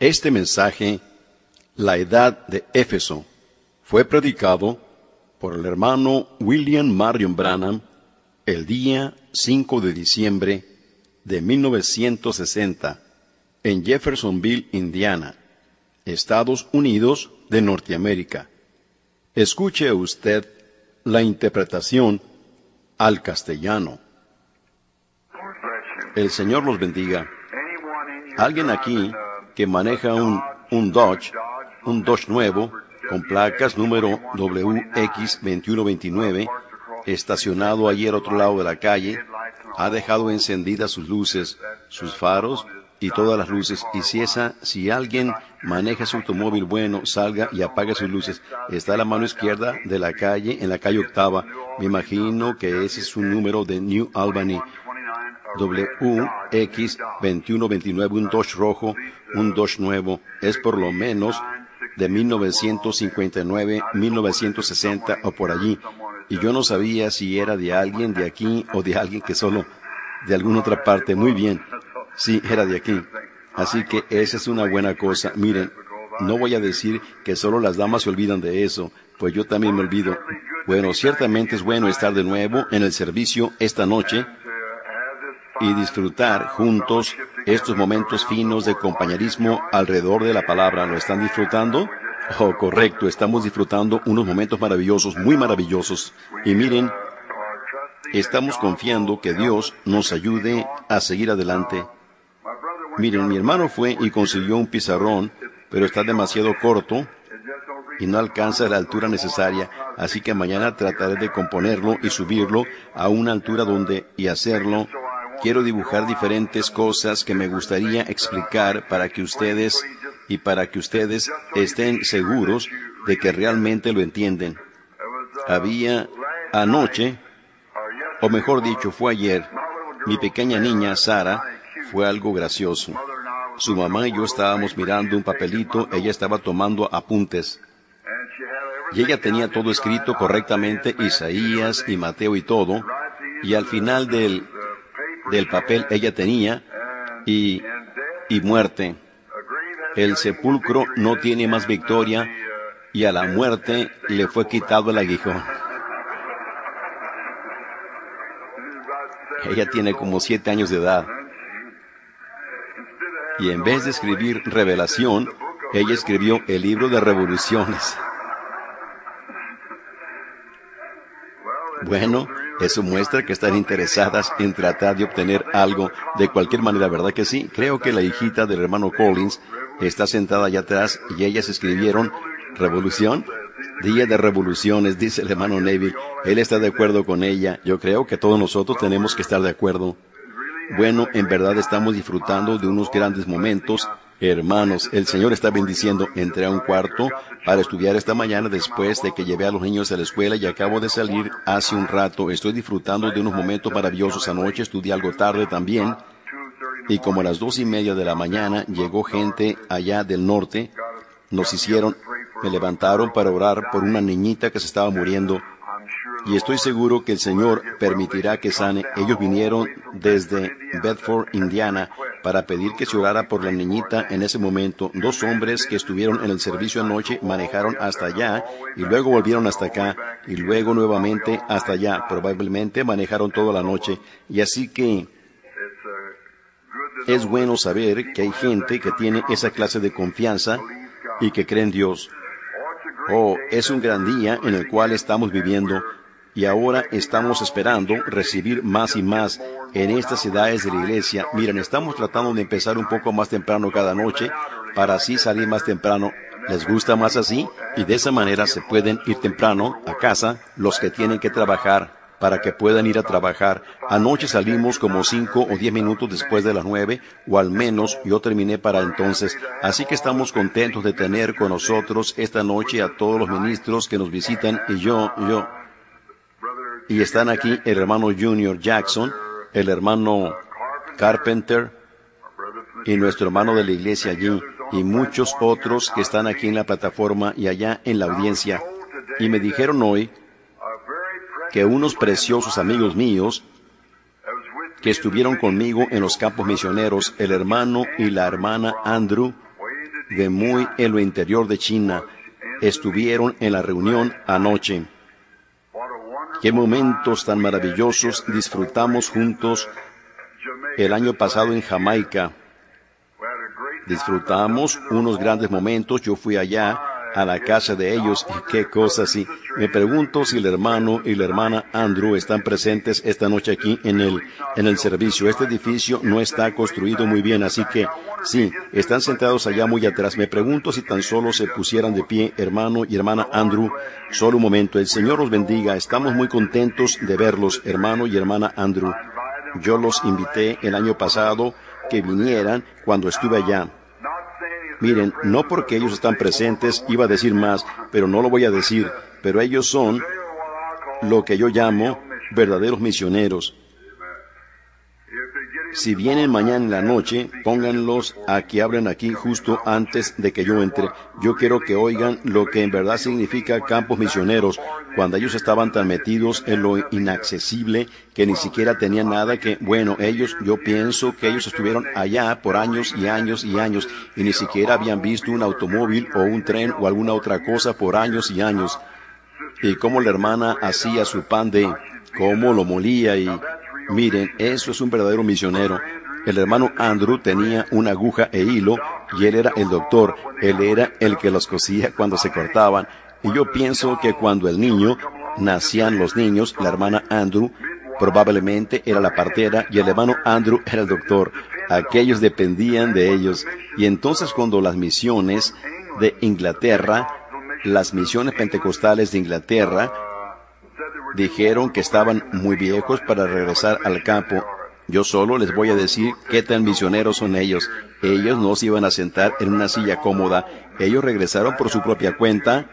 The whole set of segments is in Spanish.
Este mensaje, La Edad de Éfeso, fue predicado por el hermano William Marion Branham el día 5 de diciembre de 1960 en Jeffersonville, Indiana, Estados Unidos de Norteamérica. Escuche usted la interpretación al castellano. El Señor los bendiga. Alguien aquí que maneja un Dodge nuevo, con placas número WX2129, estacionado allí al otro lado de la calle, ha dejado encendidas sus luces, sus faros y todas las luces. Y si alguien maneja su automóvil bueno, salga y apague sus luces. Está a la mano izquierda de la calle, en la calle Octava. Me imagino que ese es un número de New Albany. WX2129, un Dodge rojo, un Dodge nuevo. Es por lo menos de 1959, 1960 o por allí. Y yo no sabía si era de alguien de aquí o de alguien que solo de alguna otra parte. Muy bien. Sí, era de aquí. Así que esa es una buena cosa. Miren, no voy a decir que solo las damas se olvidan de eso, pues yo también me olvido. Bueno, ciertamente es bueno estar de nuevo en el servicio esta noche y disfrutar juntos estos momentos finos de compañerismo alrededor de la palabra. ¿Lo están disfrutando? Oh, correcto, estamos disfrutando unos momentos maravillosos, muy maravillosos. Y miren, estamos confiando que Dios nos ayude a seguir adelante. Miren, mi hermano fue y consiguió un pizarrón, pero está demasiado corto y no alcanza la altura necesaria, así que mañana trataré de componerlo y subirlo a una altura y hacerlo. Quiero dibujar diferentes cosas que me gustaría explicar para que ustedes estén seguros de que realmente lo entienden. Había anoche, o mejor dicho, fue ayer, mi pequeña niña, Sara, fue algo gracioso. Su mamá y yo estábamos mirando un papelito, ella estaba tomando apuntes. Y ella tenía todo escrito correctamente, Isaías y Mateo y todo, y al final del papel ella tenía, y muerte. El sepulcro no tiene más victoria, y a la muerte le fue quitado el aguijón. Ella tiene como 7 años de edad. Y en vez de escribir Revelación, ella escribió el libro de Revoluciones. Bueno, eso muestra que están interesadas en tratar de obtener algo de cualquier manera, ¿verdad que sí? Creo que la hijita del hermano Collins está sentada allá atrás y ellas escribieron Revolución. Día de Revoluciones, dice el hermano Neville. Él está de acuerdo con ella. Yo creo que todos nosotros tenemos que estar de acuerdo. Bueno, en verdad estamos disfrutando de unos grandes momentos. Hermanos, el Señor está bendiciendo. Entré a un cuarto para estudiar esta mañana después de que llevé a los niños a la escuela y acabo de salir hace un rato. Estoy disfrutando de unos momentos maravillosos. Anoche estudié algo tarde también. Y como a las 2:30 de la mañana llegó gente allá del norte. Me levantaron para orar por una niñita que se estaba muriendo. Y estoy seguro que el Señor permitirá que sane. Ellos vinieron desde Bedford, Indiana, para pedir que se orara por la niñita en ese momento. 2 hombres que estuvieron en el servicio anoche manejaron hasta allá y luego volvieron hasta acá y luego nuevamente hasta allá. Probablemente manejaron toda la noche. Y así que es bueno saber que hay gente que tiene esa clase de confianza y que cree en Dios. Oh, es un gran día en el cual estamos viviendo. Y ahora estamos esperando recibir más y más en estas edades de la iglesia. Miren, estamos tratando de empezar un poco más temprano cada noche, para así salir más temprano. ¿Les gusta más así? Y de esa manera se pueden ir temprano a casa los que tienen que trabajar, para que puedan ir a trabajar. Anoche salimos como 5 o 10 minutos después de las 9, o al menos yo terminé para entonces. Así que estamos contentos de tener con nosotros esta noche a todos los ministros que nos visitan y están aquí el hermano Junior Jackson, el hermano Carpenter y nuestro hermano de la iglesia allí, y muchos otros que están aquí en la plataforma y allá en la audiencia. Y me dijeron hoy que unos preciosos amigos míos que estuvieron conmigo en los campos misioneros, el hermano y la hermana Andrew, de muy en lo interior de China. Estuvieron en la reunión anoche. Qué momentos tan maravillosos disfrutamos juntos el año pasado en Jamaica. Disfrutamos unos grandes momentos. Yo fui allá a la casa de ellos y qué cosas. Y me pregunto si el hermano y la hermana Andrew están presentes esta noche aquí en el servicio. Este edificio no está construido muy bien, así que sí, están sentados allá muy atrás. Me pregunto si tan solo se pusieran de pie, hermano y hermana Andrew. Solo un momento. El Señor los bendiga. Estamos muy contentos de verlos, hermano y hermana Andrew. Yo los invité el año pasado que vinieran cuando estuve allá. Miren, no porque ellos están presentes, iba a decir más, pero no lo voy a decir, pero ellos son lo que yo llamo verdaderos misioneros. Si vienen mañana en la noche, pónganlos a que hablen aquí justo antes de que yo entre. Yo quiero que oigan lo que en verdad significa campos misioneros, cuando ellos estaban tan metidos en lo inaccesible que ni siquiera tenían nada que, bueno, yo pienso que ellos estuvieron allá por años y años y años, y ni siquiera habían visto un automóvil o un tren o alguna otra cosa por años y años. Y cómo la hermana hacía su pan cómo lo molía y... Miren, eso es un verdadero misionero. El hermano Andrew tenía una aguja e hilo y él era el doctor. Él era el que los cosía cuando se cortaban. Y yo pienso que cuando nacían los niños, la hermana Andrew probablemente era la partera y el hermano Andrew era el doctor. Aquellos dependían de ellos. Y entonces cuando las misiones de Inglaterra, las misiones pentecostales de Inglaterra, dijeron que estaban muy viejos para regresar al campo. Yo solo les voy a decir qué tan misioneros son ellos. Ellos no se iban a sentar en una silla cómoda. Ellos regresaron por su propia cuenta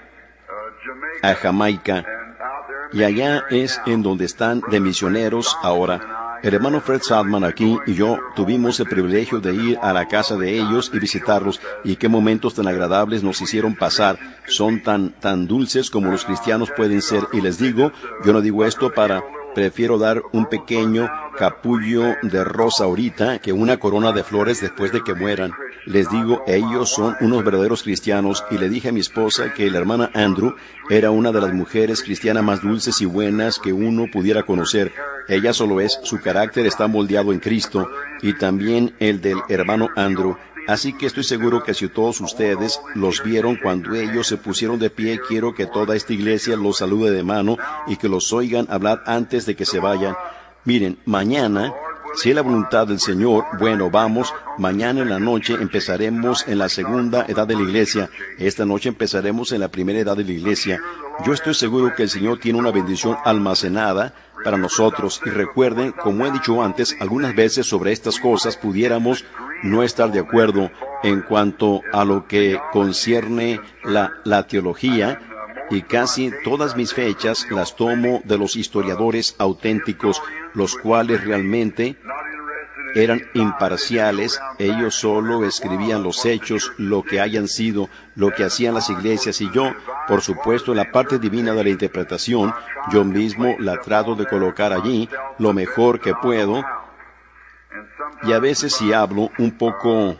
a Jamaica. Y allá es en donde están de misioneros ahora. El hermano Fred Sadman aquí y yo tuvimos el privilegio de ir a la casa de ellos y visitarlos, y qué momentos tan agradables nos hicieron pasar. Son tan dulces como los cristianos pueden ser, y les digo, yo no digo esto prefiero dar un pequeño capullo de rosa ahorita que una corona de flores después de que mueran. Les digo, ellos son unos verdaderos cristianos, y le dije a mi esposa que la hermana Andrew era una de las mujeres cristianas más dulces y buenas que uno pudiera conocer. Ella solo es, su carácter está moldeado en Cristo, y también el del hermano Andrew. Así que estoy seguro que si todos ustedes los vieron cuando ellos se pusieron de pie, quiero que toda esta iglesia los salude de mano y que los oigan hablar antes de que se vayan. Miren, mañana, si es la voluntad del Señor, bueno, vamos, mañana en la noche empezaremos en la segunda edad de la iglesia. Esta noche empezaremos en la primera edad de la iglesia. Yo estoy seguro que el Señor tiene una bendición almacenada para nosotros. Y recuerden, como he dicho antes, algunas veces sobre estas cosas pudiéramos no estar de acuerdo en cuanto a lo que concierne la teología, y casi todas mis fechas las tomo de los historiadores auténticos, los cuales realmente eran imparciales. Ellos solo escribían los hechos, lo que hayan sido, lo que hacían las iglesias, y yo, por supuesto, en la parte divina de la interpretación, yo mismo la trato de colocar allí lo mejor que puedo. Y a veces si hablo un poco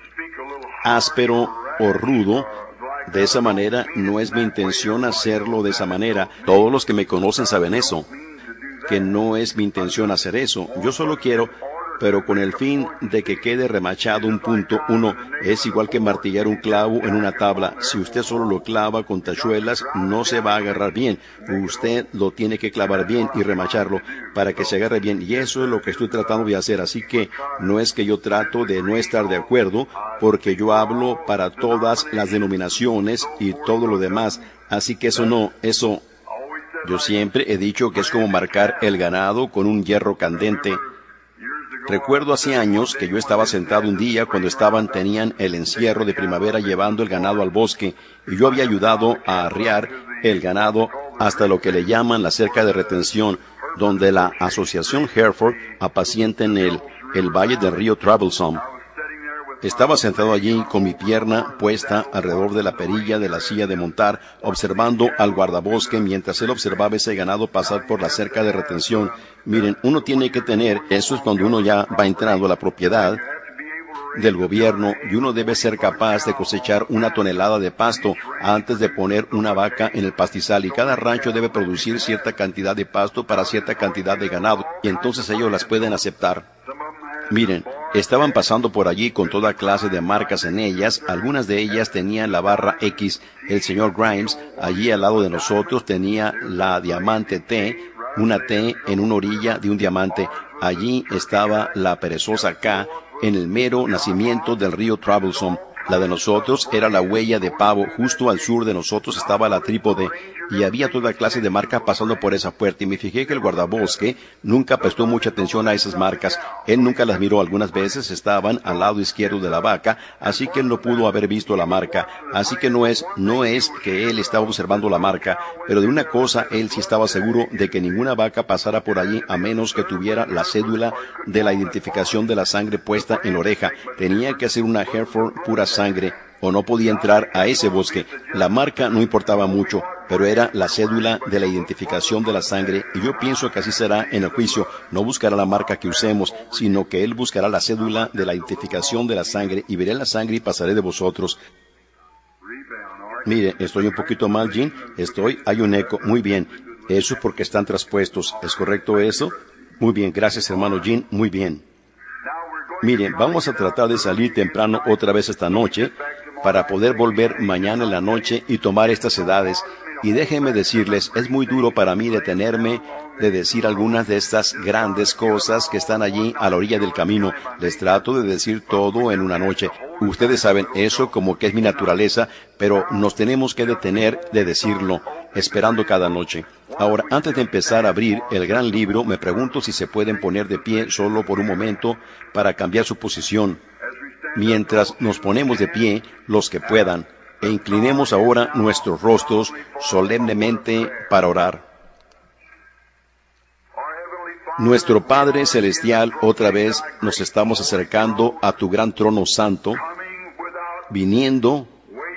áspero o rudo, de esa manera no es mi intención hacerlo de esa manera. Todos los que me conocen saben eso, que no es mi intención hacer eso. Yo solo quiero, pero con el fin de que quede remachado un punto. Uno, es igual que martillar un clavo en una tabla. Si usted solo lo clava con tachuelas, no se va a agarrar bien. Usted lo tiene que clavar bien y remacharlo para que se agarre bien. Y eso es lo que estoy tratando de hacer. Así que no es que yo trato de no estar de acuerdo, porque yo hablo para todas las denominaciones y todo lo demás. Así que eso yo siempre he dicho que es como marcar el ganado con un hierro candente. Recuerdo hace años que yo estaba sentado un día cuando tenían el encierro de primavera llevando el ganado al bosque, y yo había ayudado a arriar el ganado hasta lo que le llaman la cerca de retención, donde la asociación Hereford apacienta en el valle del río Troublesome. Estaba sentado allí con mi pierna puesta alrededor de la perilla de la silla de montar, observando al guardabosque mientras él observaba ese ganado pasar por la cerca de retención. Miren, uno tiene que tener, eso es cuando uno ya va entrando a la propiedad, del gobierno y uno debe ser capaz de cosechar 1 tonelada de pasto antes de poner una vaca en el pastizal, y cada rancho debe producir cierta cantidad de pasto para cierta cantidad de ganado, y entonces ellos las pueden aceptar. Miren, estaban pasando por allí con toda clase de marcas en ellas. Algunas de ellas tenían la barra X. El señor Grimes, allí al lado de nosotros, tenía la diamante T, una T en una orilla de un diamante. Allí estaba la perezosa K, en el mero nacimiento del río Troublesome. La de nosotros era la huella de pavo. Justo al sur de nosotros estaba la trípode, y había toda clase de marcas pasando por esa puerta, y me fijé que el guardabosque nunca prestó mucha atención a esas marcas. Él nunca las miró. Algunas veces estaban al lado izquierdo de la vaca, así que él no pudo haber visto la marca. Así que no es que él estaba observando la marca, pero de una cosa él sí estaba seguro, de que ninguna vaca pasara por allí a menos que tuviera la cédula de la identificación de la sangre puesta en la oreja. Tenía que ser una Hereford pura sangre, o no podía entrar a ese bosque. La marca no importaba mucho, pero era la cédula de la identificación de la sangre, y yo pienso que así será en el juicio. No buscará la marca que usemos, sino que él buscará la cédula de la identificación de la sangre, y veré la sangre y pasaré de vosotros. Mire, estoy un poquito mal, Jim. Hay un eco. Muy bien. Eso es porque están traspuestos. ¿Es correcto eso? Muy bien, gracias, hermano Jim. Muy bien. Miren, vamos a tratar de salir temprano otra vez esta noche, para poder volver mañana en la noche y tomar estas edades. Y déjenme decirles, es muy duro para mí detenerme de decir algunas de estas grandes cosas que están allí a la orilla del camino. Les trato de decir todo en una noche. Ustedes saben eso, como que es mi naturaleza, pero nos tenemos que detener de decirlo, esperando cada noche. Ahora, antes de empezar a abrir el gran libro, me pregunto si se pueden poner de pie solo por un momento para cambiar su posición. Mientras nos ponemos de pie, los que puedan, e inclinemos ahora nuestros rostros solemnemente para orar. Nuestro Padre Celestial, otra vez nos estamos acercando a tu gran trono santo, viniendo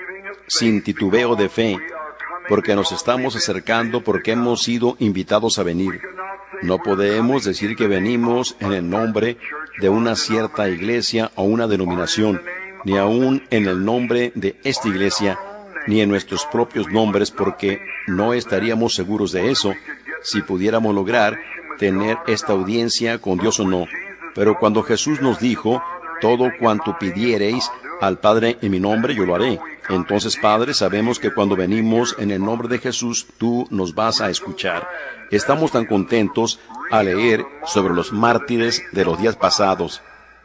sin titubeo de fe, porque nos estamos acercando porque hemos sido invitados a venir. No podemos decir que venimos en el nombre de una cierta iglesia o una denominación, ni aún en el nombre de esta iglesia, ni en nuestros propios nombres, porque no estaríamos seguros de eso, si pudiéramos lograr tener esta audiencia con Dios o no. Pero cuando Jesús nos dijo, todo cuanto pidiereis al Padre en mi nombre, yo lo haré. Entonces, Padre, sabemos que cuando venimos en el nombre de Jesús, tú nos vas a escuchar. Estamos tan contentos a leer sobre los mártires de los días pasados,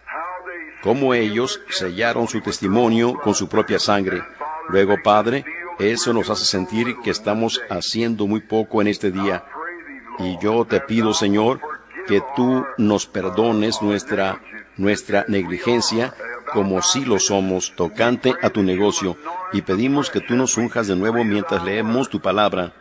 cómo ellos sellaron su testimonio con su propia sangre. Luego, Padre, eso nos hace sentir que estamos haciendo muy poco en este día. Y yo te pido, Señor, que tú nos perdones nuestra negligencia, como si lo somos, tocante a tu negocio, y pedimos que tú nos unjas de nuevo mientras leemos tu palabra,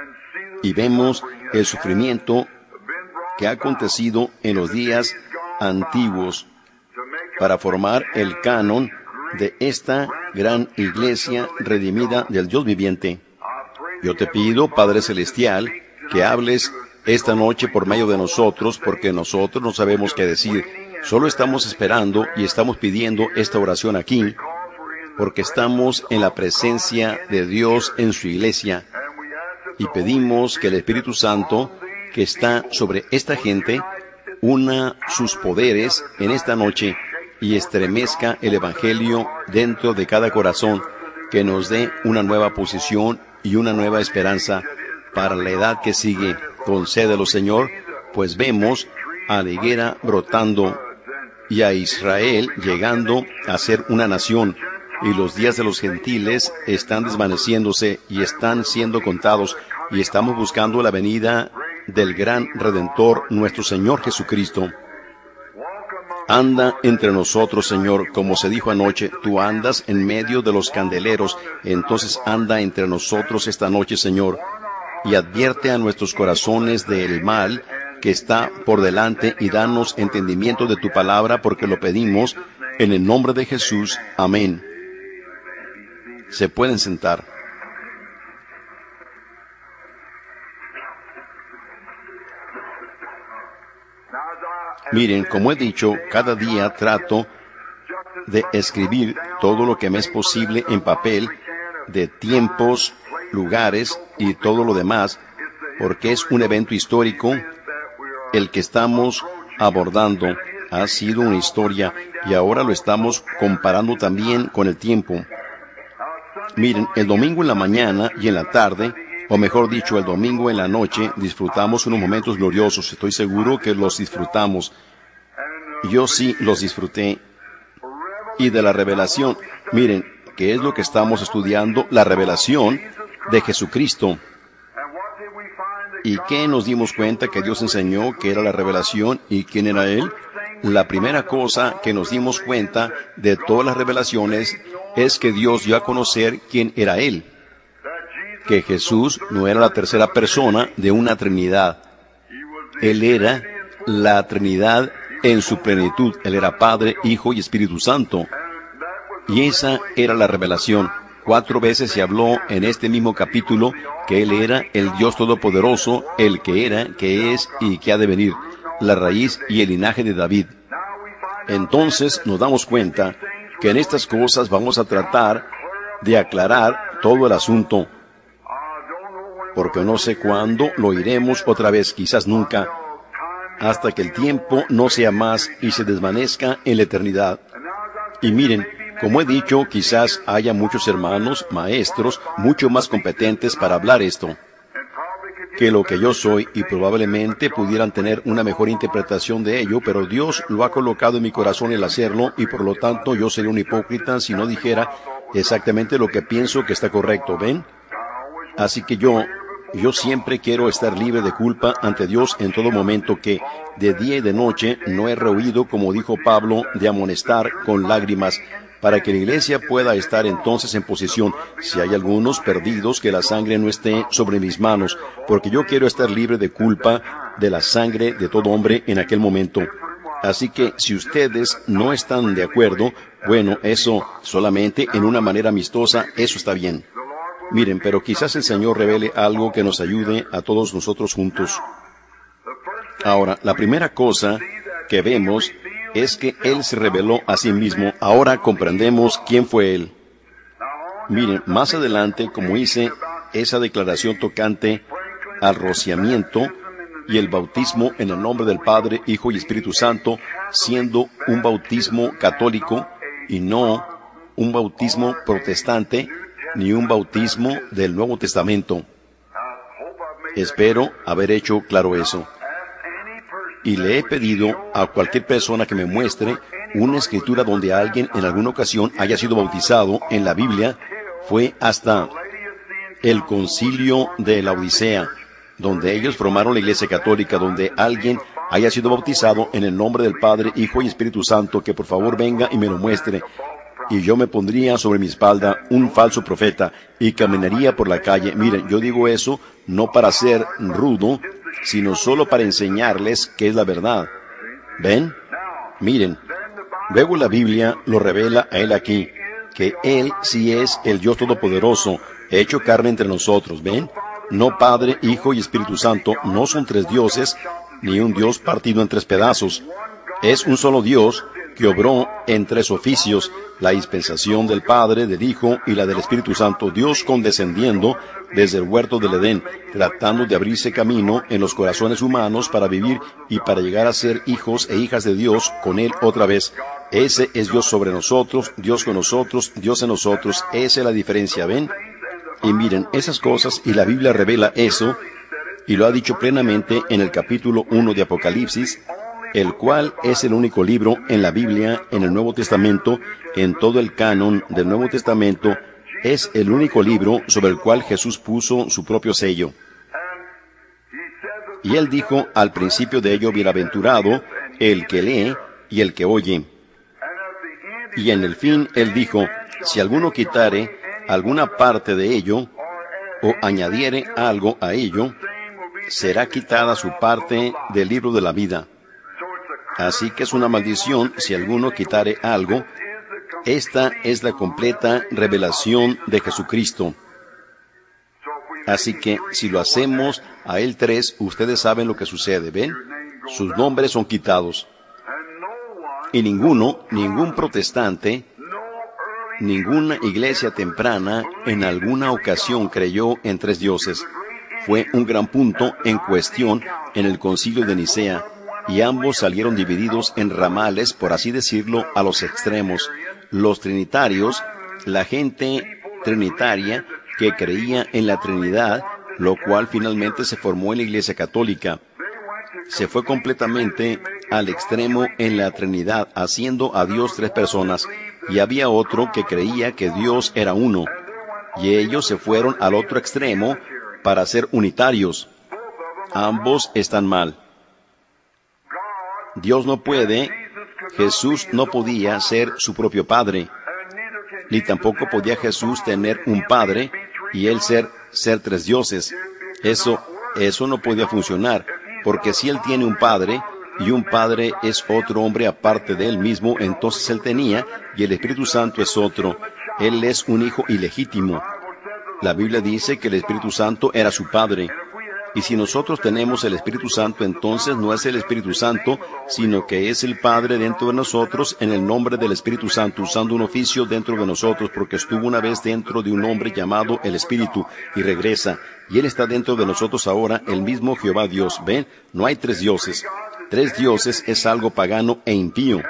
y vemos el sufrimiento que ha acontecido en los días antiguos, para formar el canon de esta gran iglesia redimida del Dios viviente. Yo te pido, Padre Celestial, que hables esta noche por medio de nosotros, porque nosotros no sabemos qué decir. Solo estamos esperando y estamos pidiendo esta oración aquí, porque estamos en la presencia de Dios en su iglesia, y pedimos que el Espíritu Santo, que está sobre esta gente, una sus poderes en esta noche y estremezca el Evangelio dentro de cada corazón, que nos dé una nueva posición y una nueva esperanza para la edad que sigue. Concédelo, Señor, pues vemos a la higuera brotando y a Israel llegando a ser una nación, y los días de los gentiles están desvaneciéndose y están siendo contados, y estamos buscando la venida del gran Redentor, nuestro Señor Jesucristo. Anda entre nosotros, Señor, como se dijo anoche, tú andas en medio de los candeleros, entonces anda entre nosotros esta noche, Señor, y advierte a nuestros corazones del mal que está por delante, y danos entendimiento de tu palabra, porque lo pedimos en el nombre de Jesús. Amén. Se pueden sentar. Miren, como he dicho, cada día trato de escribir todo lo que me es posible en papel, de tiempos, lugares y todo lo demás, porque es un evento histórico el que estamos abordando. Ha sido una historia y ahora lo estamos comparando también con el tiempo. Miren, el domingo en la mañana y en la tarde, o mejor dicho, el domingo en la noche, disfrutamos unos momentos gloriosos. Estoy seguro que los disfrutamos. Yo sí los disfruté. Y de la revelación, miren, ¿qué es lo que estamos estudiando? La revelación de Jesucristo. ¿Y qué nos dimos cuenta que Dios enseñó que era la revelación y quién era Él? La primera cosa que nos dimos cuenta de todas las revelaciones es que Dios dio a conocer quién era Él. Que Jesús no era la tercera persona de una Trinidad. Él era la Trinidad en su plenitud. Él era Padre, Hijo y Espíritu Santo. Y esa era la revelación. 4 veces se habló en este mismo capítulo que Él era el Dios Todopoderoso, el que era, que es y que ha de venir, la raíz y el linaje de David. Entonces nos damos cuenta que en estas cosas vamos a tratar de aclarar todo el asunto, porque no sé cuándo lo oiremos otra vez, quizás nunca, hasta que el tiempo no sea más y se desvanezca en la eternidad. Y miren, como he dicho, quizás haya muchos hermanos, maestros, mucho más competentes para hablar esto que lo que yo soy, y probablemente pudieran tener una mejor interpretación de ello, pero Dios lo ha colocado en mi corazón el hacerlo, y por lo tanto yo sería un hipócrita si no dijera exactamente lo que pienso que está correcto, ¿ven? Así que yo siempre quiero estar libre de culpa ante Dios en todo momento, que de día y de noche no he rehuido, como dijo Pablo, de amonestar con lágrimas, para que la iglesia pueda estar entonces en posición, si hay algunos perdidos, que la sangre no esté sobre mis manos, porque yo quiero estar libre de culpa de la sangre de todo hombre en aquel momento. Así que si ustedes no están de acuerdo, bueno, eso solamente en una manera amistosa, eso está bien. Miren, pero quizás el Señor revele algo que nos ayude a todos nosotros juntos. Ahora, la primera cosa que vemos es que Él se reveló a sí mismo. Ahora comprendemos quién fue Él. Miren, más adelante, como hice esa declaración tocante al rociamiento y el bautismo en el nombre del Padre, Hijo y Espíritu Santo, siendo un bautismo católico y no un bautismo protestante, ni un bautismo del Nuevo Testamento. Espero haber hecho claro eso. Y le he pedido a cualquier persona que me muestre una escritura donde alguien en alguna ocasión haya sido bautizado en la Biblia. Fue hasta el concilio de la Odisea, donde ellos formaron la Iglesia Católica, donde alguien haya sido bautizado en el nombre del Padre, Hijo y Espíritu Santo, que por favor venga y me lo muestre. Y yo me pondría sobre mi espalda un falso profeta y caminaría por la calle. Miren, yo digo eso no para ser rudo, sino solo para enseñarles qué es la verdad. ¿Ven? Miren, luego la Biblia lo revela a Él aquí, que Él sí es el Dios Todopoderoso, hecho carne entre nosotros. ¿Ven? No Padre, Hijo y Espíritu Santo, no son 3 dioses, ni un Dios partido en 3 pedazos. Es un solo Dios que obró en 3 oficios, la dispensación del Padre, del Hijo y la del Espíritu Santo, Dios condescendiendo desde el huerto del Edén, tratando de abrirse camino en los corazones humanos para vivir y para llegar a ser hijos e hijas de Dios con Él otra vez. Ese es Dios sobre nosotros, Dios con nosotros, Dios en nosotros. Esa es la diferencia, ¿ven? Y miren, esas cosas, y la Biblia revela eso, y lo ha dicho plenamente en el capítulo 1 de Apocalipsis, el cual es el único libro en la Biblia, en el Nuevo Testamento, en todo el canon del Nuevo Testamento, es el único libro sobre el cual Jesús puso su propio sello. Y Él dijo al principio de ello, bienaventurado el que lee y el que oye. Y en el fin Él dijo, si alguno quitare alguna parte de ello, o añadiere algo a ello, será quitada su parte del libro de la vida. Así que es una maldición si alguno quitare algo. Esta es la completa revelación de Jesucristo. Así que si lo hacemos a Él 3, ustedes saben lo que sucede, ¿ven? Sus nombres son quitados. Y ningún protestante, ninguna iglesia temprana en alguna ocasión creyó en tres dioses. Fue un gran punto en cuestión en el Concilio de Nicea, y ambos salieron divididos en ramales, por así decirlo, a los extremos. Los trinitarios, la gente trinitaria que creía en la Trinidad, lo cual finalmente se formó en la Iglesia Católica. Se fue completamente al extremo en la Trinidad, haciendo a Dios tres personas, y había otro que creía que Dios era uno, y ellos se fueron al otro extremo para ser unitarios. Ambos están mal. Dios no puede, Jesús no podía ser su propio Padre, ni tampoco podía Jesús tener un Padre y Él ser tres dioses. Eso no podía funcionar, porque si Él tiene un Padre, y un Padre es otro hombre aparte de Él mismo, entonces Él tenía, y el Espíritu Santo es otro. Él es un hijo ilegítimo. La Biblia dice que el Espíritu Santo era su Padre. Y si nosotros tenemos el Espíritu Santo, entonces no es el Espíritu Santo, sino que es el Padre dentro de nosotros en el nombre del Espíritu Santo, usando un oficio dentro de nosotros, porque estuvo una vez dentro de un hombre llamado el Espíritu, y regresa. Y Él está dentro de nosotros ahora, el mismo Jehová Dios. ¿Ven? No hay tres dioses. Tres dioses es algo pagano e impío.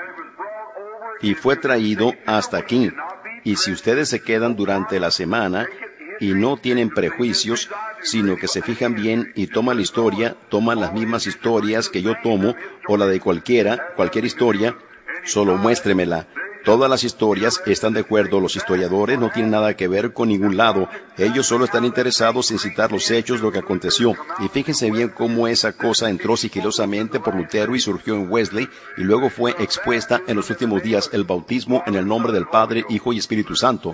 Y fue traído hasta aquí. Y si ustedes se quedan durante la semana y no tienen prejuicios, sino que se fijan bien y toman la historia, toman las mismas historias que yo tomo, o la de cualquier historia, solo muéstremela. Todas las historias están de acuerdo, los historiadores no tienen nada que ver con ningún lado, ellos solo están interesados en citar los hechos, lo que aconteció, y fíjense bien cómo esa cosa entró sigilosamente por Lutero y surgió en Wesley, y luego fue expuesta en los últimos días, el bautismo en el nombre del Padre, Hijo y Espíritu Santo.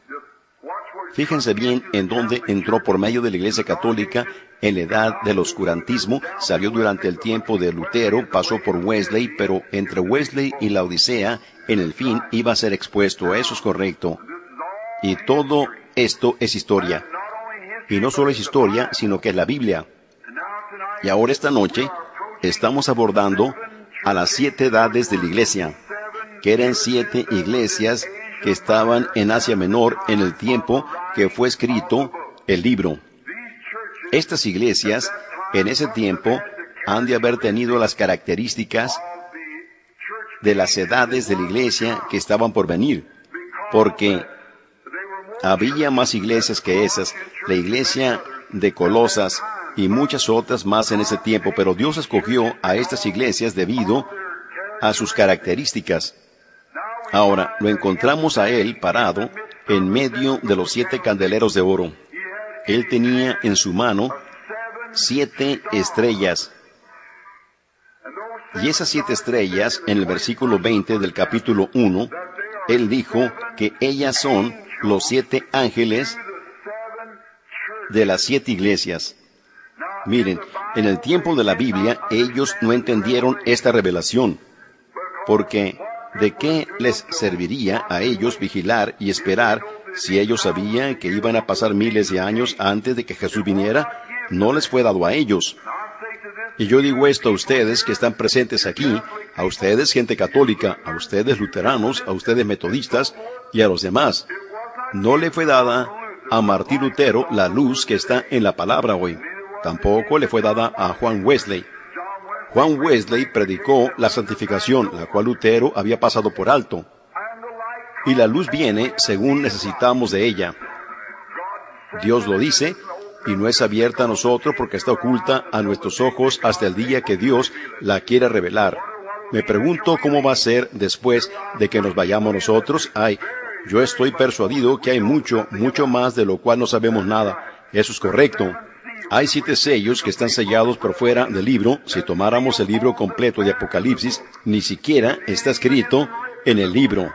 Fíjense bien en dónde entró por medio de la Iglesia Católica en la edad del oscurantismo, salió durante el tiempo de Lutero, pasó por Wesley, pero entre Wesley y la Odisea, en el fin iba a ser expuesto, eso es correcto. Y todo esto es historia. Y no solo es historia, sino que es la Biblia. Y ahora esta noche estamos abordando a las 7 edades de la Iglesia, que eran 7 iglesias que estaban en Asia Menor en el tiempo que fue escrito el libro. Estas iglesias, en ese tiempo, han de haber tenido las características de las edades de la iglesia que estaban por venir, porque había más iglesias que esas, la iglesia de Colosas y muchas otras más en ese tiempo, pero Dios escogió a estas iglesias debido a sus características. Ahora, lo encontramos a Él parado en medio de los 7 candeleros de oro. Él tenía en su mano 7 estrellas. Y esas 7 estrellas, en el versículo 20 del capítulo 1, Él dijo que ellas son los 7 ángeles de las 7 iglesias. Miren, en el tiempo de la Biblia, ellos no entendieron esta revelación, porque ¿de qué les serviría a ellos vigilar y esperar si ellos sabían que iban a pasar miles de años antes de que Jesús viniera? No les fue dado a ellos. Y yo digo esto a ustedes que están presentes aquí, a ustedes gente católica, a ustedes luteranos, a ustedes metodistas y a los demás. No le fue dada a Martín Lutero la luz que está en la palabra hoy. Tampoco le fue dada a Juan Wesley. Juan Wesley predicó la santificación, la cual Lutero había pasado por alto. Y la luz viene según necesitamos de ella. Dios lo dice, y no es abierta a nosotros porque está oculta a nuestros ojos hasta el día que Dios la quiera revelar. Me pregunto cómo va a ser después de que nos vayamos nosotros. Yo estoy persuadido que hay mucho más de lo cual no sabemos nada. Eso es correcto. Hay 7 sellos que están sellados por fuera del libro. Si tomáramos el libro completo de Apocalipsis, ni siquiera está escrito en el libro.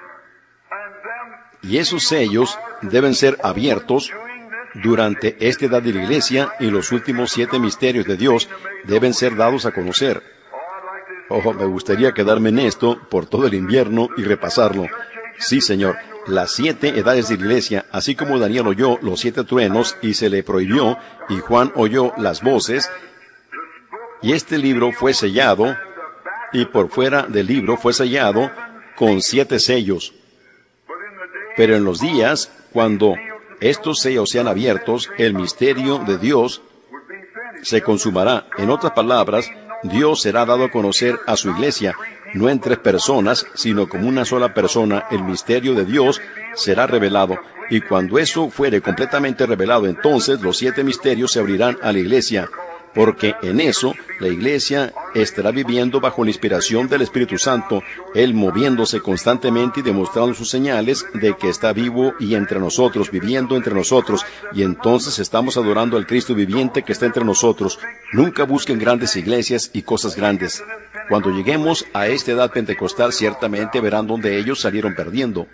Y esos sellos deben ser abiertos durante esta edad de la iglesia, y los últimos 7 misterios de Dios deben ser dados a conocer. Me gustaría quedarme en esto por todo el invierno y repasarlo. Sí, Señor. Las 7 edades de la iglesia, así como Daniel oyó los 7 truenos y se le prohibió, y Juan oyó las voces, y este libro fue sellado y por fuera del libro fue sellado con 7 sellos. Pero en los días, cuando estos sellos sean abiertos, el misterio de Dios se consumará. En otras palabras, Dios será dado a conocer a su iglesia, no en 3 personas, sino como una sola persona. El misterio de Dios será revelado. Y cuando eso fuere completamente revelado, entonces los 7 misterios se abrirán a la iglesia, porque en eso la iglesia estará viviendo bajo la inspiración del Espíritu Santo, Él moviéndose constantemente y demostrando sus señales de que está vivo y entre nosotros, viviendo entre nosotros, y entonces estamos adorando al Cristo viviente que está entre nosotros. Nunca busquen grandes iglesias y cosas grandes. Cuando lleguemos a esta edad pentecostal, ciertamente verán donde ellos salieron perdiendo.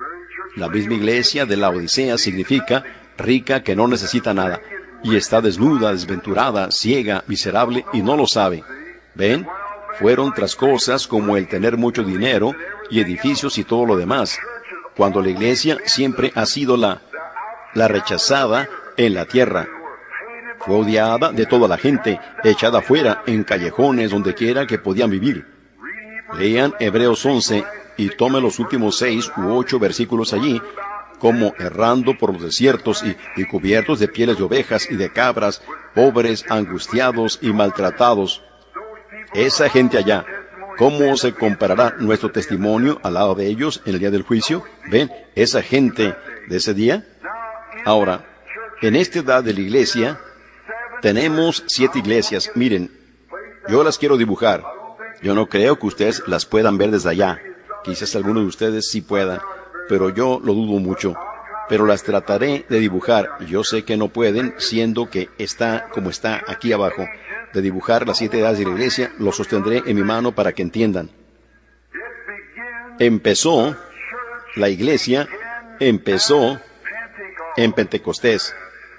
La misma iglesia de la Odisea significa rica que no necesita nada, y está desnuda, desventurada, ciega, miserable, y no lo sabe. ¿Ven? Fueron tras cosas como el tener mucho dinero, y edificios y todo lo demás, cuando la iglesia siempre ha sido la rechazada en la tierra. Fue odiada de toda la gente, echada afuera, en callejones, donde quiera que podían vivir. Lean Hebreos 11, y tomen los últimos 6 u 8 versículos allí, como errando por los desiertos y cubiertos de pieles de ovejas y de cabras, pobres, angustiados y maltratados. Esa gente allá, ¿cómo se comparará nuestro testimonio al lado de ellos en el día del juicio? ¿Ven? Esa gente de ese día. Ahora, en esta edad de la iglesia, tenemos 7 iglesias. Miren, yo las quiero dibujar. Yo no creo que ustedes las puedan ver desde allá. Quizás algunos de ustedes sí puedan, pero yo lo dudo mucho. Pero las trataré de dibujar. Yo sé que no pueden, siendo que está como está aquí abajo. De dibujar las 7 edades de la iglesia, lo sostendré en mi mano para que entiendan. La iglesia empezó en Pentecostés.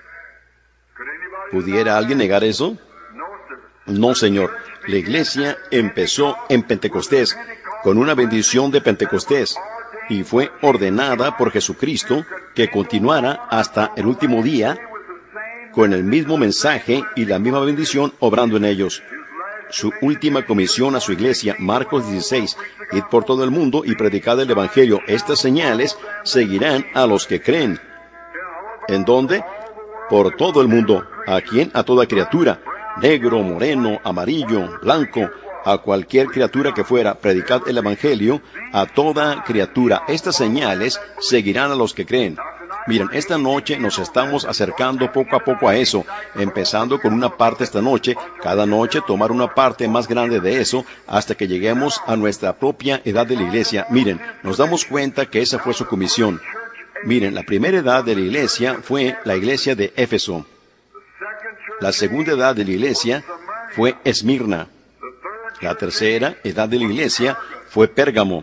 ¿Pudiera alguien negar eso? No, señor. La iglesia empezó en Pentecostés, con una bendición de Pentecostés, y fue ordenada por Jesucristo que continuara hasta el último día con el mismo mensaje y la misma bendición obrando en ellos. Su última comisión a su iglesia, Marcos 16, id por todo el mundo y predicad el Evangelio. Estas señales seguirán a los que creen. ¿En dónde? Por todo el mundo. ¿A quién? A toda criatura. Negro, moreno, amarillo, blanco, a cualquier criatura que fuera, predicad el Evangelio a toda criatura. Estas señales seguirán a los que creen. Miren, esta noche nos estamos acercando poco a poco a eso, empezando con una parte esta noche, cada noche tomar una parte más grande de eso, hasta que lleguemos a nuestra propia edad de la iglesia. Miren, nos damos cuenta que esa fue su comisión. Miren, la primera edad de la iglesia fue la iglesia de Éfeso. La segunda edad de la iglesia fue Esmirna. La tercera edad de la iglesia fue Pérgamo.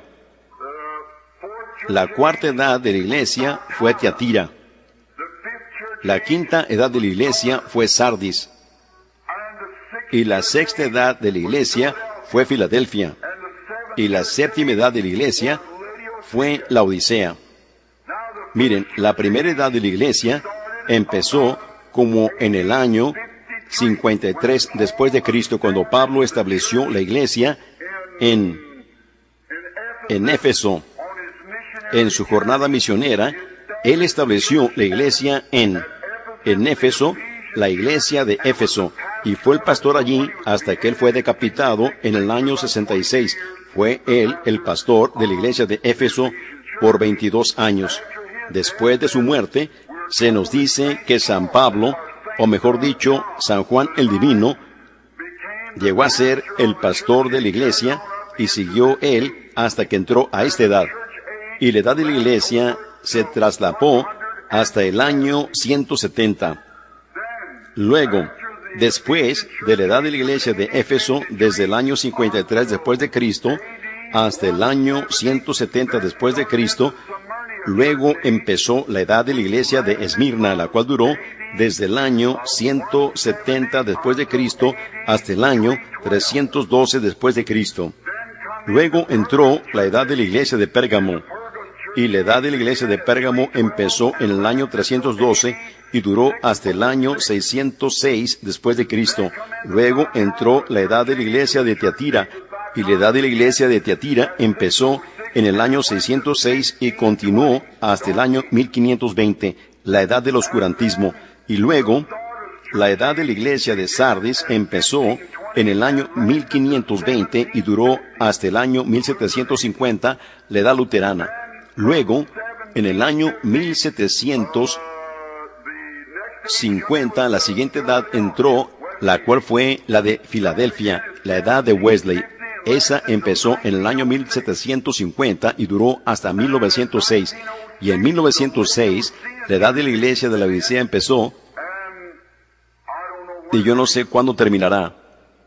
La cuarta edad de la iglesia fue Tiatira. La quinta edad de la iglesia fue Sardis. Y la sexta edad de la iglesia fue Filadelfia. Y la séptima edad de la iglesia fue la Odisea. Miren, la primera edad de la iglesia empezó como en el año 53 después de Cristo, cuando Pablo estableció la iglesia en Éfeso. En su jornada misionera, él estableció la iglesia en Éfeso, la iglesia de Éfeso, y fue el pastor allí hasta que él fue decapitado en el año 66. Fue él el pastor de la iglesia de Éfeso por 22 años. Después de su muerte, se nos dice que San Pablo, o mejor dicho, San Juan el Divino, llegó a ser el pastor de la iglesia y siguió él hasta que entró a esta edad. Y la edad de la iglesia se traslapó hasta el año 170. Luego, después de la edad de la iglesia de Éfeso, desde el año 53 después de Cristo hasta el año 170 después de Cristo, luego empezó la edad de la iglesia de Esmirna, la cual duró desde el año 170 después de Cristo hasta el año 312 después de Cristo. Luego entró la edad de la iglesia de Pérgamo, y la edad de la iglesia de Pérgamo empezó en el año 312 y duró hasta el año 606 después de Cristo. Luego entró la edad de la iglesia de Tiatira, Y la edad de la iglesia de Tiatira empezó en el año 606 y continuó hasta el año 1520, la edad del oscurantismo. Y luego, la edad de la iglesia de Sardis empezó en el año 1520 y duró hasta el año 1750, la edad luterana. Luego, en el año 1750, la siguiente edad entró, la cual fue la de Filadelfia, la edad de Wesley. Esa empezó en el año 1750 y duró hasta 1906. Y en 1906, la edad de la iglesia de la Odisea empezó, y yo no sé cuándo terminará.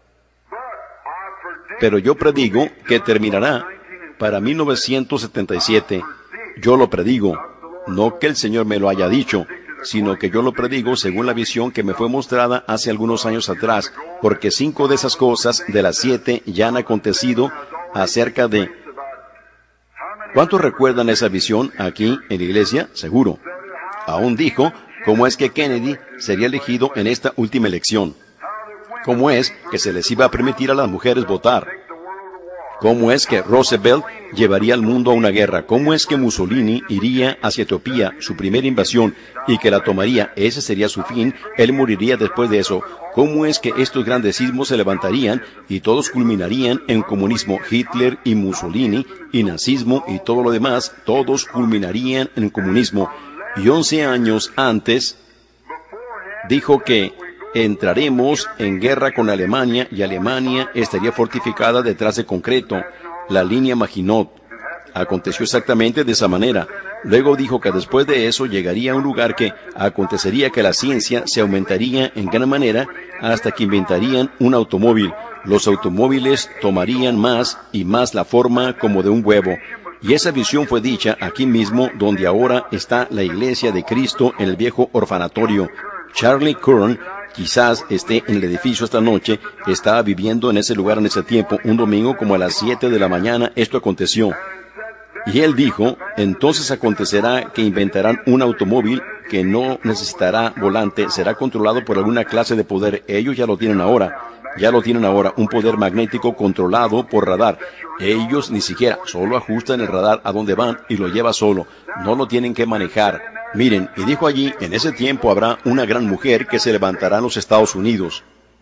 Pero yo predigo que terminará para 1977. Yo lo predigo, no que el Señor me lo haya dicho, sino que yo lo predigo según la visión que me fue mostrada hace algunos años atrás, porque 5 de esas cosas de las 7 ya han acontecido acerca de... ¿Cuántos recuerdan esa visión aquí en la iglesia? Seguro. Aún dijo cómo es que Kennedy sería elegido en esta última elección. Cómo es que se les iba a permitir a las mujeres votar. Cómo es que Roosevelt llevaría al mundo a una guerra. Cómo es que Mussolini iría hacia Etiopía, su primera invasión, y que la tomaría. Ese sería su fin. Él moriría después de eso. Cómo es que estos grandes sismos se levantarían y todos culminarían en comunismo. Hitler y Mussolini y nazismo y todo lo demás, todos culminarían en comunismo. Y 11 años antes dijo que entraremos en guerra con Alemania y Alemania estaría fortificada detrás de concreto, la línea Maginot. Aconteció exactamente de esa manera. Luego dijo que después de eso llegaría a un lugar que acontecería que la ciencia se aumentaría en gran manera hasta que inventarían un automóvil. Los automóviles tomarían más y más la forma como de un huevo. Y esa visión fue dicha aquí mismo donde ahora está la iglesia de Cristo en el viejo orfanatorio. Charlie Kern quizás esté en el edificio esta noche, estaba viviendo en ese lugar en ese tiempo, un domingo como a las 7 de la mañana, esto aconteció. Y él dijo, entonces acontecerá que inventarán un automóvil que no necesitará volante, será controlado por alguna clase de poder. Ellos ya lo tienen ahora, un poder magnético controlado por radar. Ellos ni siquiera, solo ajustan el radar a donde van y lo lleva solo, no lo tienen que manejar. Miren, y dijo allí, en ese tiempo habrá una gran mujer que se levantará en los Estados Unidos.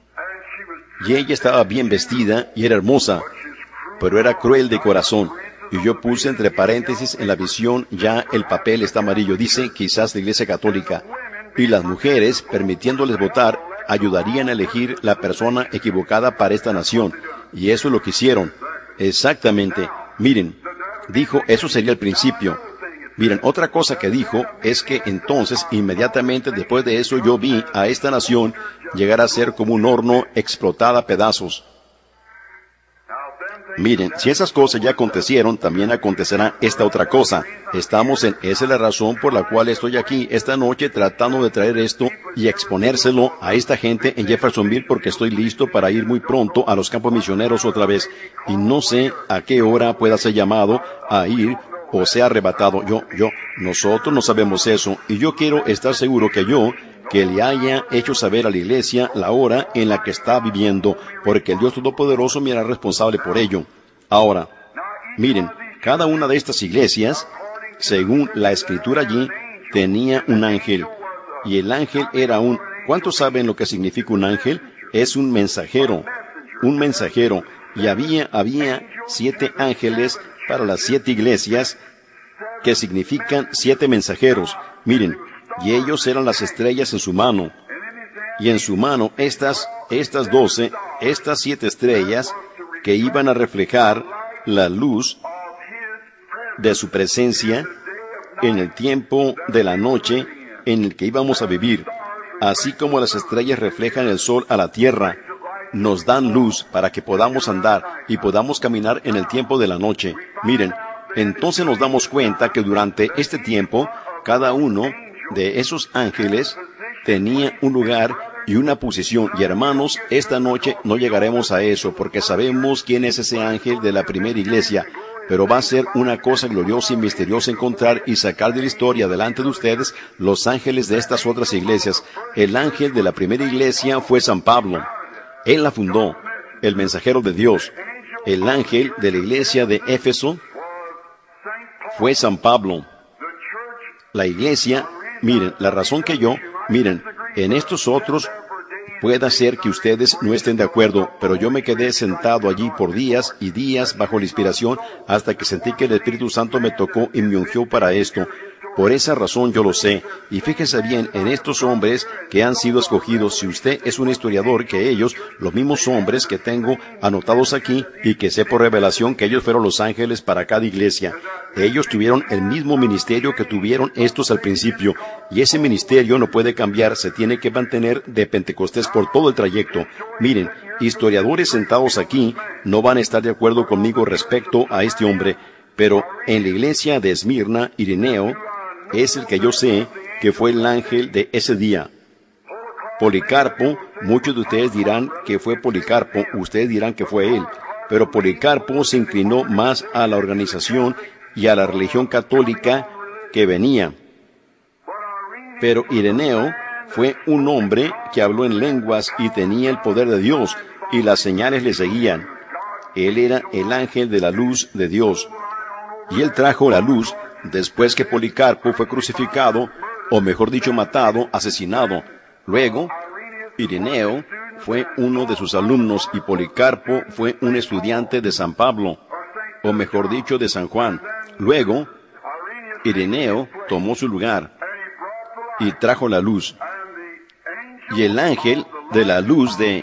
Y ella estaba bien vestida y era hermosa, pero era cruel de corazón. Y yo puse entre paréntesis en la visión, ya el papel está amarillo, dice quizás la Iglesia Católica. Y las mujeres, permitiéndoles votar, ayudarían a elegir la persona equivocada para esta nación. Y eso es lo que hicieron. Exactamente. Miren, dijo, eso sería el principio. Miren, otra cosa que dijo es que entonces, inmediatamente después de eso, yo vi a esta nación llegar a ser como un horno explotada a pedazos. Miren, si esas cosas ya acontecieron, también acontecerá esta otra cosa. Esa es la razón por la cual estoy aquí esta noche tratando de traer esto y exponérselo a esta gente en Jeffersonville porque estoy listo para ir muy pronto a los campos misioneros otra vez. Y no sé a qué hora pueda ser llamado a ir o sea arrebatado. Nosotros no sabemos eso, y yo quiero estar seguro que le haya hecho saber a la iglesia la hora en la que está viviendo, porque el Dios Todopoderoso me hará responsable por ello. Ahora, miren, cada una de estas iglesias, según la escritura allí, tenía un ángel, y el ángel era ¿cuántos saben lo que significa un ángel? Es un mensajero, y había 7 ángeles para las 7 iglesias, que significan 7 mensajeros. Miren, y ellos eran las estrellas en su mano. Y en su mano estas 12, estas 7 estrellas, que iban a reflejar la luz de su presencia en el tiempo de la noche en el que íbamos a vivir. Así como las estrellas reflejan el sol a la tierra, nos dan luz para que podamos andar y podamos caminar en el tiempo de la noche. Miren, entonces nos damos cuenta que durante este tiempo, cada uno de esos ángeles tenía un lugar y una posición. Y hermanos, esta noche no llegaremos a eso porque sabemos quién es ese ángel de la primera iglesia. Pero va a ser una cosa gloriosa y misteriosa encontrar y sacar de la historia delante de ustedes los ángeles de estas otras iglesias. El ángel de la primera iglesia fue San Pablo. Él la fundó, el mensajero de Dios. El ángel de la iglesia de Éfeso fue San Pablo. La iglesia, miren, la razón que miren, en estos otros pueda ser que ustedes no estén de acuerdo, pero yo me quedé sentado allí por días y días bajo la inspiración hasta que sentí que el Espíritu Santo me tocó y me ungió para esto. Por esa razón yo lo sé. Y fíjese bien en estos hombres que han sido escogidos. Si usted es un historiador, que ellos, los mismos hombres que tengo anotados aquí y que sé por revelación que ellos fueron los ángeles para cada iglesia. Ellos tuvieron el mismo ministerio que tuvieron estos al principio. Y ese ministerio no puede cambiar, se tiene que mantener de Pentecostés por todo el trayecto. Miren, historiadores sentados aquí no van a estar de acuerdo conmigo respecto a este hombre. Pero en la iglesia de Esmirna, Ireneo es el que yo sé que fue el ángel de ese día. Policarpo, muchos de ustedes dirán que fue Policarpo, ustedes dirán que fue él, pero Policarpo se inclinó más a la organización y a la religión católica que venía. Pero Ireneo fue un hombre que habló en lenguas y tenía el poder de Dios, y las señales le seguían. Él era el ángel de la luz de Dios, y él trajo la luz después que Policarpo fue crucificado, o mejor dicho, matado, asesinado. Luego, Ireneo fue uno de sus alumnos y Policarpo fue un estudiante de San Pablo, o mejor dicho, de San Juan. Luego, Ireneo tomó su lugar y trajo la luz. Y el ángel de la luz de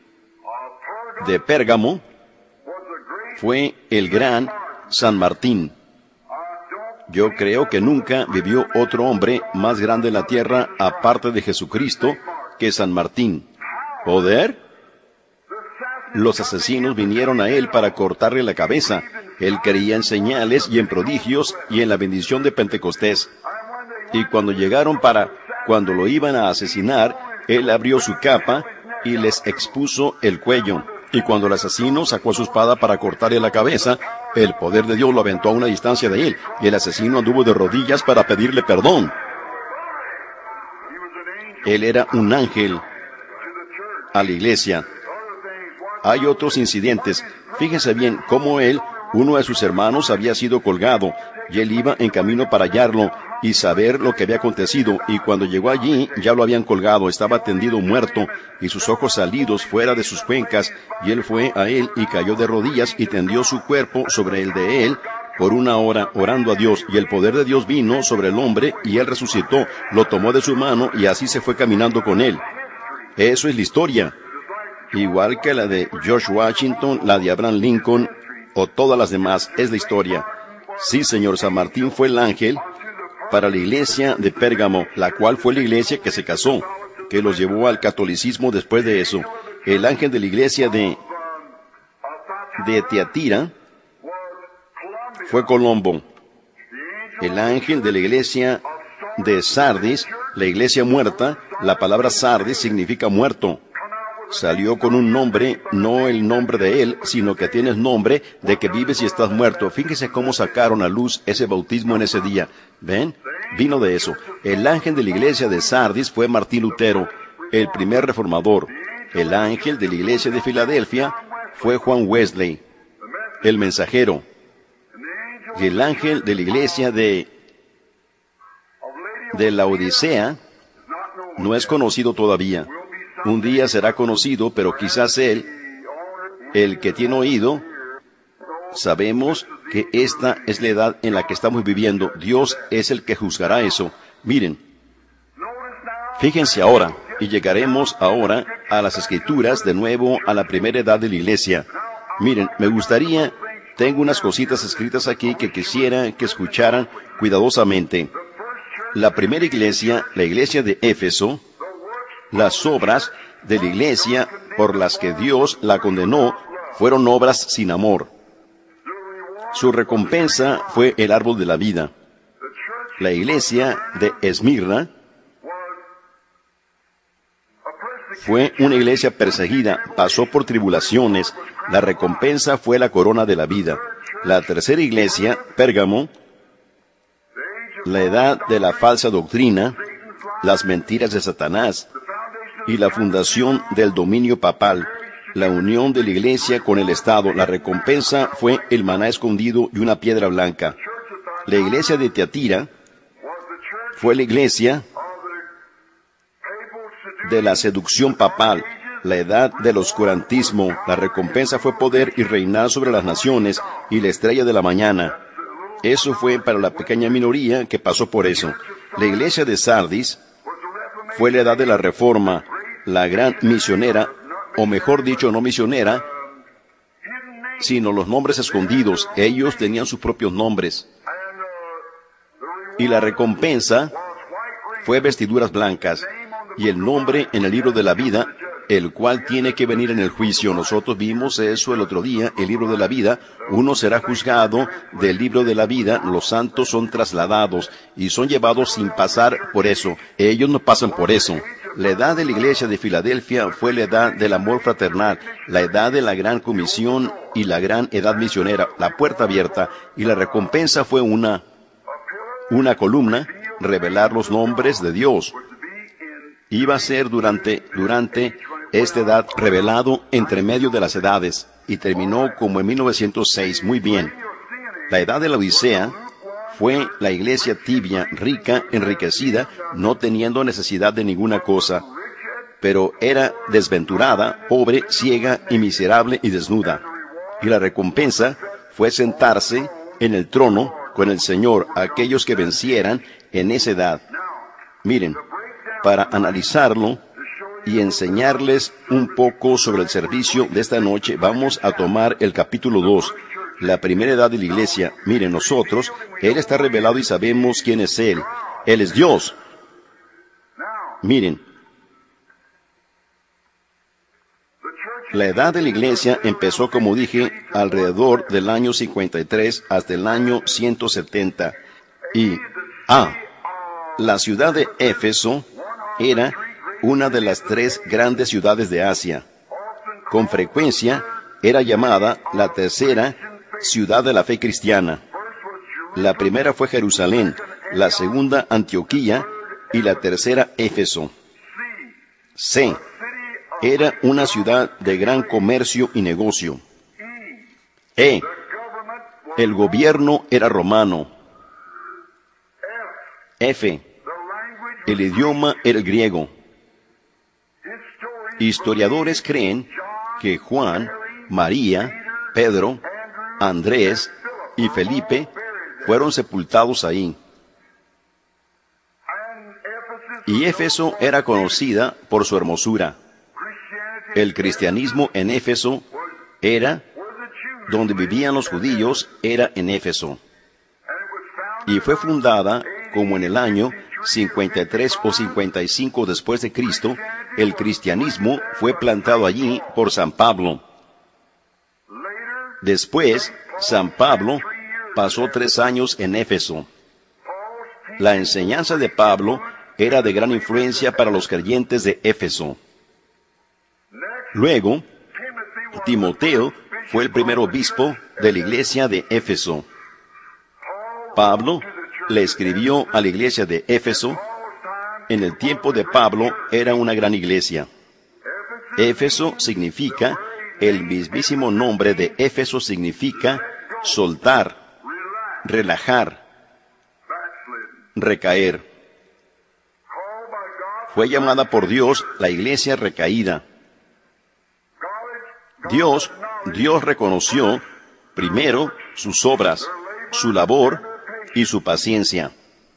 Pérgamo fue el gran San Martín. Yo creo que nunca vivió otro hombre más grande en la tierra, aparte de Jesucristo, que San Martín. ¿Poder? Los asesinos vinieron a él para cortarle la cabeza. Él creía en señales y en prodigios y en la bendición de Pentecostés. Y cuando cuando lo iban a asesinar, él abrió su capa y les expuso el cuello. Y cuando el asesino sacó su espada para cortarle la cabeza, el poder de Dios lo aventó a una distancia de él, y el asesino anduvo de rodillas para pedirle perdón. Él era un ángel a la iglesia. Hay otros incidentes. Fíjense bien cómo uno de sus hermanos había sido colgado, y él iba en camino para hallarlo y saber lo que había acontecido, y cuando llegó allí ya lo habían colgado, estaba tendido muerto, y sus ojos salidos fuera de sus cuencas, y él fue a él y cayó de rodillas y tendió su cuerpo sobre el de él por una hora, orando a Dios, y el poder de Dios vino sobre el hombre, y él resucitó, lo tomó de su mano, y así se fue caminando con él. Eso es la historia. Igual que la de George Washington, la de Abraham Lincoln, o todas las demás, es la historia. Sí, señor, San Martín fue el ángel para la iglesia de Pérgamo, la cual fue la iglesia que se casó, que los llevó al catolicismo después de eso. El ángel de la iglesia de Tiatira fue Colombo. El ángel de la iglesia de Sardis, la iglesia muerta, la palabra Sardis significa muerto. Salió con un nombre, no el nombre de él, sino que tienes nombre de que vives y estás muerto. Fíjense cómo sacaron a luz ese bautismo en ese día. ¿Ven? Vino de eso. El ángel de la iglesia de Sardis fue Martín Lutero, el primer reformador. El ángel de la iglesia de Filadelfia fue Juan Wesley, el mensajero. Y el ángel de la iglesia de la Odisea no es conocido todavía. Un día será conocido, pero quizás él, el que tiene oído, sabemos que esta es la edad en la que estamos viviendo. Dios es el que juzgará eso. Miren, fíjense ahora, y llegaremos ahora a las Escrituras, de nuevo a la primera edad de la iglesia. Miren, me gustaría, tengo unas cositas escritas aquí que quisiera que escucharan cuidadosamente. La primera iglesia, la iglesia de Éfeso, las obras de la iglesia por las que Dios la condenó fueron obras sin amor. Su recompensa fue el árbol de la vida. La iglesia de Esmirna fue una iglesia perseguida, pasó por tribulaciones. La recompensa fue la corona de la vida. La tercera iglesia, Pérgamo, la edad de la falsa doctrina, las mentiras de Satanás y la fundación del dominio papal. la unión de la iglesia con el Estado. La recompensa fue el maná escondido y una piedra blanca. La iglesia de Tiatira fue la iglesia de la seducción papal, la edad del oscurantismo. La recompensa fue poder y reinar sobre las naciones y la estrella de la mañana. Eso fue para la pequeña minoría que pasó por eso. La iglesia de Sardis fue la edad de la reforma, la gran misionera, o mejor dicho, no misionera, sino los nombres escondidos. Ellos tenían sus propios nombres. Y la recompensa fue vestiduras blancas y el nombre en el libro de la vida, el cual tiene que venir en el juicio. Nosotros vimos eso el otro día, el libro de la vida. Uno será juzgado del libro de la vida. Los santos son trasladados y son llevados sin pasar por eso. Ellos no pasan por eso. La edad de la iglesia de Filadelfia fue la edad del amor fraternal, la edad de la gran comisión y la gran edad misionera, la puerta abierta, y la recompensa fue una columna, revelar los nombres de Dios. Iba a ser durante esta edad revelado entre medio de las edades, y terminó como en 1906. Muy bien. La edad de la Odisea fue la iglesia tibia, rica, enriquecida, no teniendo necesidad de ninguna cosa, pero era desventurada, pobre, ciega y miserable y desnuda. Y la recompensa fue sentarse en el trono con el Señor, aquellos que vencieran en esa edad. Miren, para analizarlo y enseñarles un poco sobre el servicio de esta noche, vamos a tomar el capítulo 2, la primera edad de la iglesia. Miren, nosotros, Él está revelado y sabemos quién es Él. Él es Dios. Miren, la edad de la iglesia empezó, como dije, alrededor del año 53 hasta el año 170. Y, la ciudad de Éfeso era una de las 3 grandes ciudades de Asia. Con frecuencia era llamada la tercera ciudad de la fe cristiana. La primera fue Jerusalén, la segunda Antioquía y la tercera Éfeso. C. Era una ciudad de gran comercio y negocio. E. El gobierno era romano. F. El idioma era el griego. Historiadores creen que Juan, María, Pedro, Andrés y Felipe fueron sepultados ahí. Y Éfeso era conocida por su hermosura. El cristianismo en Éfeso era, donde vivían los judíos, era en Éfeso. Y fue fundada como en el año 53 o 55 después de Cristo. El cristianismo fue plantado allí por San Pablo. Después, San Pablo pasó 3 años en Éfeso. La enseñanza de Pablo era de gran influencia para los creyentes de Éfeso. Luego, Timoteo fue el primer obispo de la iglesia de Éfeso. Pablo le escribió a la iglesia de Éfeso. En el tiempo de Pablo era una gran iglesia. Éfeso significa, el mismísimo nombre de Éfeso significa soltar, relajar, recaer. Fue llamada por Dios la iglesia recaída. Dios reconoció primero sus obras, su labor y su paciencia.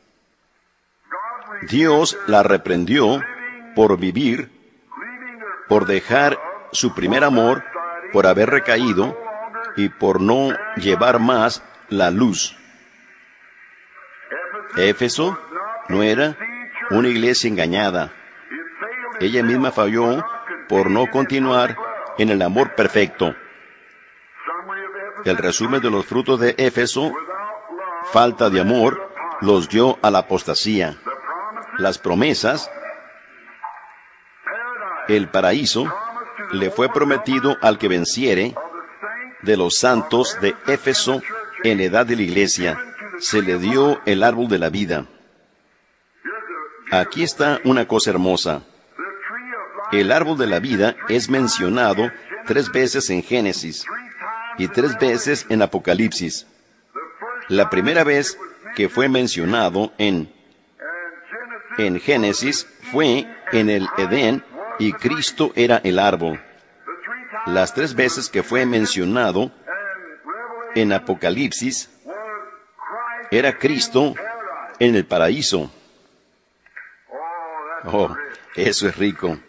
Dios la reprendió por vivir, por dejar su primer amor, por haber recaído y por no llevar más la luz. Éfeso no era una iglesia engañada. Ella misma falló por no continuar en el amor perfecto. El resumen de los frutos de Éfeso, falta de amor, los dio a la apostasía. Las promesas, el paraíso, le fue prometido al que venciere de los santos de Éfeso en edad de la iglesia. Se le dio el árbol de la vida. Aquí está una cosa hermosa. El árbol de la vida es mencionado 3 veces en Génesis y 3 veces en Apocalipsis. La primera vez que fue mencionado en Génesis fue en el Edén y Cristo era el árbol. Las 3 veces que fue mencionado en Apocalipsis era Cristo en el paraíso. Oh, eso es rico.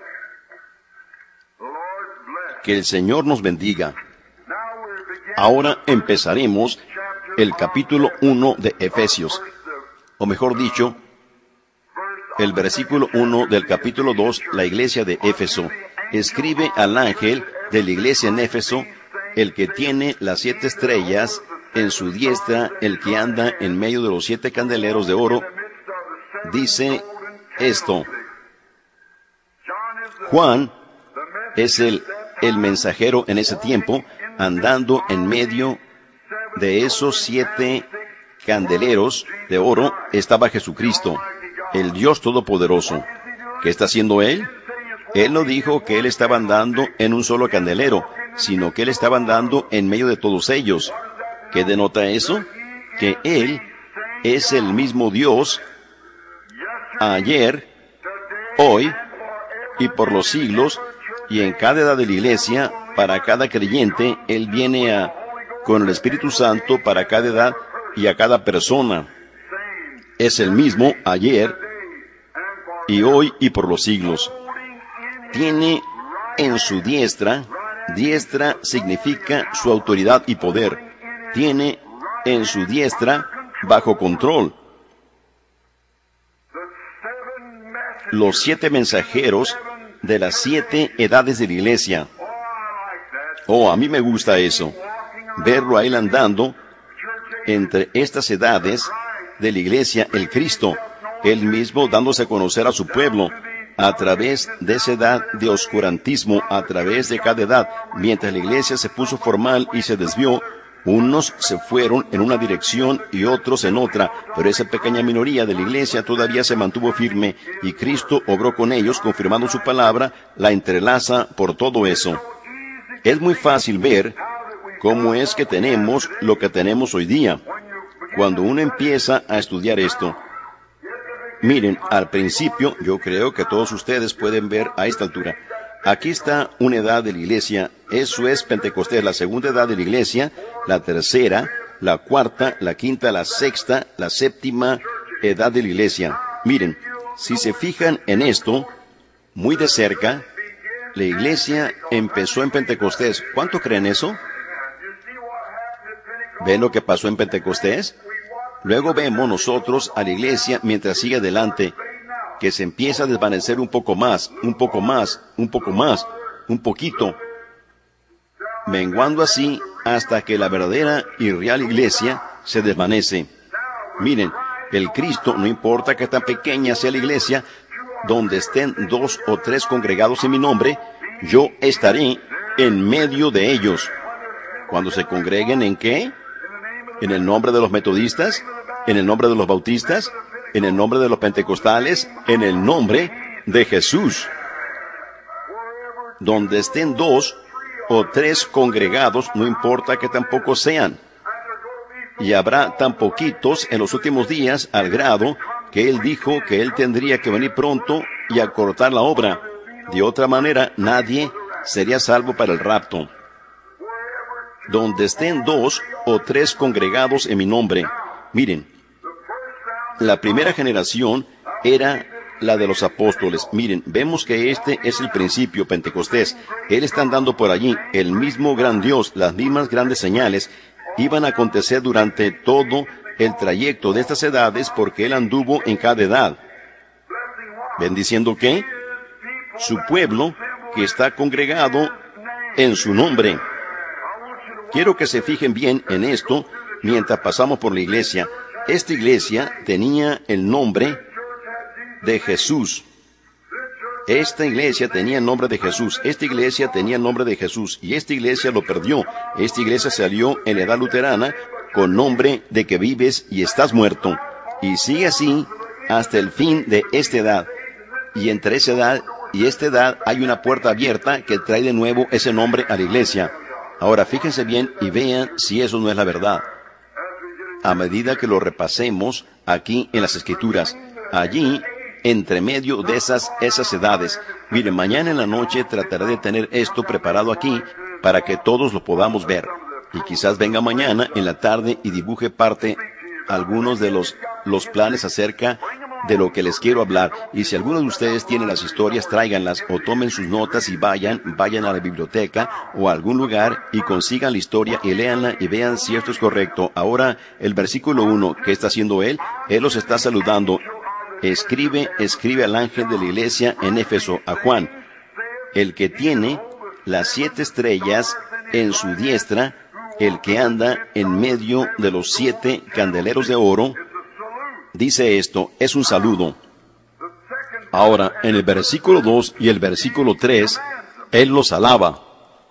Que el Señor nos bendiga. Ahora empezaremos el capítulo 1 de Efesios, o mejor dicho, el versículo 1 del capítulo 2, la iglesia de Éfeso. Escribe al ángel de la iglesia en Éfeso, el que tiene las 7 estrellas en su diestra, el que anda en medio de los 7 candeleros de oro, dice esto. Juan es el mensajero en ese tiempo, andando en medio de esos 7 candeleros de oro estaba Jesucristo, el Dios Todopoderoso. ¿Qué está haciendo Él? Él no dijo que Él estaba andando en un solo candelero, sino que Él estaba andando en medio de todos ellos. ¿Qué denota eso? Que Él es el mismo Dios ayer, hoy y por los siglos, y en cada edad de la iglesia, para cada creyente, Él viene con el Espíritu Santo para cada edad y a cada persona. Es el mismo ayer y hoy y por los siglos. Tiene en su diestra, diestra significa su autoridad y poder. Tiene en su diestra bajo control los 7 mensajeros de las 7 edades de la iglesia. Oh, a mí me gusta eso, verlo a Él andando entre estas edades de la iglesia, el Cristo, Él mismo dándose a conocer a su pueblo, a través de esa edad de oscurantismo, a través de cada edad. Mientras la iglesia se puso formal y se desvió, unos se fueron en una dirección y otros en otra, pero esa pequeña minoría de la iglesia todavía se mantuvo firme, y Cristo obró con ellos, confirmando su palabra, la entrelaza por todo eso. Es muy fácil ver cómo es que tenemos lo que tenemos hoy día, cuando uno empieza a estudiar esto. Miren, al principio, yo creo que todos ustedes pueden ver a esta altura. Aquí está una edad de la iglesia, eso es Pentecostés, la segunda edad de la iglesia, la tercera, la cuarta, la quinta, la sexta, la séptima edad de la iglesia. Miren, si se fijan en esto, muy de cerca, la iglesia empezó en Pentecostés. ¿Cuánto creen eso? ¿Ven lo que pasó en Pentecostés? Luego vemos nosotros a la iglesia mientras sigue adelante, que se empieza a desvanecer un poco más, un poco más, un poco más, un poquito, menguando así hasta que la verdadera y real iglesia se desvanece. Miren, el Cristo, no importa que tan pequeña sea la iglesia, donde estén 2 o 3 congregados en mi nombre, yo estaré en medio de ellos. Cuando se congreguen, ¿en qué? ¿En el nombre de los metodistas? ¿En el nombre de los bautistas? ¿En el nombre de los pentecostales? En el nombre de Jesús. Donde estén 2 o 3 congregados, no importa que tampoco sean. Y habrá tan poquitos en los últimos días, al grado que Él dijo que Él tendría que venir pronto y acortar la obra. De otra manera, nadie sería salvo para el rapto. Donde estén 2 o 3 congregados en mi nombre. Miren, la primera generación era la de los apóstoles. Miren, vemos que este es el principio, Pentecostés. Él está andando por allí, el mismo gran Dios, las mismas grandes señales iban a acontecer durante todo el trayecto de estas edades, porque Él anduvo en cada edad. ¿Bendiciendo qué? Su pueblo, que está congregado en su nombre. Quiero que se fijen bien en esto mientras pasamos por la iglesia. Esta iglesia tenía el nombre de Jesús. Esta iglesia tenía el nombre de Jesús. Esta iglesia tenía el nombre de Jesús. Y esta iglesia lo perdió. Esta iglesia salió en la edad luterana con nombre de que vives y estás muerto. Y sigue así hasta el fin de esta edad. Y entre esa edad y esta edad hay una puerta abierta que trae de nuevo ese nombre a la iglesia. Ahora fíjense bien y vean si eso no es la verdad. A medida que lo repasemos aquí en las Escrituras, allí, entre medio de esas edades. Miren, mañana en la noche trataré de tener esto preparado aquí para que todos lo podamos ver. Y quizás venga mañana en la tarde y dibuje algunos de los planes acerca de lo que les quiero hablar. Y si alguno de ustedes tiene las historias, tráiganlas o tomen sus notas y vayan a la biblioteca o a algún lugar y consigan la historia y léanla y vean si esto es correcto. Ahora, el versículo 1, ¿qué está haciendo él? Él los está saludando. Escribe al ángel de la iglesia en Éfeso, a Juan, el que tiene las 7 estrellas en su diestra, el que anda en medio de los 7 candeleros de oro. Dice esto, es un saludo. Ahora, en el versículo 2 y el versículo 3, él los alaba.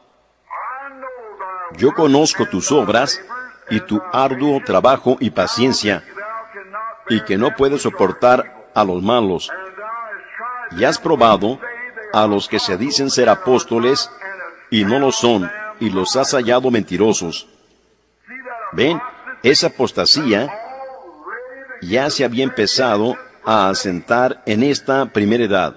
Yo conozco tus obras y tu arduo trabajo y paciencia, y que no puedes soportar a los malos, y has probado a los que se dicen ser apóstoles y no lo son, y los has hallado mentirosos. ¿Ven? Esa apostasía ya se había empezado a asentar en esta primera edad.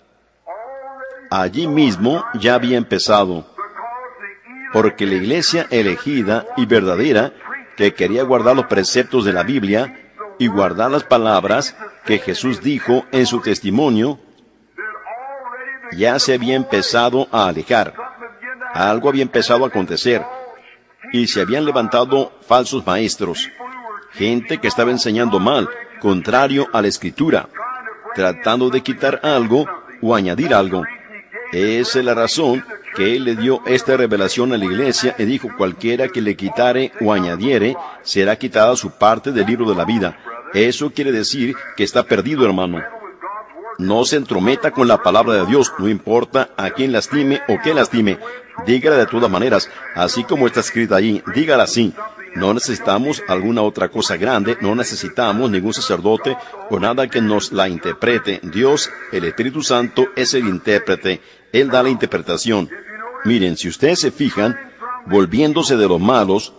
Allí mismo ya había empezado, porque la iglesia elegida y verdadera, que quería guardar los preceptos de la Biblia y guardar las palabras que Jesús dijo en su testimonio, ya se había empezado a alejar. Algo había empezado a acontecer, y se habían levantado falsos maestros, gente que estaba enseñando mal, contrario a la Escritura, tratando de quitar algo o añadir algo. Esa es la razón que Él le dio esta revelación a la iglesia y dijo, cualquiera que le quitare o añadiere, será quitada su parte del libro de la vida. Eso quiere decir que está perdido, hermano. No se entrometa con la palabra de Dios, no importa a quién lastime o qué lastime. Dígala de todas maneras, así como está escrita allí, dígala así. No necesitamos alguna otra cosa grande, no necesitamos ningún sacerdote o nada que nos la interprete. Dios, el Espíritu Santo, es el intérprete. Él da la interpretación. Miren, si ustedes se fijan, volviéndose de los malos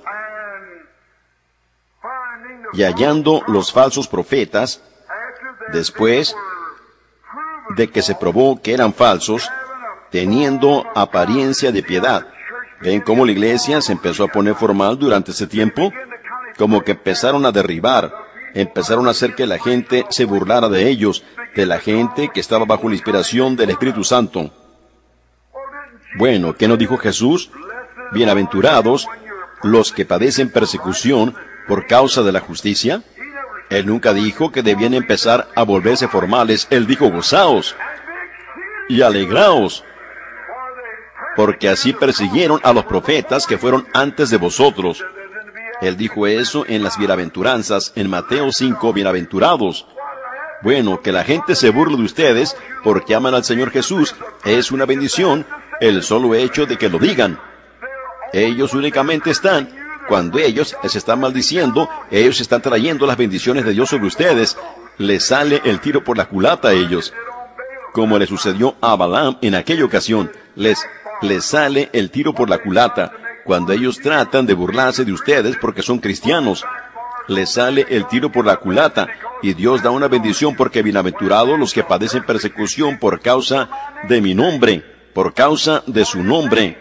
y hallando los falsos profetas, después de que se probó que eran falsos, teniendo apariencia de piedad. ¿Ven cómo la iglesia se empezó a poner formal durante ese tiempo? Como que empezaron a derribar, empezaron a hacer que la gente se burlara de ellos, de la gente que estaba bajo la inspiración del Espíritu Santo. Bueno, ¿qué nos dijo Jesús? Bienaventurados los que padecen persecución por causa de la justicia. Él nunca dijo que debían empezar a volverse formales. Él dijo, gozaos y alegraos, porque así persiguieron a los profetas que fueron antes de vosotros. Él dijo eso en las bienaventuranzas, en Mateo 5, bienaventurados. Bueno, que la gente se burle de ustedes porque aman al Señor Jesús es una bendición, el solo hecho de que lo digan. Ellos únicamente están, cuando ellos les están maldiciendo, ellos están trayendo las bendiciones de Dios sobre ustedes. Les sale el tiro por la culata a ellos. Como le sucedió a Balaam en aquella ocasión, les sale el tiro por la culata. Cuando ellos tratan de burlarse de ustedes porque son cristianos, les sale el tiro por la culata. Y Dios da una bendición porque bienaventurados los que padecen persecución por causa de mi nombre, por causa de su nombre.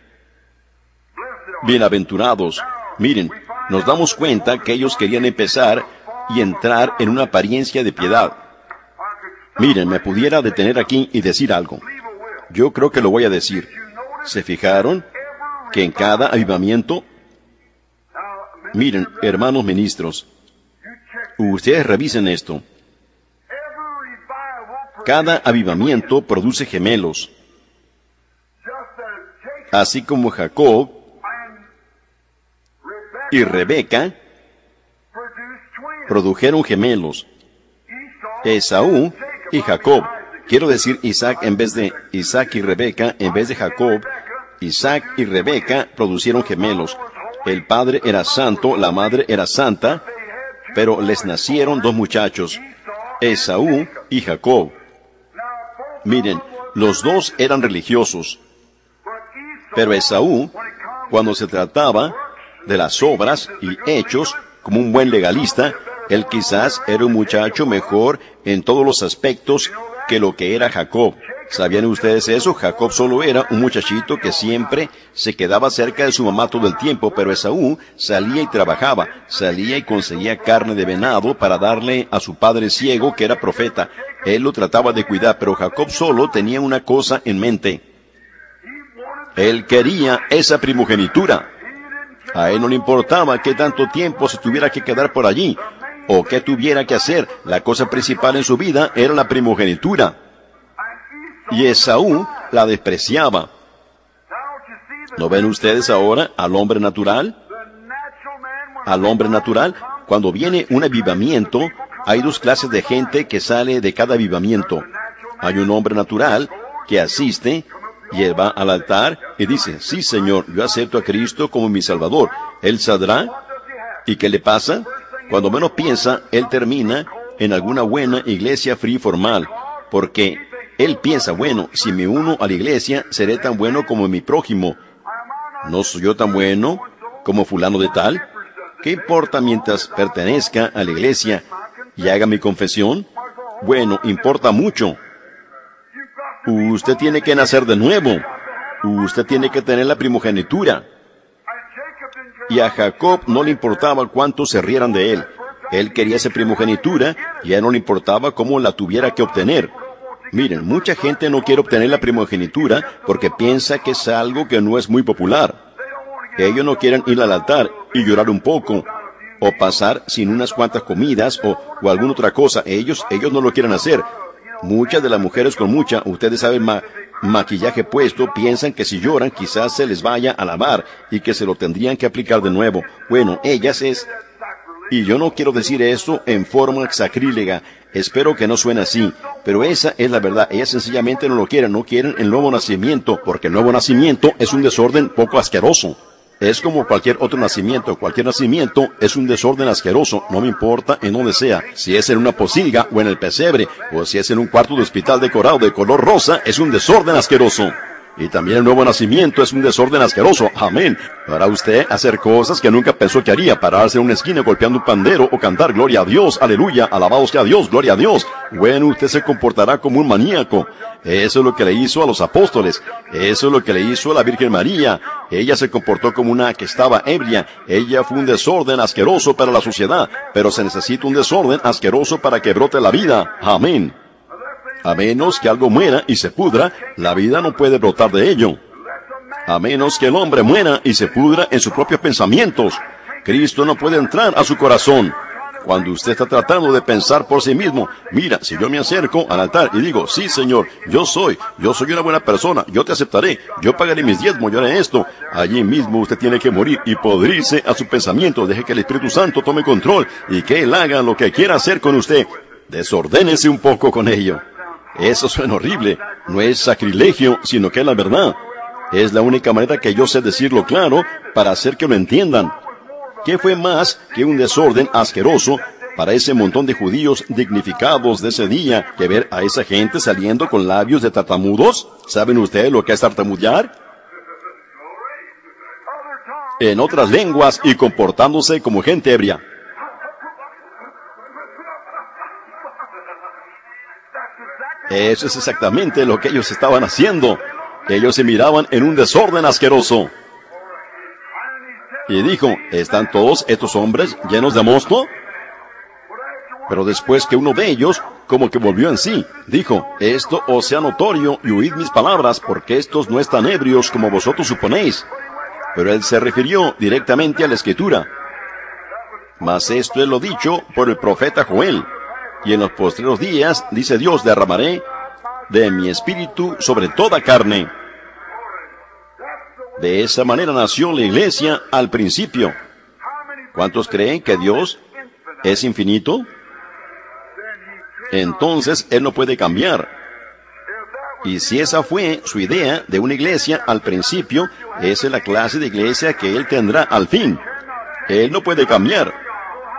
Bienaventurados. Miren, nos damos cuenta que ellos querían empezar y entrar en una apariencia de piedad. Miren, me pudiera detener aquí y decir algo. Yo creo que lo voy a decir. ¿Se fijaron que en cada avivamiento? Miren, hermanos ministros, ustedes revisen esto. Cada avivamiento produce gemelos. Así como Jacob y Rebeca produjeron gemelos. Esaú y Jacob. Quiero decir Isaac en vez de Isaac y Rebeca, en vez de Jacob. Isaac y Rebeca producieron gemelos. El padre era santo, la madre era santa, pero les nacieron 2 muchachos, Esaú y Jacob. Miren, Los dos eran religiosos. Pero Esaú, cuando se trataba de las obras y hechos, como un buen legalista, él quizás era un muchacho mejor en todos los aspectos que lo que era Jacob. ¿Sabían ustedes eso? Jacob solo era un muchachito que siempre se quedaba cerca de su mamá todo el tiempo, pero Esaú salía y trabajaba, salía y conseguía carne de venado para darle a su padre ciego, que era profeta. Él lo trataba de cuidar, pero Jacob solo tenía una cosa en mente. Él quería esa primogenitura. A él no le importaba qué tanto tiempo se tuviera que quedar por allí, o qué tuviera que hacer. La cosa principal en su vida era la primogenitura. Y Esaú la despreciaba. ¿No ven ustedes ahora al hombre natural? Al hombre natural, cuando viene un avivamiento, hay dos clases de gente que sale de cada avivamiento. Hay un hombre natural que asiste y él va al altar y dice, sí, Señor, yo acepto a Cristo como mi Salvador. Él saldrá. ¿Y qué le pasa? Cuando menos piensa, él termina en alguna buena iglesia free formal, porque él piensa, bueno, si me uno a la iglesia, seré tan bueno como mi prójimo. ¿No soy yo tan bueno como fulano de tal? ¿Qué importa mientras pertenezca a la iglesia y haga mi confesión? Bueno, importa mucho. Usted tiene que nacer de nuevo. Usted tiene que tener la primogenitura. Y a Jacob no le importaba cuántos se rieran de él. Él quería esa primogenitura y a él no le importaba cómo la tuviera que obtener. Miren, mucha gente no quiere obtener la primogenitura porque piensa que es algo que no es muy popular. Ellos no quieren ir al altar y llorar un poco, o pasar sin unas cuantas comidas, o alguna otra cosa. Ellos no lo quieren hacer. Muchas de las mujeres con ustedes saben, maquillaje puesto, piensan que si lloran quizás se les vaya a lavar y que se lo tendrían que aplicar de nuevo. Bueno, y yo no quiero decir eso en forma sacrílega, espero que no suene así, pero esa es la verdad. Ellas sencillamente no quieren el nuevo nacimiento, porque el nuevo nacimiento es un desorden poco asqueroso. Es como cualquier otro nacimiento. Cualquier nacimiento es un desorden asqueroso. No me importa en dónde sea. Si es en una pocilga o en el pesebre, o si es en un cuarto de hospital decorado de color rosa, es un desorden asqueroso. Y también el nuevo nacimiento es un desorden asqueroso. Amén. Para usted hacer cosas que nunca pensó que haría. Pararse en una esquina golpeando un pandero o cantar gloria a Dios, aleluya, alabado sea Dios, gloria a Dios. Bueno, usted se comportará como un maníaco. Eso es lo que le hizo a los apóstoles. Eso es lo que le hizo a la Virgen María. Ella se comportó como una que estaba ebria. Ella fue un desorden asqueroso para la sociedad. Pero se necesita un desorden asqueroso para que brote la vida. Amén. A menos que algo muera y se pudra, la vida no puede brotar de ello. A menos que el hombre muera y se pudra en sus propios pensamientos, Cristo no puede entrar a su corazón. Cuando usted está tratando de pensar por sí mismo, mira, si yo me acerco al altar y digo, sí, Señor, yo soy una buena persona, yo te aceptaré, yo pagaré mis diezmos, yo haré esto. Allí mismo usted tiene que morir y podrirse a su pensamiento. Deje que el Espíritu Santo tome control y que Él haga lo que quiera hacer con usted. Desordénese un poco con ello. Eso suena horrible. No es sacrilegio, sino que es la verdad. Es la única manera que yo sé decirlo claro para hacer que lo entiendan. ¿Qué fue más que un desorden asqueroso para ese montón de judíos dignificados de ese día que ver a esa gente saliendo con labios de tartamudos? ¿Saben ustedes lo que es tartamudear? En otras lenguas y comportándose como gente ebria. Eso es exactamente lo que ellos estaban haciendo. Ellos se miraban en un desorden asqueroso. Y dijo, ¿están todos estos hombres llenos de mosto? Pero después que uno de ellos, como que volvió en sí, dijo, esto os sea notorio y oíd mis palabras, porque estos no están ebrios como vosotros suponéis. Pero él se refirió directamente a la Escritura. Mas esto es lo dicho por el profeta Joel. Y en los postreros días, dice Dios, derramaré de mi espíritu sobre toda carne. De esa manera nació la iglesia al principio. ¿Cuántos creen que Dios es infinito? Entonces Él no puede cambiar. Y si esa fue su idea de una iglesia al principio, esa es la clase de iglesia que Él tendrá al fin. Él no puede cambiar.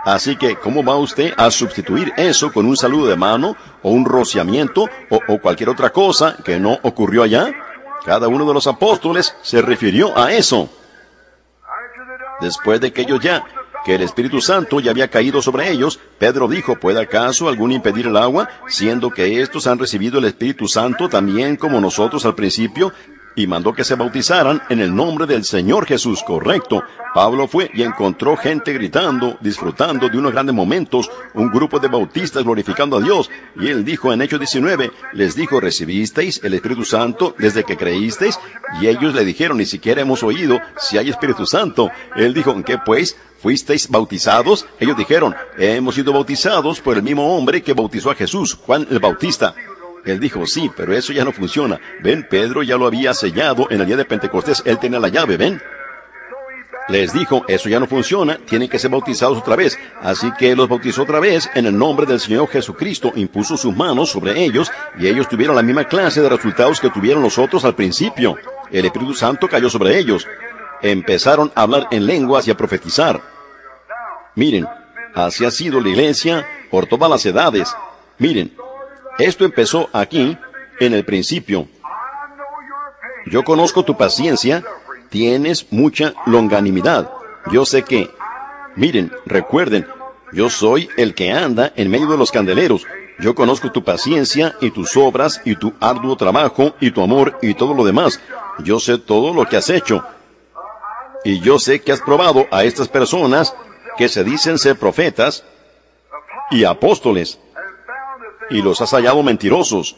Así que, ¿cómo va usted a sustituir eso con un saludo de mano, o un rociamiento, o cualquier otra cosa que no ocurrió allá? Cada uno de los apóstoles se refirió a eso. Después de que el Espíritu Santo ya había caído sobre ellos, Pedro dijo, ¿puede acaso alguno impedir el agua, siendo que estos han recibido el Espíritu Santo también como nosotros al principio? Y mandó que se bautizaran en el nombre del Señor Jesús. Correcto. Pablo fue y encontró gente gritando, disfrutando de unos grandes momentos, un grupo de bautistas glorificando a Dios. Y él dijo en Hechos 19, les dijo, ¿recibisteis el Espíritu Santo desde que creísteis? Y ellos le dijeron, ni siquiera hemos oído si hay Espíritu Santo. Él dijo, ¿en qué pues? ¿Fuisteis bautizados? Ellos dijeron, hemos sido bautizados por el mismo hombre que bautizó a Jesús, Juan el Bautista. Él dijo, sí, pero eso ya no funciona. Ven, Pedro ya lo había sellado en el día de Pentecostés. Él tenía la llave, ven. Les dijo, eso ya no funciona, tienen que ser bautizados otra vez. Así que los bautizó otra vez en el nombre del Señor Jesucristo. Impuso sus manos sobre ellos y ellos tuvieron la misma clase de resultados que tuvieron los otros al principio. El Espíritu Santo cayó sobre ellos. Empezaron a hablar en lenguas y a profetizar. Miren, así ha sido la iglesia por todas las edades. Miren. Esto empezó aquí, en el principio. Yo conozco tu paciencia, tienes mucha longanimidad. Yo sé que, miren, recuerden, yo soy el que anda en medio de los candeleros. Yo conozco tu paciencia y tus obras y tu arduo trabajo y tu amor y todo lo demás. Yo sé todo lo que has hecho. Y yo sé que has probado a estas personas que se dicen ser profetas y apóstoles. Y los has hallado mentirosos.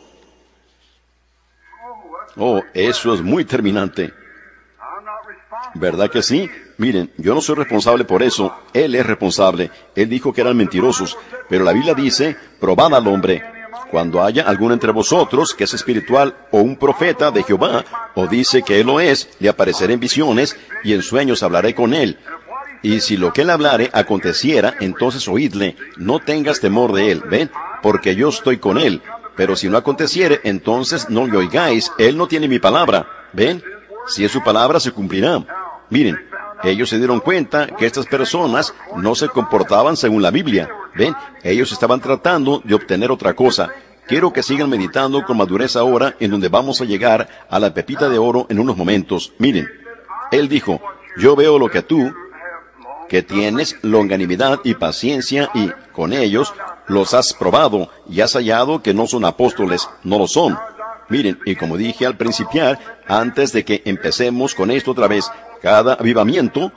Oh, eso es muy terminante. ¿Verdad que sí? Miren, yo no soy responsable por eso. Él es responsable. Él dijo que eran mentirosos. Pero la Biblia dice, probad al hombre. Cuando haya alguno entre vosotros que es espiritual o un profeta de Jehová, o dice que él lo es, le apareceré en visiones y en sueños hablaré con él. Y si lo que él hablare aconteciera, entonces oídle, no tengas temor de él, ¿ven? Porque yo estoy con él. Pero si no aconteciere, entonces no le oigáis, él no tiene mi palabra, ¿ven? Si es su palabra, se cumplirá. Miren, ellos se dieron cuenta que estas personas no se comportaban según la Biblia, ¿ven? Ellos estaban tratando de obtener otra cosa. Quiero que sigan meditando con madurez ahora, en donde vamos a llegar a la pepita de oro en unos momentos. Miren, él dijo, yo veo lo que tú, que tienes longanimidad y paciencia, y con ellos los has probado y has hallado que no son apóstoles, no lo son. Miren, y como dije al principiar, antes de que empecemos con esto otra vez, cada avivamiento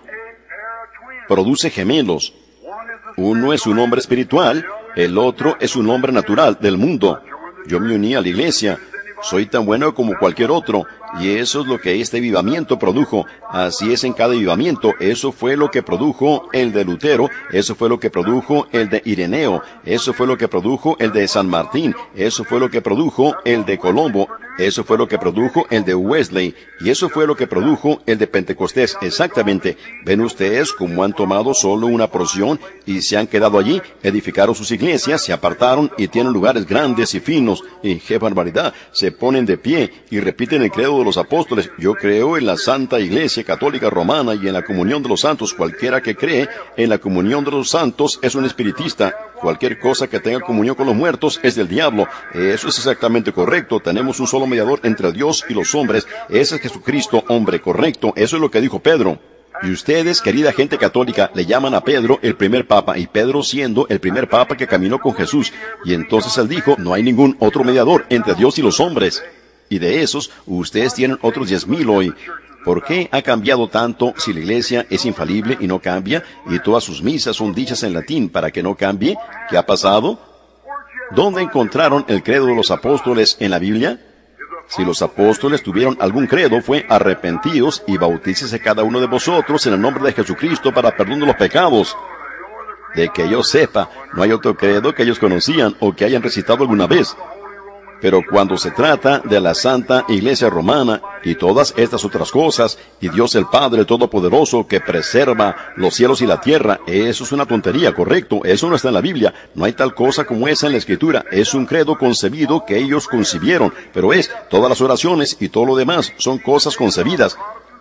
produce gemelos. Uno es un hombre espiritual, el otro es un hombre natural del mundo. Yo me uní a la iglesia. Soy tan bueno como cualquier otro, y eso es lo que este avivamiento produjo. Así es en cada avivamiento. Eso fue lo que produjo el de Lutero, eso fue lo que produjo el de Ireneo, eso fue lo que produjo el de San Martín, eso fue lo que produjo el de Colombo, eso fue lo que produjo el de Wesley, y eso fue lo que produjo el de Pentecostés. Exactamente. ¿Ven ustedes cómo han tomado solo una porción y se han quedado allí? Edificaron sus iglesias, se apartaron y tienen lugares grandes y finos, y qué barbaridad, se ponen de pie y repiten el credo de los apóstoles. Yo creo en la Santa Iglesia Católica Romana y en la comunión de los santos. Cualquiera que cree en la comunión de los santos es un espiritista. Cualquier cosa que tenga comunión con los muertos es del diablo. Eso es exactamente correcto. Tenemos un solo mediador entre Dios y los hombres. Ese es Jesucristo, hombre, correcto. Eso es lo que dijo Pedro. Y ustedes, querida gente católica, le llaman a Pedro el primer papa, y Pedro siendo el primer papa que caminó con Jesús. Y entonces él dijo, no hay ningún otro mediador entre Dios y los hombres. Y de esos, ustedes tienen otros 10,000 hoy. ¿Por qué ha cambiado tanto si la iglesia es infalible y no cambia, y todas sus misas son dichas en latín para que no cambie? ¿Qué ha pasado? ¿Dónde encontraron el credo de los apóstoles en la Biblia? Si los apóstoles tuvieron algún credo, fue arrepentidos y bautícese cada uno de vosotros en el nombre de Jesucristo para perdón de los pecados. De que yo sepa, no hay otro credo que ellos conocían o que hayan recitado alguna vez. Pero cuando se trata de la Santa Iglesia Romana y todas estas otras cosas, y Dios el Padre Todopoderoso que preserva los cielos y la tierra, eso es una tontería, correcto, eso no está en la Biblia, no hay tal cosa como esa en la Escritura, es un credo concebido que ellos concibieron, pero todas las oraciones y todo lo demás son cosas concebidas.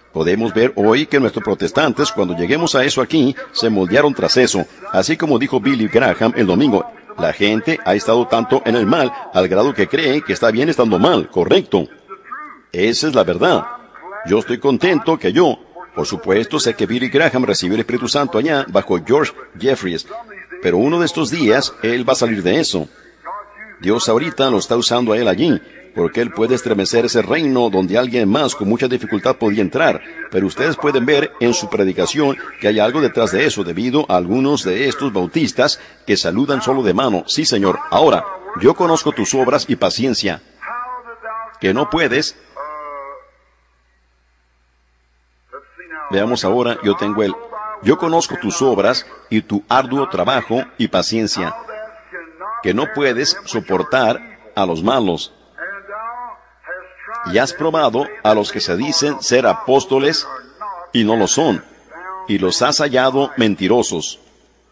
Podemos ver hoy que nuestros protestantes, cuando lleguemos a eso aquí, se moldearon tras eso. Así como dijo Billy Graham el domingo, la gente ha estado tanto en el mal al grado que cree que está bien estando mal, correcto. Esa es la verdad. Yo estoy contento que por supuesto, sé que Billy Graham recibió el Espíritu Santo allá bajo George Jeffries, pero uno de estos días él va a salir de eso. Dios ahorita lo está usando a él allí, porque él puede estremecer ese reino donde alguien más con mucha dificultad podía entrar, pero ustedes pueden ver en su predicación que hay algo detrás de eso debido a algunos de estos bautistas que saludan solo de mano. Sí, Señor. Ahora, yo conozco tus obras y paciencia, que no puedes. Veamos ahora, yo conozco tus obras y tu arduo trabajo y paciencia, que no puedes soportar a los malos. Y has probado a los que se dicen ser apóstoles y no lo son, y los has hallado mentirosos.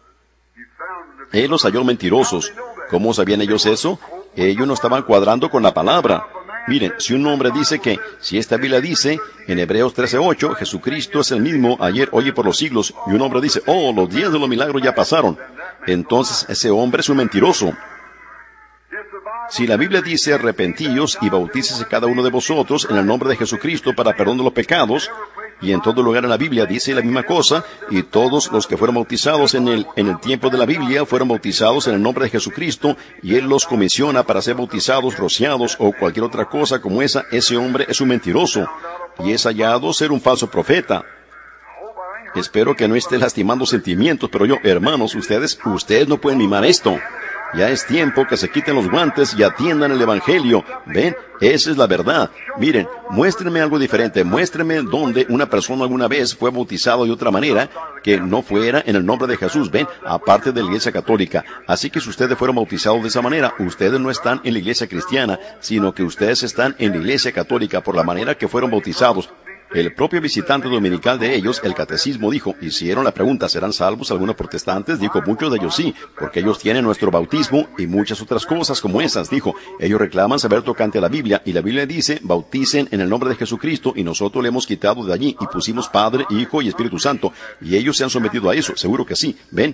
Él los halló mentirosos. ¿Cómo sabían ellos eso? Ellos no estaban cuadrando con la palabra. Miren, si un hombre dice si esta Biblia dice, en Hebreos 13:8, Jesucristo es el mismo ayer, hoy y por los siglos, y un hombre dice, los días de los milagros ya pasaron, entonces ese hombre es un mentiroso. Si la Biblia dice, arrepentíos y bautícese cada uno de vosotros en el nombre de Jesucristo para perdón de los pecados, y en todo lugar en la Biblia dice la misma cosa, y todos los que fueron bautizados en el tiempo de la Biblia fueron bautizados en el nombre de Jesucristo, y Él los comisiona para ser bautizados, rociados o cualquier otra cosa como esa, ese hombre es un mentiroso, y es hallado ser un falso profeta. Espero que no esté lastimando sentimientos, pero hermanos, ustedes no pueden mimar esto. Ya es tiempo que se quiten los guantes y atiendan el Evangelio. ¿Ven? Esa es la verdad. Miren, muéstrenme algo diferente. Muéstrenme donde una persona alguna vez fue bautizado de otra manera que no fuera en el nombre de Jesús. ¿Ven? Aparte de la Iglesia Católica. Así que si ustedes fueron bautizados de esa manera, ustedes no están en la Iglesia Cristiana, sino que ustedes están en la Iglesia Católica por la manera que fueron bautizados. El propio visitante dominical de ellos, el catecismo, dijo, hicieron la pregunta, ¿serán salvos algunos protestantes? Dijo, muchos de ellos sí, porque ellos tienen nuestro bautismo y muchas otras cosas como esas. Dijo, ellos reclaman saber tocante a la Biblia, y la Biblia dice, bauticen en el nombre de Jesucristo, y nosotros le hemos quitado de allí, y pusimos Padre, Hijo y Espíritu Santo, y ellos se han sometido a eso, seguro que sí. ¿Ven?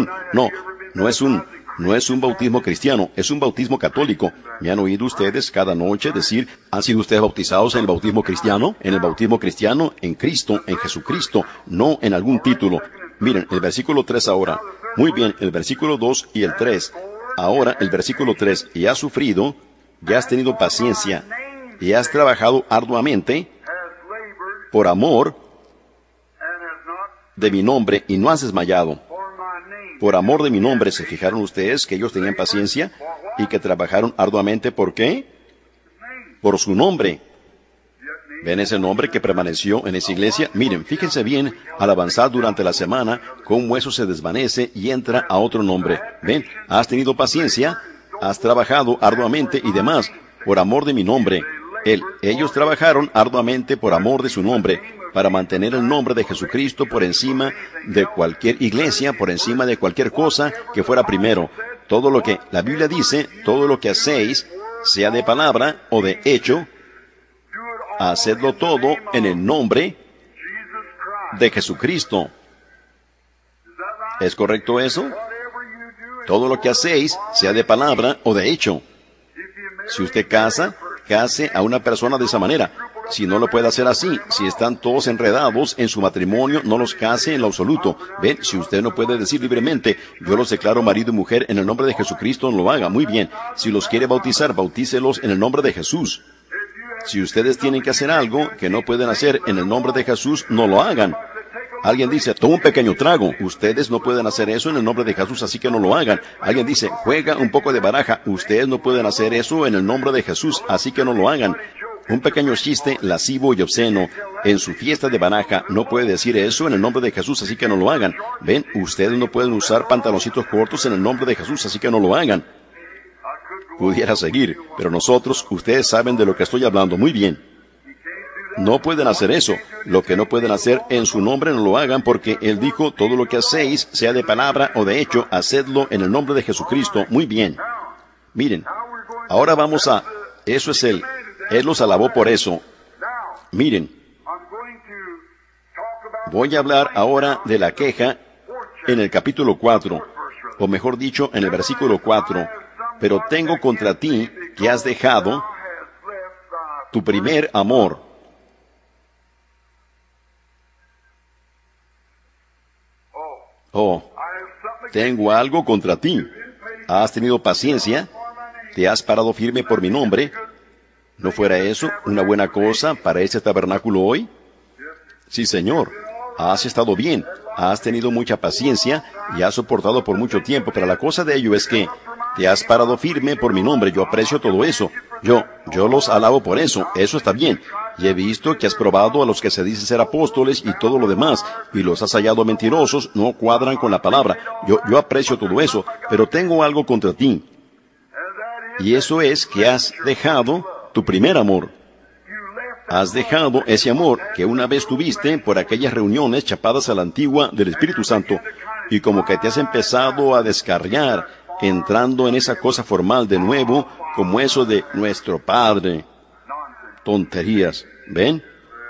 No es un bautismo cristiano, es un bautismo católico. ¿Me han oído ustedes cada noche decir, ¿han sido ustedes bautizados en el bautismo cristiano? En el bautismo cristiano, en Cristo, en Jesucristo, no en algún título. Miren, el versículo 3 ahora. Muy bien, el versículo 2 y el 3. Ahora, el versículo 3. Y has sufrido, y has tenido paciencia, y has trabajado arduamente por amor de mi nombre, y no has desmayado. Por amor de mi nombre, ¿se fijaron ustedes que ellos tenían paciencia y que trabajaron arduamente? ¿Por qué? Por su nombre. ¿Ven ese nombre que permaneció en esa iglesia? Miren, fíjense bien, al avanzar durante la semana, cómo eso se desvanece y entra a otro nombre. ¿Ven? Has tenido paciencia, has trabajado arduamente y demás, por amor de mi nombre. Ellos trabajaron arduamente por amor de su nombre, para mantener el nombre de Jesucristo por encima de cualquier iglesia, por encima de cualquier cosa que fuera primero. Todo lo que la Biblia dice, todo lo que hacéis, sea de palabra o de hecho, hacedlo todo en el nombre de Jesucristo. ¿Es correcto eso? Todo lo que hacéis, sea de palabra o de hecho. Si usted case a una persona de esa manera. Si no lo puede hacer así, si están todos enredados en su matrimonio, no los case en lo absoluto. Ven, si usted no puede decir libremente, yo los declaro marido y mujer en el nombre de Jesucristo, no lo haga. Muy bien. Si los quiere bautizar, bautícelos en el nombre de Jesús. Si ustedes tienen que hacer algo que no pueden hacer en el nombre de Jesús, no lo hagan. Alguien dice, toma un pequeño trago. Ustedes no pueden hacer eso en el nombre de Jesús, así que no lo hagan. Alguien dice, juega un poco de baraja. Ustedes no pueden hacer eso en el nombre de Jesús, así que no lo hagan. Un pequeño chiste lascivo y obsceno en su fiesta de baraja no puede decir eso en el nombre de Jesús, así que no lo hagan. Ven, ustedes no pueden usar pantaloncitos cortos en el nombre de Jesús, así que no lo hagan. Pudiera seguir, pero ustedes saben de lo que estoy hablando muy bien. No pueden hacer eso. Lo que no pueden hacer en su nombre no lo hagan, porque Él dijo, todo lo que hacéis, sea de palabra o de hecho, hacedlo en el nombre de Jesucristo. Muy bien. Miren, ahora vamos Él los alabó por eso. Miren, Voy a hablar ahora de la queja en el capítulo 4, o mejor dicho, en el versículo 4. Pero tengo contra ti que has dejado tu primer amor. Oh, tengo algo contra ti. Has tenido paciencia, te has parado firme por mi nombre. ¿No fuera eso una buena cosa para este tabernáculo hoy? Sí, Señor. Has estado bien, has tenido mucha paciencia y has soportado por mucho tiempo, pero la cosa de ello es que te has parado firme por mi nombre. Yo aprecio todo eso. Yo los alabo por eso. Eso está bien. Y he visto que has probado a los que se dicen ser apóstoles y todo lo demás, y los has hallado mentirosos, no cuadran con la palabra. Yo aprecio todo eso, pero tengo algo contra ti. Y eso es que has dejado tu primer amor. Has dejado ese amor que una vez tuviste por aquellas reuniones chapadas a la antigua del Espíritu Santo, y como que te has empezado a descarriar, entrando en esa cosa formal de nuevo, como eso de nuestro Padre. Tonterías, ¿ven?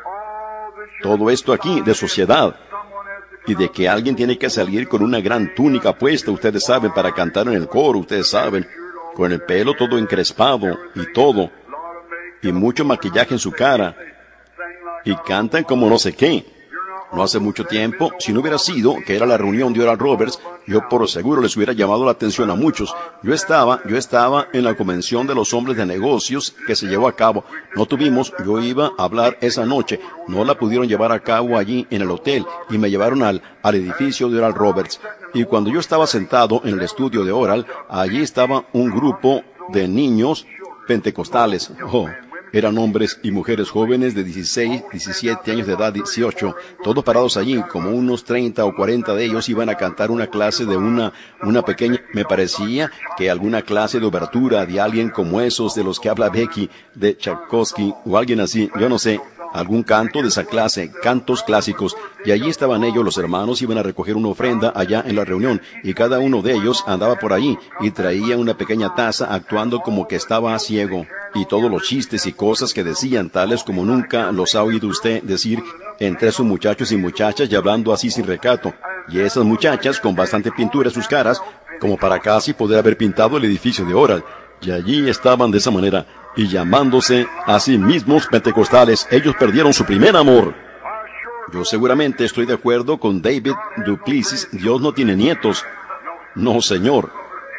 Todo esto aquí de sociedad, y de que alguien tiene que salir con una gran túnica puesta, ustedes saben, para cantar en el coro, ustedes saben, con el pelo todo encrespado, y todo, y mucho maquillaje en su cara, y cantan como no sé qué. No hace mucho tiempo, si no hubiera sido que era la reunión de Oral Roberts, yo por seguro les hubiera llamado la atención a muchos. Yo estaba en la convención de los hombres de negocios que se llevó a cabo. Yo iba a hablar esa noche, no la pudieron llevar a cabo allí en el hotel, y me llevaron al edificio de Oral Roberts. Y cuando yo estaba sentado en el estudio de Oral, allí estaba un grupo de niños pentecostales. Eran hombres y mujeres jóvenes de 16, 17 años de edad, 18, todos parados allí, como unos 30 o 40 de ellos iban a cantar una clase de una pequeña, me parecía que alguna clase de obertura de alguien como esos de los que habla Becky, de Tchaikovsky, o alguien así, yo no sé, algún canto de esa clase, cantos clásicos, y allí estaban ellos, los hermanos, iban a recoger una ofrenda allá en la reunión, y cada uno de ellos andaba por allí, y traía una pequeña taza actuando como que estaba ciego, y todos los chistes y cosas que decían, tales como nunca los ha oído usted decir entre esos muchachos y muchachas, y hablando así sin recato, y esas muchachas con bastante pintura en sus caras, como para casi poder haber pintado el edificio de Oral, y allí estaban de esa manera, y llamándose a sí mismos pentecostales. Ellos perdieron su primer amor. Yo seguramente estoy de acuerdo con David Duplessis. Dios no tiene nietos. No, Señor.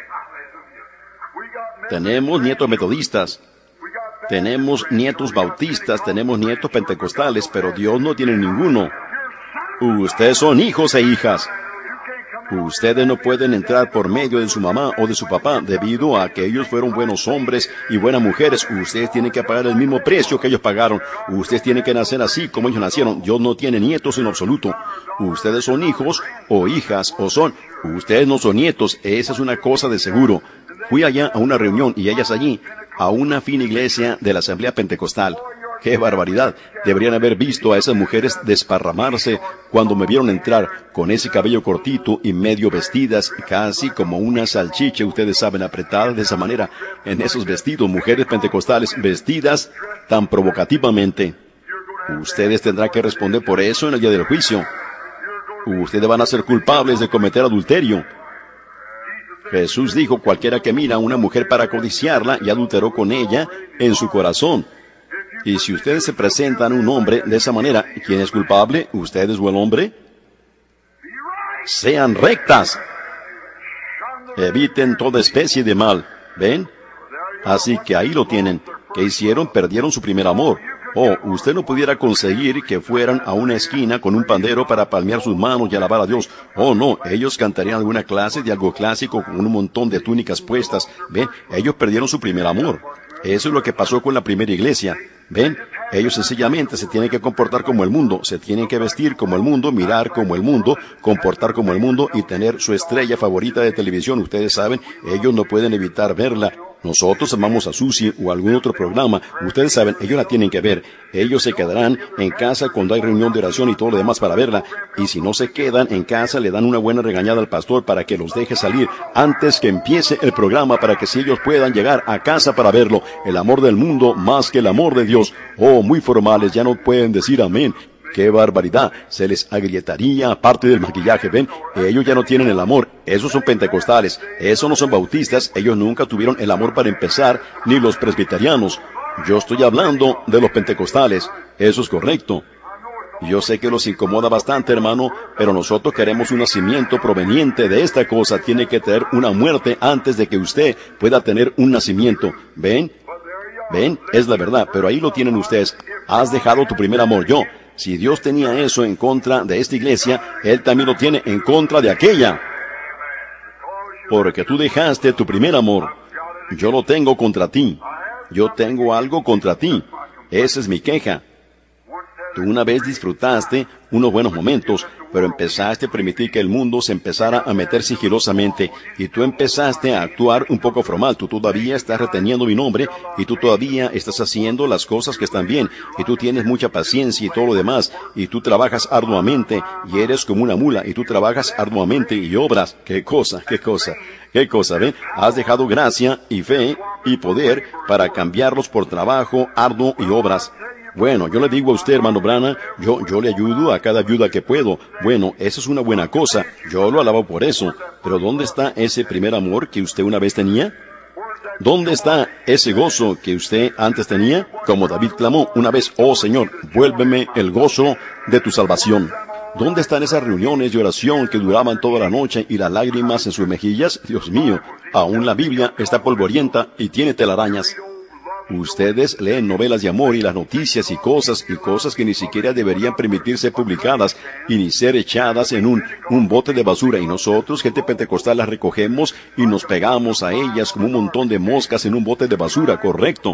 Tenemos nietos metodistas, tenemos nietos bautistas, tenemos nietos pentecostales, pero Dios no tiene ninguno. Ustedes son hijos e hijas. Ustedes no pueden entrar por medio de su mamá o de su papá, debido a que ellos fueron buenos hombres y buenas mujeres. Ustedes tienen que pagar el mismo precio que ellos pagaron. Ustedes tienen que nacer así como ellos nacieron. Dios no tiene nietos en absoluto. Ustedes son hijos o hijas Ustedes no son nietos. Esa es una cosa de seguro. Fui allá a una reunión y ellas allí, a una fina iglesia de la Asamblea Pentecostal. ¡Qué barbaridad! Deberían haber visto a esas mujeres desparramarse cuando me vieron entrar, con ese cabello cortito y medio vestidas, casi como una salchicha, ustedes saben, apretadas de esa manera, en esos vestidos, mujeres pentecostales vestidas tan provocativamente. Ustedes tendrán que responder por eso en el día del juicio. Ustedes van a ser culpables de cometer adulterio. Jesús dijo, cualquiera que mira a una mujer para codiciarla, y adulteró con ella en su corazón. Y si ustedes se presentan a un hombre de esa manera, ¿quién es culpable? ¿Ustedes o el hombre? Sean rectas. Eviten toda especie de mal. ¿Ven? Así que ahí lo tienen. ¿Qué hicieron? Perdieron su primer amor. Usted no pudiera conseguir que fueran a una esquina con un pandero para palmear sus manos y alabar a Dios. No, ellos cantarían alguna clase de algo clásico con un montón de túnicas puestas. ¿Ven? Ellos perdieron su primer amor. Eso es lo que pasó con la primera iglesia. ¿Ven? Ellos sencillamente se tienen que comportar como el mundo, se tienen que vestir como el mundo, mirar como el mundo, comportar como el mundo y tener su estrella favorita de televisión. Ustedes saben, ellos no pueden evitar verla. Nosotros amamos a Susie o algún otro programa. Ustedes saben, ellos la tienen que ver. Ellos se quedarán en casa cuando hay reunión de oración y todo lo demás para verla. Y si no se quedan en casa, le dan una buena regañada al pastor para que los deje salir antes que empiece el programa, para que si ellos puedan llegar a casa para verlo. El amor del mundo más que el amor de Dios. Muy formales, ya no pueden decir amén. ¡Qué barbaridad! Se les agrietaría aparte del maquillaje, ¿ven? Ellos ya no tienen el amor. Esos son pentecostales. Esos no son bautistas. Ellos nunca tuvieron el amor para empezar, ni los presbiterianos. Yo estoy hablando de los pentecostales. Eso es correcto. Yo sé que los incomoda bastante, hermano, pero nosotros queremos un nacimiento proveniente de esta cosa. Tiene que tener una muerte antes de que usted pueda tener un nacimiento. ¿Ven? ¿Ven? Es la verdad, pero ahí lo tienen ustedes. Has dejado tu primer amor. Si Dios tenía eso en contra de esta iglesia, Él también lo tiene en contra de aquella. Porque tú dejaste tu primer amor. Yo lo tengo contra ti. Yo tengo algo contra ti. Esa es mi queja. Tú una vez disfrutaste unos buenos momentos, pero empezaste a permitir que el mundo se empezara a meter sigilosamente, y tú empezaste a actuar un poco formal. Tú todavía estás reteniendo mi nombre, y tú todavía estás haciendo las cosas que están bien, y tú tienes mucha paciencia y todo lo demás, y tú trabajas arduamente, y eres como una mula, y tú trabajas arduamente y obras. ¡Qué cosa! ¿Ven? Has dejado gracia y fe y poder para cambiarlos por trabajo arduo y obras. Bueno, yo le digo a usted, hermano Branham, yo le ayudo a cada viuda que puedo. Bueno, eso es una buena cosa. Yo lo alabo por eso. Pero ¿dónde está ese primer amor que usted una vez tenía? ¿Dónde está ese gozo que usted antes tenía? Como David clamó una vez, oh Señor, vuélveme el gozo de tu salvación. ¿Dónde están esas reuniones de oración que duraban toda la noche y las lágrimas en sus mejillas? Dios mío, aún la Biblia está polvorienta y tiene telarañas. Ustedes leen novelas de amor y las noticias y cosas que ni siquiera deberían permitirse publicadas y ni ser echadas en un bote de basura, y nosotros, gente pentecostal, las recogemos y nos pegamos a ellas como un montón de moscas en un bote de basura, ¿correcto?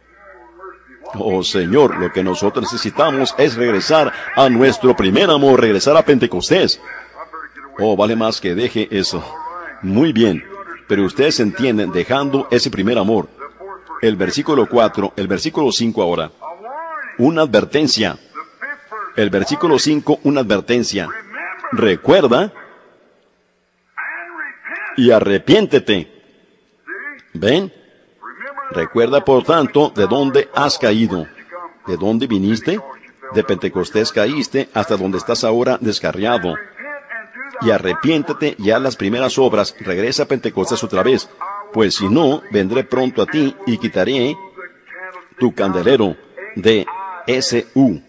Oh Señor, lo que nosotros necesitamos es regresar a nuestro primer amor, regresar a Pentecostés. Oh, vale más que deje eso. Muy bien, pero ustedes entienden, dejando ese primer amor. El versículo 4, el versículo 5 ahora. Una advertencia. El versículo 5, una advertencia. Recuerda y arrepiéntete. ¿Ven? Recuerda, por tanto, de dónde has caído. ¿De dónde viniste? De Pentecostés caíste hasta donde estás ahora descarriado. Y arrepiéntete y haz las primeras obras. Regresa a Pentecostés otra vez. Pues si no, vendré pronto a ti y quitaré tu candelero de S.U.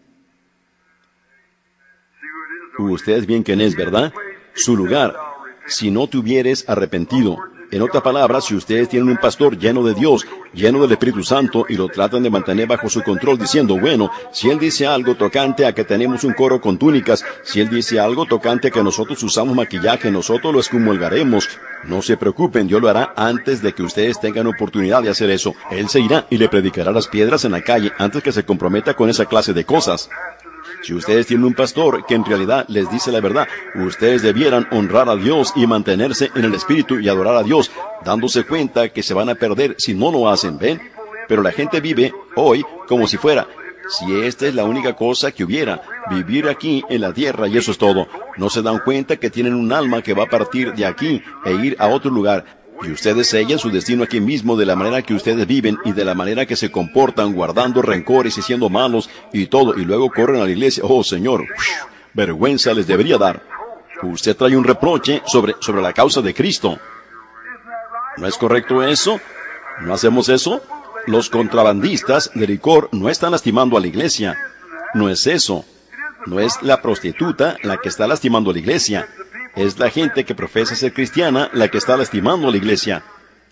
Ustedes bien quién es, ¿verdad? Su lugar, si no te hubieres arrepentido. En otras palabras, si ustedes tienen un pastor lleno de Dios, lleno del Espíritu Santo, y lo tratan de mantener bajo su control diciendo, bueno, si él dice algo tocante a que tenemos un coro con túnicas, si él dice algo tocante a que nosotros usamos maquillaje, nosotros lo excomulgaremos. No se preocupen, Dios lo hará antes de que ustedes tengan oportunidad de hacer eso. Él se irá y le predicará las piedras en la calle antes que se comprometa con esa clase de cosas. Si ustedes tienen un pastor que en realidad les dice la verdad, ustedes debieran honrar a Dios y mantenerse en el Espíritu y adorar a Dios, dándose cuenta que se van a perder si no lo hacen, ¿ven? Pero la gente vive hoy como si fuera, si esta es la única cosa que hubiera, vivir aquí en la tierra y eso es todo. No se dan cuenta que tienen un alma que va a partir de aquí e ir a otro lugar. Y ustedes sellan su destino aquí mismo de la manera que ustedes viven y de la manera que se comportan, guardando rencores y siendo malos y todo, y luego corren a la iglesia. Oh, Señor, vergüenza les debería dar. Usted trae un reproche sobre la causa de Cristo. ¿No es correcto eso? ¿No hacemos eso? Los contrabandistas de licor no están lastimando a la iglesia. No es eso. No es la prostituta la que está lastimando a la iglesia. Es la gente que profesa ser cristiana la que está lastimando a la iglesia.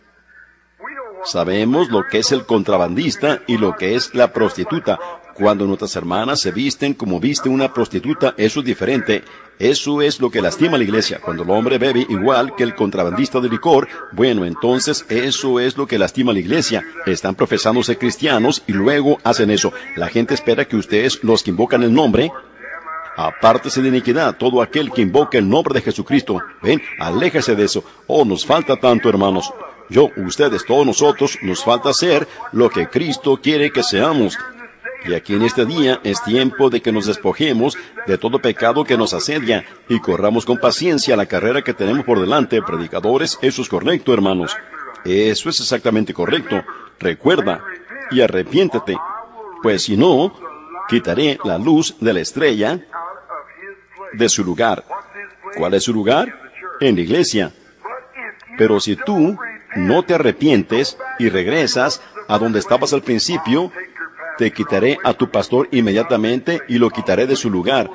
Sabemos lo que es el contrabandista y lo que es la prostituta. Cuando nuestras hermanas se visten como viste una prostituta, eso es diferente. Eso es lo que lastima a la iglesia. Cuando el hombre bebe igual que el contrabandista de licor, bueno, entonces eso es lo que lastima a la iglesia. Están profesando ser cristianos y luego hacen eso. La gente espera que ustedes, los que invocan el nombre, apártese de iniquidad, todo aquel que invoca el nombre de Jesucristo. Ven, aléjese de eso. Oh, nos falta tanto, hermanos. Ustedes, todos nosotros, nos falta ser lo que Cristo quiere que seamos. Y aquí en este día es tiempo de que nos despojemos de todo pecado que nos asedia y corramos con paciencia la carrera que tenemos por delante. Predicadores, eso es correcto, hermanos. Eso es exactamente correcto. Recuerda y arrepiéntete. Pues si no, quitaré la luz de la estrella de su lugar. ¿Cuál es su lugar? En la iglesia. Pero si tú no te arrepientes y regresas a donde estabas al principio, te quitaré a tu pastor inmediatamente y lo quitaré de su lugar.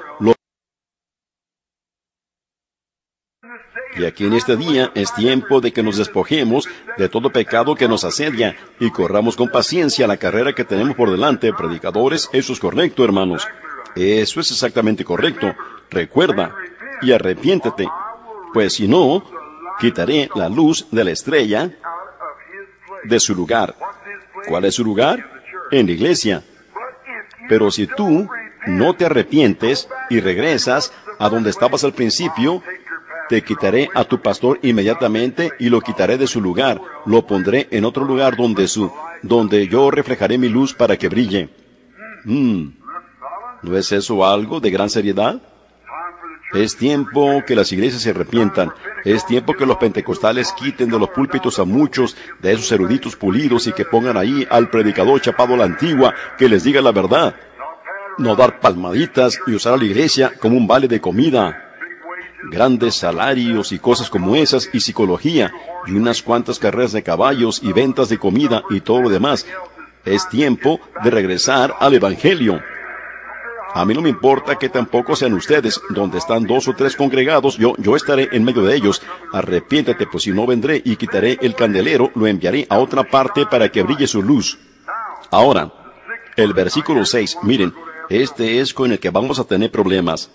Y aquí en este día es tiempo de que nos despojemos de todo pecado que nos asedia y corramos con paciencia la carrera que tenemos por delante. Predicadores, eso es correcto, hermanos. Eso es exactamente correcto. Recuerda y arrepiéntete, pues si no, quitaré la luz de la estrella de su lugar. ¿Cuál es su lugar? En la iglesia. Pero si tú no te arrepientes y regresas a donde estabas al principio, te quitaré a tu pastor inmediatamente y lo quitaré de su lugar. Lo pondré en otro lugar donde yo reflejaré mi luz para que brille. ¿No es eso algo de gran seriedad? Es tiempo que las iglesias se arrepientan. Es tiempo que los pentecostales quiten de los púlpitos a muchos de esos eruditos pulidos y que pongan ahí al predicador chapado a la antigua que les diga la verdad. No dar palmaditas y usar a la iglesia como un vale de comida. Grandes salarios y cosas como esas y psicología y unas cuantas carreras de caballos y ventas de comida y todo lo demás. Es tiempo de regresar al Evangelio. A mí no me importa que tampoco sean ustedes, donde están 2 o 3 congregados, yo estaré en medio de ellos. Arrepiéntete, pues si no vendré y quitaré el candelero, lo enviaré a otra parte para que brille su luz. Ahora, el versículo 6, miren, este es con el que vamos a tener problemas.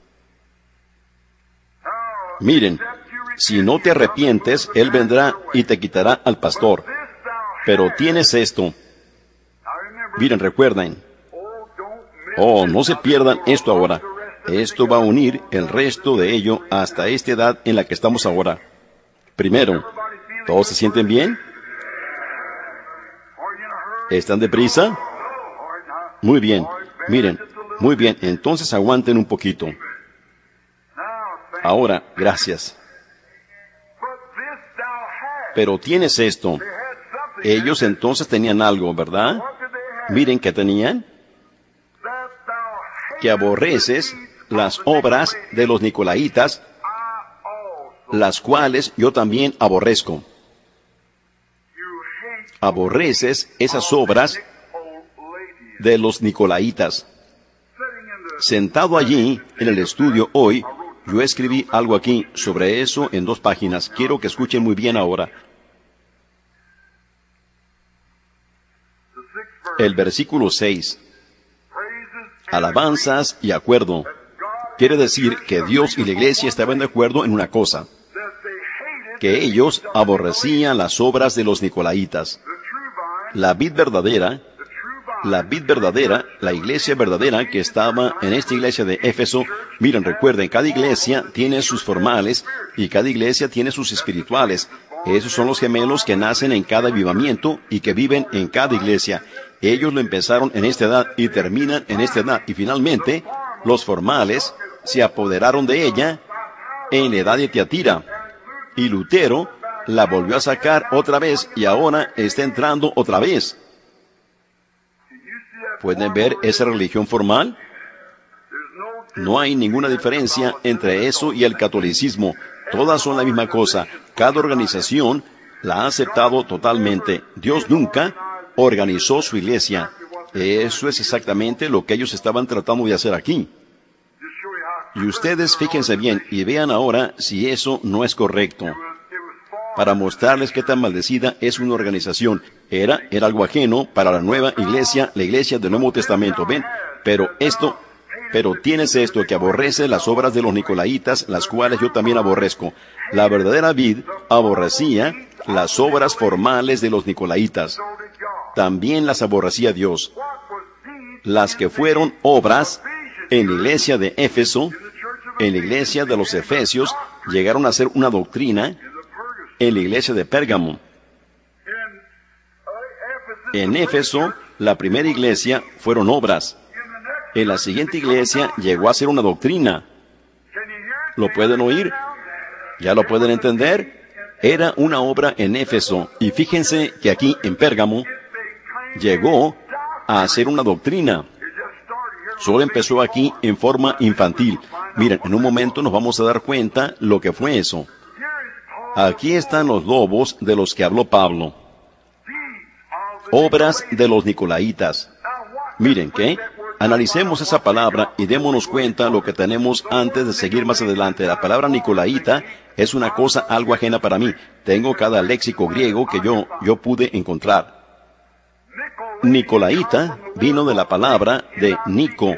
Miren, si no te arrepientes, Él vendrá y te quitará al pastor. Pero tienes esto. Miren, recuerden. Oh, no se pierdan esto ahora. Esto va a unir el resto de ello hasta esta edad en la que estamos ahora. Primero, ¿todos se sienten bien? ¿Están deprisa? Muy bien. Miren, muy bien. Entonces aguanten un poquito. Ahora, gracias. Pero tienes esto. Ellos entonces tenían algo, ¿verdad? Miren qué tenían. Que aborreces las obras de los nicolaitas, las cuales yo también aborrezco. Aborreces esas obras de los nicolaitas. Sentado allí en el estudio hoy, yo escribí algo aquí sobre eso en 2 páginas. Quiero que escuchen muy bien ahora. El versículo 6. Alabanzas y acuerdo. Quiere decir que Dios y la iglesia estaban de acuerdo en una cosa. Que ellos aborrecían las obras de los nicolaitas. La vid verdadera, la iglesia verdadera que estaba en esta iglesia de Éfeso. Miren, recuerden, cada iglesia tiene sus formales y cada iglesia tiene sus espirituales. Esos son los gemelos que nacen en cada avivamiento y que viven en cada iglesia. Ellos lo empezaron en esta edad y terminan en esta edad. Y finalmente, los formales se apoderaron de ella en la edad de Tiatira. Y Lutero la volvió a sacar otra vez y ahora está entrando otra vez. ¿Pueden ver esa religión formal? No hay ninguna diferencia entre eso y el catolicismo. Todas son la misma cosa. Cada organización la ha aceptado totalmente. Dios nunca organizó su iglesia. Eso es exactamente lo que ellos estaban tratando de hacer aquí. Y ustedes fíjense bien y vean ahora si eso no es correcto. Para mostrarles qué tan maldecida es una organización. Era algo ajeno para la nueva iglesia, la iglesia del Nuevo Testamento. ¿Ven? Pero tienes esto, que aborrece las obras de los nicolaitas, las cuales yo también aborrezco. La verdadera vid aborrecía las obras formales de los nicolaitas. También las aborrecía Dios. Las que fueron obras en la iglesia de Éfeso, en la iglesia de los Efesios, llegaron a ser una doctrina en la iglesia de Pérgamo. En Éfeso, la primera iglesia, fueron obras. En la siguiente iglesia llegó a ser una doctrina. ¿Lo pueden oír? ¿Ya lo pueden entender? Era una obra en Éfeso. Y fíjense que aquí en Pérgamo llegó a ser una doctrina. Solo empezó aquí en forma infantil. Miren, en un momento nos vamos a dar cuenta lo que fue eso. Aquí están los lobos de los que habló Pablo. Obras de los Nicolaitas. Miren, ¿qué? Analicemos esa palabra y démonos cuenta lo que tenemos antes de seguir más adelante. La palabra Nicolaita es una cosa algo ajena para mí. Tengo cada léxico griego que yo pude encontrar. Nicolaita vino de la palabra de Nico,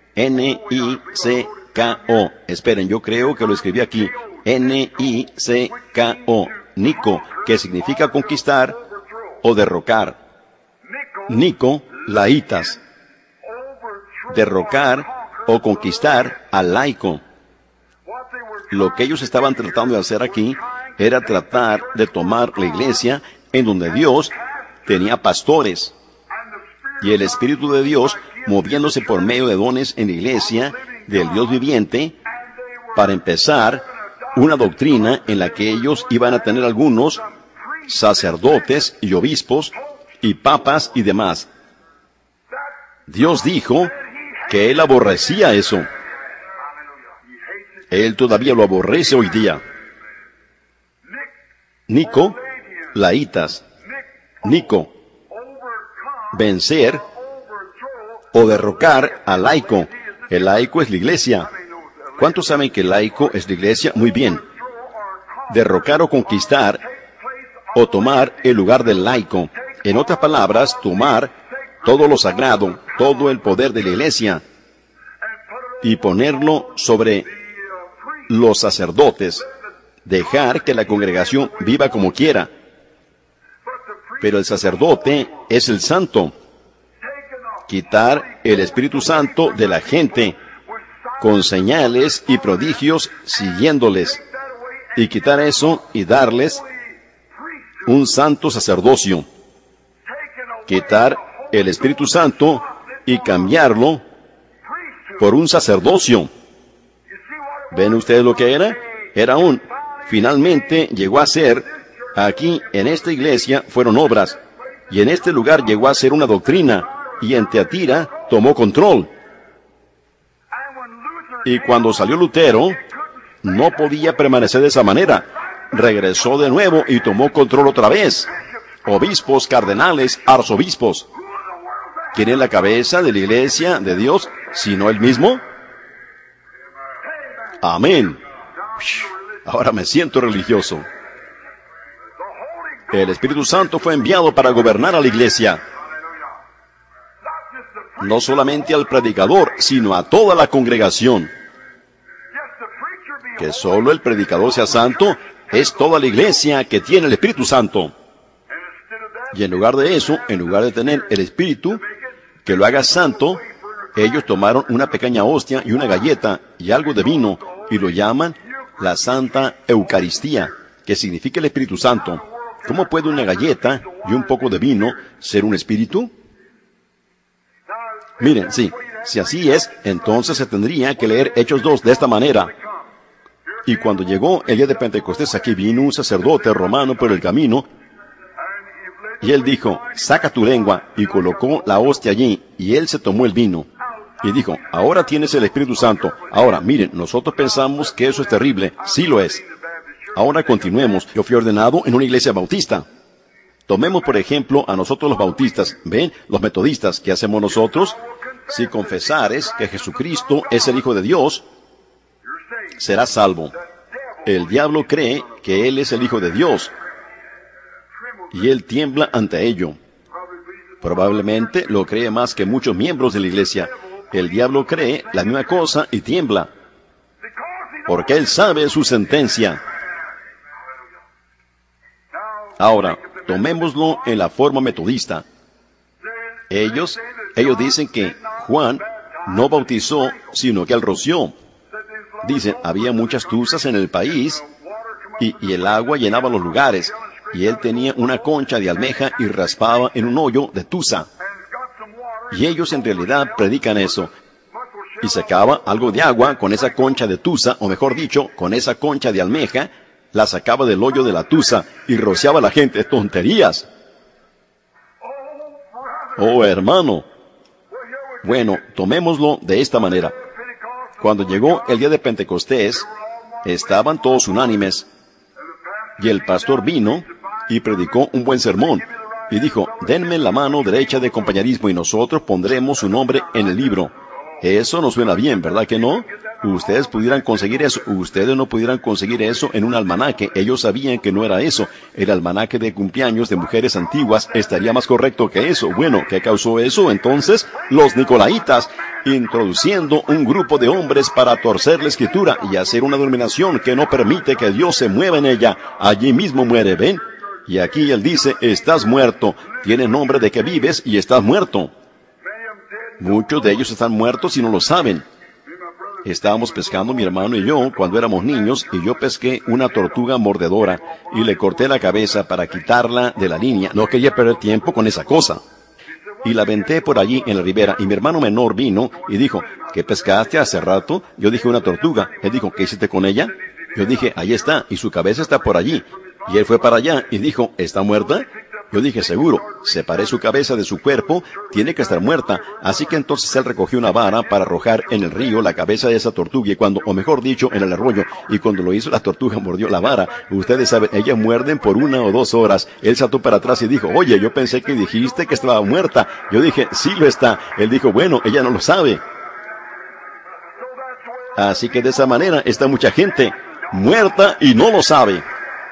N-I-C-K-O. Esperen, yo creo que lo escribí aquí. N-I-C-K-O. Nico, que significa conquistar o derrocar. Nicolaitas. Derrocar o conquistar al laico. Lo que ellos estaban tratando de hacer aquí era tratar de tomar la iglesia en donde Dios tenía pastores y el Espíritu de Dios moviéndose por medio de dones en la iglesia del Dios viviente para empezar una doctrina en la que ellos iban a tener algunos sacerdotes y obispos y papas y demás. Dios dijo que Él aborrecía eso. Él todavía lo aborrece hoy día. Nicolaitas. Nico. Vencer o derrocar al laico. El laico es la iglesia. ¿Cuántos saben que el laico es la iglesia? Muy bien. Derrocar o conquistar o tomar el lugar del laico. En otras palabras, tomar todo lo sagrado, todo el poder de la iglesia y ponerlo sobre los sacerdotes, dejar que la congregación viva como quiera. Pero el sacerdote es el santo. Quitar el Espíritu Santo de la gente con señales y prodigios siguiéndoles y quitar eso y darles un santo sacerdocio. Quitar el Espíritu Santo y cambiarlo por un sacerdocio. ¿Ven ustedes lo que era? Finalmente llegó a ser, aquí en esta iglesia fueron obras, y en este lugar llegó a ser una doctrina, y en Teatira tomó control. Y cuando salió Lutero, no podía permanecer de esa manera. Regresó de nuevo y tomó control otra vez. Obispos, cardenales, arzobispos. ¿Quién es la cabeza de la iglesia de Dios, sino Él mismo? Amén. Ahora me siento religioso. El Espíritu Santo fue enviado para gobernar a la iglesia. No solamente al predicador, sino a toda la congregación. Que solo el predicador sea santo, es toda la iglesia que tiene el Espíritu Santo. Y en lugar de eso, en lugar de tener el Espíritu que lo haga santo, ellos tomaron una pequeña hostia y una galleta y algo de vino y lo llaman la Santa Eucaristía, que significa el Espíritu Santo. ¿Cómo puede una galleta y un poco de vino ser un espíritu? Miren, si así es, entonces se tendría que leer Hechos 2 de esta manera. Y cuando llegó el día de Pentecostés, aquí vino un sacerdote romano por el camino, y él dijo, saca tu lengua, y colocó la hostia allí, y él se tomó el vino. Y dijo, ahora tienes el Espíritu Santo. Ahora, miren, nosotros pensamos que eso es terrible. Sí lo es. Ahora continuemos. Yo fui ordenado en una iglesia bautista. Tomemos, por ejemplo, a nosotros los bautistas. ¿Ven? Los metodistas. ¿Qué hacemos nosotros? Si confesares que Jesucristo es el Hijo de Dios, serás salvo. El diablo cree que Él es el Hijo de Dios. Y él tiembla ante ello. Probablemente lo cree más que muchos miembros de la iglesia. El diablo cree la misma cosa y tiembla. Porque él sabe su sentencia. Ahora, tomémoslo en la forma metodista. Ellos dicen que Juan no bautizó, sino que él roció. Dicen, había muchas tuzas en el país y el agua llenaba los lugares. Y él tenía una concha de almeja y raspaba en un hoyo de tusa. Y ellos en realidad predican eso. Y sacaba algo de agua con esa concha de tusa, o mejor dicho, con esa concha de almeja, la sacaba del hoyo de la tusa y rociaba a la gente. ¡Tonterías! Oh, hermano, Bueno, tomémoslo de esta manera. Cuando llegó el día de Pentecostés, estaban todos unánimes, y el pastor vino y predicó un buen sermón, y dijo, denme la mano derecha de compañerismo y nosotros pondremos su nombre en el libro. Eso no suena bien, ¿verdad que no? Ustedes pudieran conseguir eso. Ustedes no pudieran conseguir eso en un almanaque. Ellos sabían que no era eso. El almanaque de cumpleaños de mujeres antiguas estaría más correcto que eso. Bueno, ¿qué causó eso? Entonces, los nicolaitas, introduciendo un grupo de hombres para torcer la escritura y hacer una denominación que no permite que Dios se mueva en ella. Allí mismo muere, ¿ven? Y aquí él dice, estás muerto. Tiene nombre de que vives y estás muerto. Muchos de ellos están muertos y no lo saben. Estábamos pescando mi hermano y yo cuando éramos niños y yo pesqué una tortuga mordedora y le corté la cabeza para quitarla de la línea. No quería perder tiempo con esa cosa. Y la aventé por allí en la ribera y mi hermano menor vino y dijo, ¿qué pescaste hace rato? Yo dije una tortuga. Él dijo, ¿qué hiciste con ella? Yo dije, ahí está y su cabeza está por allí. Y él fue para allá y dijo, ¿está muerta? Yo dije, seguro, separé su cabeza de su cuerpo, tiene que estar muerta. Así que entonces él recogió una vara para arrojar en el río la cabeza de esa tortuga y cuando, o mejor dicho, en el arroyo, y cuando lo hizo la tortuga mordió la vara. Ustedes saben, ellas muerden por 1 o 2 horas. Él saltó para atrás y dijo, oye, yo pensé que dijiste que estaba muerta. Yo dije, sí lo está. Él dijo, bueno, ella no lo sabe. Así que de esa manera está mucha gente muerta y no lo sabe.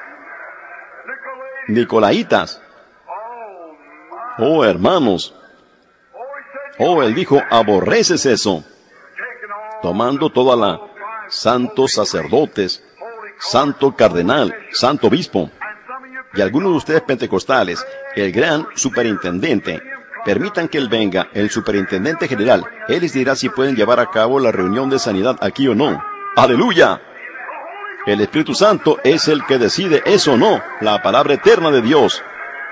Nicolaitas. Oh, hermanos. Oh, él dijo, aborreces eso. Tomando toda la santos sacerdotes, santo cardenal, santo obispo. Y algunos de ustedes pentecostales, el gran superintendente, permitan que él venga, el superintendente general. Él les dirá si pueden llevar a cabo la reunión de sanidad aquí o no. ¡Aleluya! El Espíritu Santo es el que decide eso o no, la palabra eterna de Dios.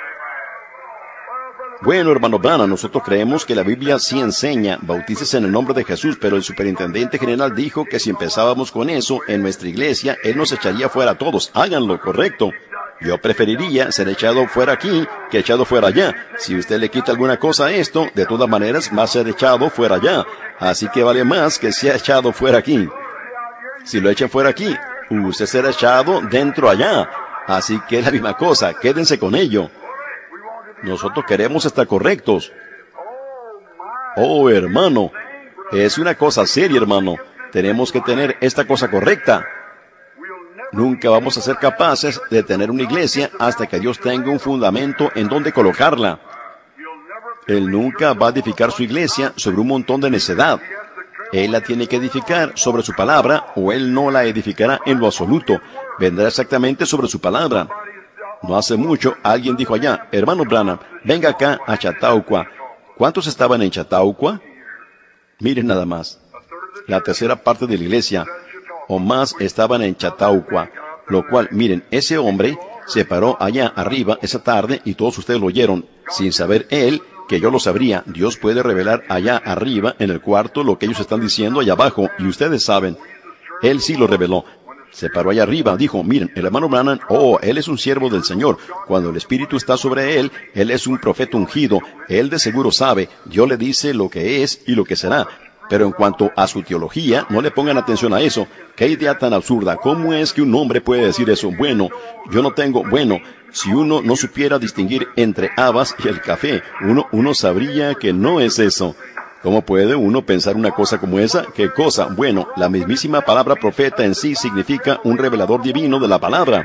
Bueno, hermano Branham, nosotros creemos que la Biblia sí enseña, bautícese en el nombre de Jesús, pero el superintendente general dijo que si empezábamos con eso en nuestra iglesia, él nos echaría fuera a todos. Háganlo, correcto. Yo preferiría ser echado fuera aquí que echado fuera allá. Si usted le quita alguna cosa a esto, de todas maneras va a ser echado fuera allá. Así que vale más que sea echado fuera aquí. Si lo echan fuera aquí, usted será echado dentro allá. Así que es la misma cosa, quédense con ello. Nosotros queremos estar correctos. Oh, hermano, es una cosa seria, hermano. Tenemos que tener esta cosa correcta. Nunca vamos a ser capaces de tener una iglesia hasta que Dios tenga un fundamento en donde colocarla. Él nunca va a edificar su iglesia sobre un montón de necedad. Él la tiene que edificar sobre su palabra o Él no la edificará en lo absoluto. Vendrá exactamente sobre su palabra. No hace mucho, alguien dijo allá, hermano Branham, venga acá a Chautauqua. ¿Cuántos estaban en Chautauqua? Miren nada más. La tercera parte de la iglesia o más estaban en Chautauqua. Lo cual, miren, ese hombre se paró allá arriba esa tarde y todos ustedes lo oyeron. Sin saber él, que yo lo sabría, Dios puede revelar allá arriba en el cuarto lo que ellos están diciendo allá abajo. Y ustedes saben, él sí lo reveló. Se paró allá arriba, dijo, miren, el hermano Branham, él es un siervo del Señor. Cuando el Espíritu está sobre él es un profeta ungido. Él de seguro sabe, Dios le dice lo que es y lo que será. Pero en cuanto a su teología, no le pongan atención a eso. ¡Qué idea tan absurda! ¿Cómo es que un hombre puede decir eso? Bueno, si uno no supiera distinguir entre habas y el café, uno sabría que no es eso. ¿Cómo puede uno pensar una cosa como esa? ¿Qué cosa? Bueno, la mismísima palabra profeta en sí significa un revelador divino de la palabra.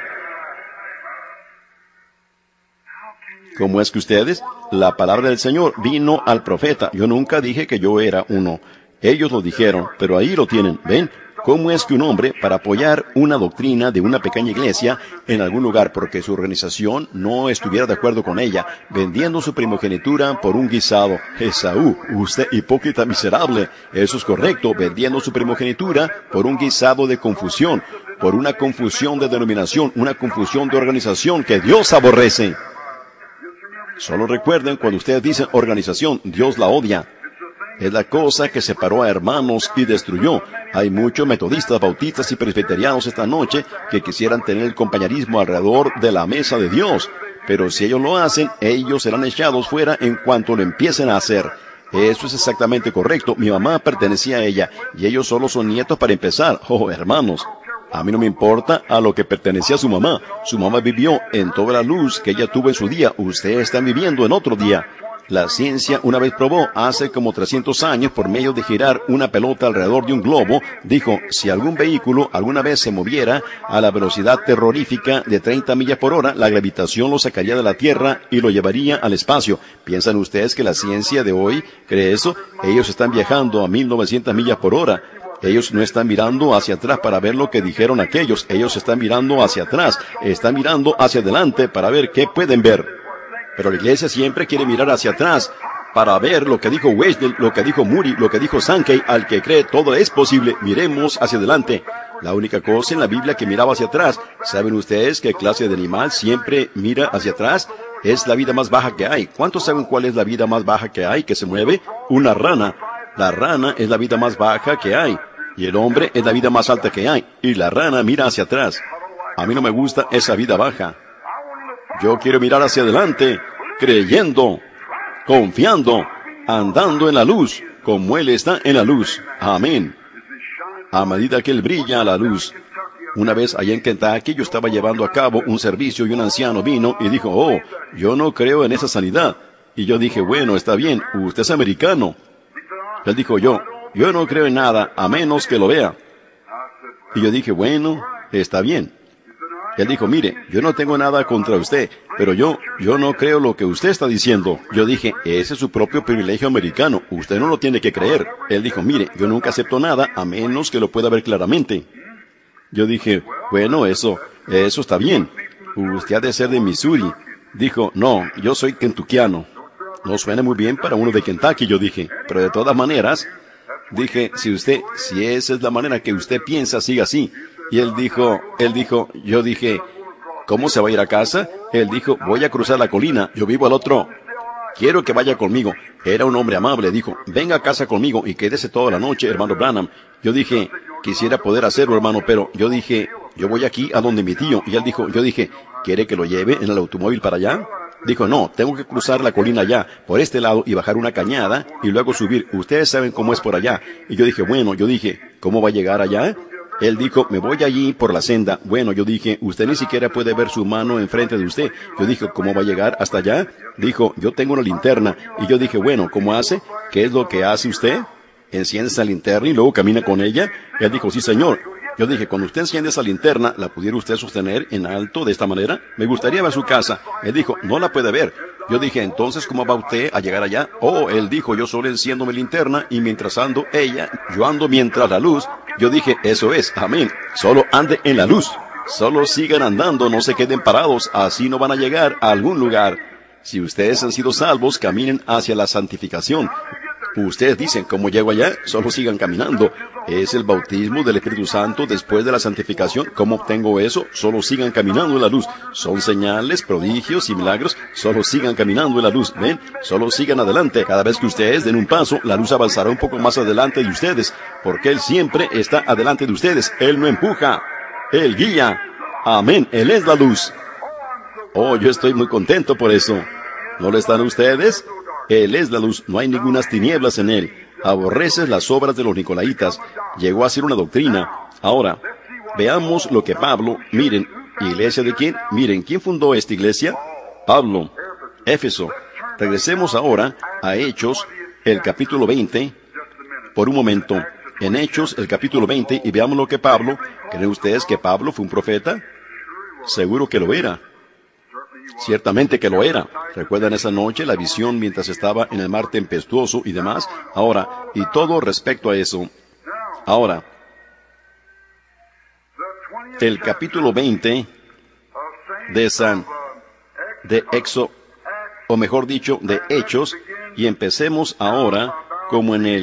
¿Cómo es que ustedes? La palabra del Señor vino al profeta. Yo nunca dije que yo era uno. Ellos lo dijeron, pero ahí lo tienen. ¿Ven? ¿Cómo es que un hombre, para apoyar una doctrina de una pequeña iglesia en algún lugar porque su organización no estuviera de acuerdo con ella, vendiendo su primogenitura por un guisado? Esaú, usted hipócrita miserable. Eso es correcto, vendiendo su primogenitura por un guisado de confusión, por una confusión de denominación, una confusión de organización que Dios aborrece. Solo recuerden, cuando ustedes dicen organización, Dios la odia. Es la cosa que separó a hermanos y destruyó. Hay muchos metodistas, bautistas y presbiterianos esta noche que quisieran tener el compañerismo alrededor de la mesa de Dios. Pero si ellos lo hacen, ellos serán echados fuera en cuanto lo empiecen a hacer. Eso es exactamente correcto. Mi mamá pertenecía a ella, y ellos solo son nietos para empezar. Oh, hermanos. A mí no me importa a lo que pertenecía a su mamá. Su mamá vivió en toda la luz que ella tuvo en su día. Ustedes están viviendo en otro día. La ciencia una vez probó, hace como 300 años, por medio de girar una pelota alrededor de un globo, dijo, si algún vehículo alguna vez se moviera a la velocidad terrorífica de 30 millas por hora, la gravitación lo sacaría de la Tierra y lo llevaría al espacio. ¿Piensan ustedes que la ciencia de hoy cree eso? Ellos están viajando a 1900 millas por hora. Ellos no están mirando hacia atrás para ver lo que dijeron aquellos. Ellos están mirando hacia atrás. Están mirando hacia adelante para ver qué pueden ver. Pero la iglesia siempre quiere mirar hacia atrás para ver lo que dijo Wesley, lo que dijo Moody, lo que dijo Sankey. Al que cree todo es posible. Miremos hacia adelante. La única cosa en la Biblia que miraba hacia atrás. ¿Saben ustedes qué clase de animal siempre mira hacia atrás? Es la vida más baja que hay. ¿Cuántos saben cuál es la vida más baja que hay que se mueve? Una rana. La rana es la vida más baja que hay. Y el hombre es la vida más alta que hay. Y la rana mira hacia atrás. A mí no me gusta esa vida baja. Yo quiero mirar hacia adelante, creyendo, confiando, andando en la luz, como Él está en la luz. Amén. A medida que Él brilla a la luz. Una vez allá en Kentucky yo estaba llevando a cabo un servicio y un anciano vino y dijo, oh, yo no creo en esa sanidad. Y yo dije, bueno, está bien, usted es americano. Él dijo, yo no creo en nada, a menos que lo vea. Y yo dije, bueno, está bien. Él dijo, mire, yo no tengo nada contra usted, pero yo no creo lo que usted está diciendo. Yo dije, ese es su propio privilegio americano, usted no lo tiene que creer. Él dijo, mire, yo nunca acepto nada, a menos que lo pueda ver claramente. Yo dije, bueno, eso está bien. Usted ha de ser de Missouri. Dijo, no, yo soy kentuckiano. No suena muy bien para uno de Kentucky, yo dije, pero de todas maneras, dije, si esa es la manera que usted piensa, siga así. Y él dijo, yo dije, ¿cómo se va a ir a casa? Él dijo, voy a cruzar la colina, yo vivo al otro. Quiero que vaya conmigo. Era un hombre amable, dijo, venga a casa conmigo y quédese toda la noche, hermano Branham. Yo dije, quisiera poder hacerlo, hermano, pero yo dije, yo voy aquí a donde mi tío. Y él dijo, yo dije, ¿quiere que lo lleve en el automóvil para allá? Dijo, no, tengo que cruzar la colina allá, por este lado, y bajar una cañada, y luego subir. Ustedes saben cómo es por allá. Y yo dije, bueno, ¿cómo va a llegar allá? Él dijo, me voy allí por la senda. Bueno, yo dije, usted ni siquiera puede ver su mano enfrente de usted. Yo dije, ¿cómo va a llegar hasta allá? Dijo, yo tengo una linterna. Y yo dije, bueno, ¿cómo hace? ¿Qué es lo que hace usted? ¿Enciende esa linterna y luego camina con ella? Él dijo, sí, señor. Yo dije, cuando usted enciende esa linterna, ¿la pudiera usted sostener en alto de esta manera? Me gustaría ver su casa. Él dijo, no la puede ver. Yo dije, entonces, ¿cómo va usted a llegar allá? Oh, él dijo, yo solo enciendo mi linterna y mientras ando ella, yo ando mientras la luz. Yo dije, eso es, amén. Solo ande en la luz. Solo sigan andando, no se queden parados, así no van a llegar a algún lugar. Si ustedes han sido salvos, caminen hacia la santificación. Ustedes dicen, ¿cómo llego allá? Solo sigan caminando. Es el bautismo del Espíritu Santo después de la santificación. ¿Cómo obtengo eso? Solo sigan caminando en la luz. Son señales, prodigios y milagros. Solo sigan caminando en la luz. ¿Ven? Solo sigan adelante. Cada vez que ustedes den un paso, la luz avanzará un poco más adelante de ustedes, porque Él siempre está adelante de ustedes. Él no empuja. Él guía. Amén. Él es la luz. Oh, yo estoy muy contento por eso. ¿No lo están ustedes? Él es la luz, no hay ningunas tinieblas en Él. Aborreces las obras de los nicolaitas. Llegó a ser una doctrina. Ahora, veamos lo que Pablo, miren, ¿iglesia de quién? Miren, ¿quién fundó esta iglesia? Pablo, Éfeso. Regresemos ahora a Hechos, el capítulo 20, por un momento. En Hechos, el capítulo 20, y veamos lo que Pablo, ¿creen ustedes que Pablo fue un profeta? Seguro que lo era. Ciertamente que lo era. ¿Recuerdan esa noche la visión mientras estaba en el mar tempestuoso y demás? Ahora, y todo respecto a eso. Ahora, el capítulo 20 de Hechos, y empecemos ahora como en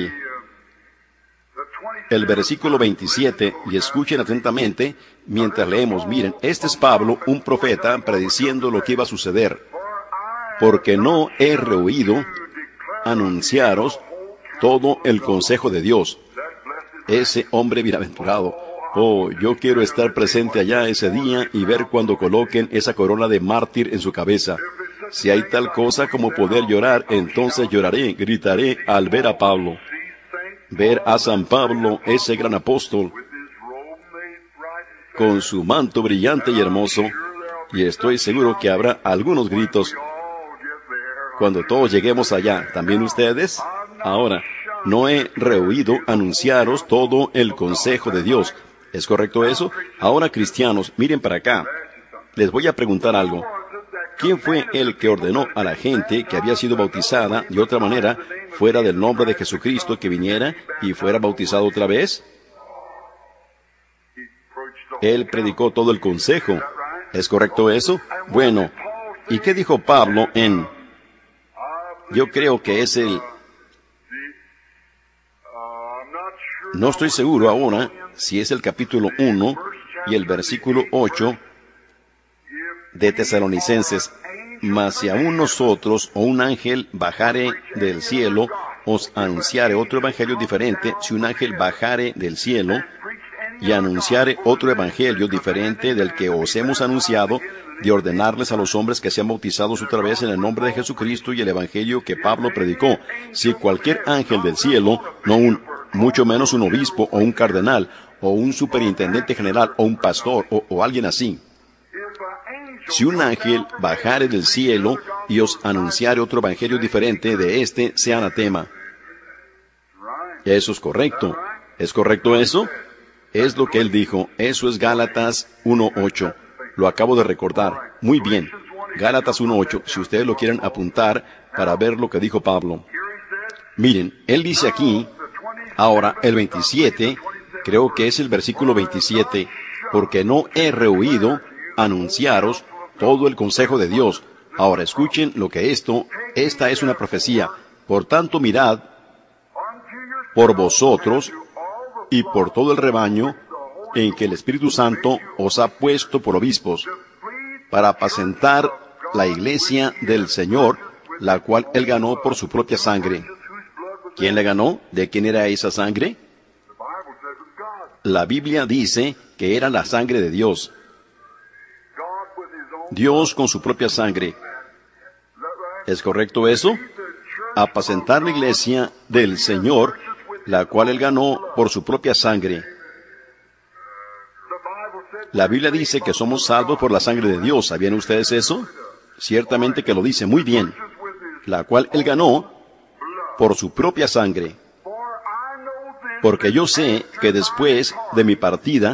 el versículo 27, y escuchen atentamente mientras leemos. Miren, este es Pablo, un profeta, prediciendo lo que iba a suceder. Porque no he rehuido anunciaros todo el consejo de Dios. Ese hombre bienaventurado. Oh, yo quiero estar presente allá ese día y ver cuando coloquen esa corona de mártir en su cabeza. Si hay tal cosa como poder llorar, entonces lloraré, gritaré al ver a Pablo. Ver a San Pablo, ese gran apóstol, con su manto brillante y hermoso, y estoy seguro que habrá algunos gritos cuando todos lleguemos allá. ¿También ustedes? Ahora, no he rehuido anunciaros todo el consejo de Dios. ¿Es correcto eso? Ahora, cristianos, miren para acá. Les voy a preguntar algo. ¿Quién fue el que ordenó a la gente que había sido bautizada de otra manera, fuera del nombre de Jesucristo, que viniera y fuera bautizado otra vez? Él predicó todo el consejo. ¿Es correcto eso? Bueno, ¿y qué dijo Pablo en... Yo creo que es el... No estoy seguro ahora si es el capítulo 1 y el versículo 8 de Tesalonicenses. Mas si aún nosotros o un ángel bajare del cielo, os anunciare otro evangelio diferente, si un ángel bajare del cielo y anunciare otro evangelio diferente del que os hemos anunciado, de ordenarles a los hombres que sean bautizados otra vez en el nombre de Jesucristo y el evangelio que Pablo predicó. Si cualquier ángel del cielo, mucho menos un obispo o un cardenal, o un superintendente general, o un pastor, o alguien así. Si un ángel bajare del cielo y os anunciare otro evangelio diferente de este, sea anatema. Eso es correcto. ¿Es correcto eso? Es lo que él dijo. Eso es Gálatas 1:8. Lo acabo de recordar. Muy bien. Gálatas 1:8, si ustedes lo quieren apuntar para ver lo que dijo Pablo. Miren, él dice aquí, ahora el 27, creo que es el versículo 27, porque no he rehuido anunciaros todo el consejo de Dios. Ahora escuchen lo que esta es una profecía. Por tanto, mirad por vosotros y por todo el rebaño en que el Espíritu Santo os ha puesto por obispos, para apacentar la iglesia del Señor, la cual él ganó por su propia sangre. ¿Quién le ganó? ¿De quién era esa sangre? La Biblia dice que era la sangre de Dios. Dios con su propia sangre. ¿Es correcto eso? Apacentar la iglesia del Señor, la cual él ganó por su propia sangre. La Biblia dice que somos salvos por la sangre de Dios. ¿Sabían ustedes eso? Ciertamente que lo dice muy bien. La cual él ganó por su propia sangre. Porque yo sé que después de mi partida,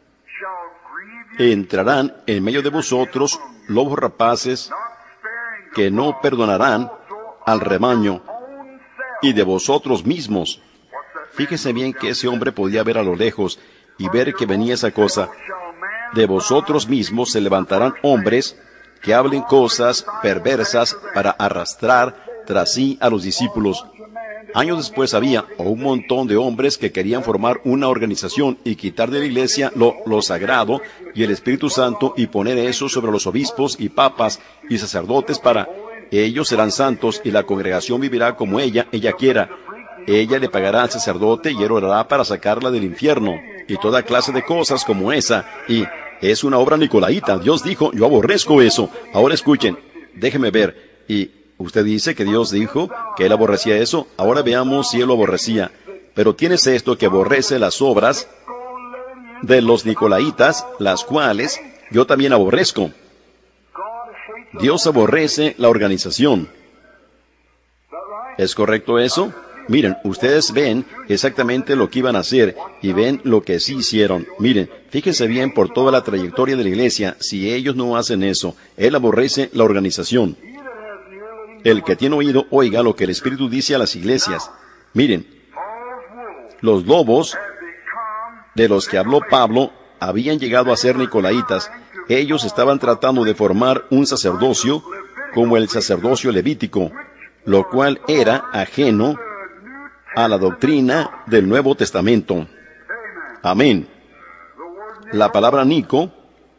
entrarán en medio de vosotros lobos rapaces que no perdonarán al rebaño, y de vosotros mismos. Fíjese bien que ese hombre podía ver a lo lejos y ver que venía esa cosa. De vosotros mismos se levantarán hombres que hablen cosas perversas para arrastrar tras sí a los discípulos. Años después había un montón de hombres que querían formar una organización y quitar de la iglesia lo sagrado y el Espíritu Santo y poner eso sobre los obispos y papas y sacerdotes para ellos serán santos y la congregación vivirá como ella quiera. Ella le pagará al sacerdote y él orará para sacarla del infierno y toda clase de cosas como esa. Y es una obra nicolaíta. Dios dijo, yo aborrezco eso. Ahora escuchen, déjenme ver. Y usted dice que Dios dijo que él aborrecía eso. Ahora veamos si él lo aborrecía. Pero tienes esto que aborrece las obras de los nicolaítas, las cuales yo también aborrezco. Dios aborrece la organización. ¿Es correcto eso? Miren, ustedes ven exactamente lo que iban a hacer y ven lo que sí hicieron. Miren, fíjense bien por toda la trayectoria de la iglesia, si ellos no hacen eso, él aborrece la organización. El que tiene oído, oiga lo que el Espíritu dice a las iglesias. Miren, los lobos de los que habló Pablo habían llegado a ser nicolaítas. Ellos estaban tratando de formar un sacerdocio como el sacerdocio levítico, lo cual era ajeno a la doctrina del Nuevo Testamento. Amén. La palabra Nico,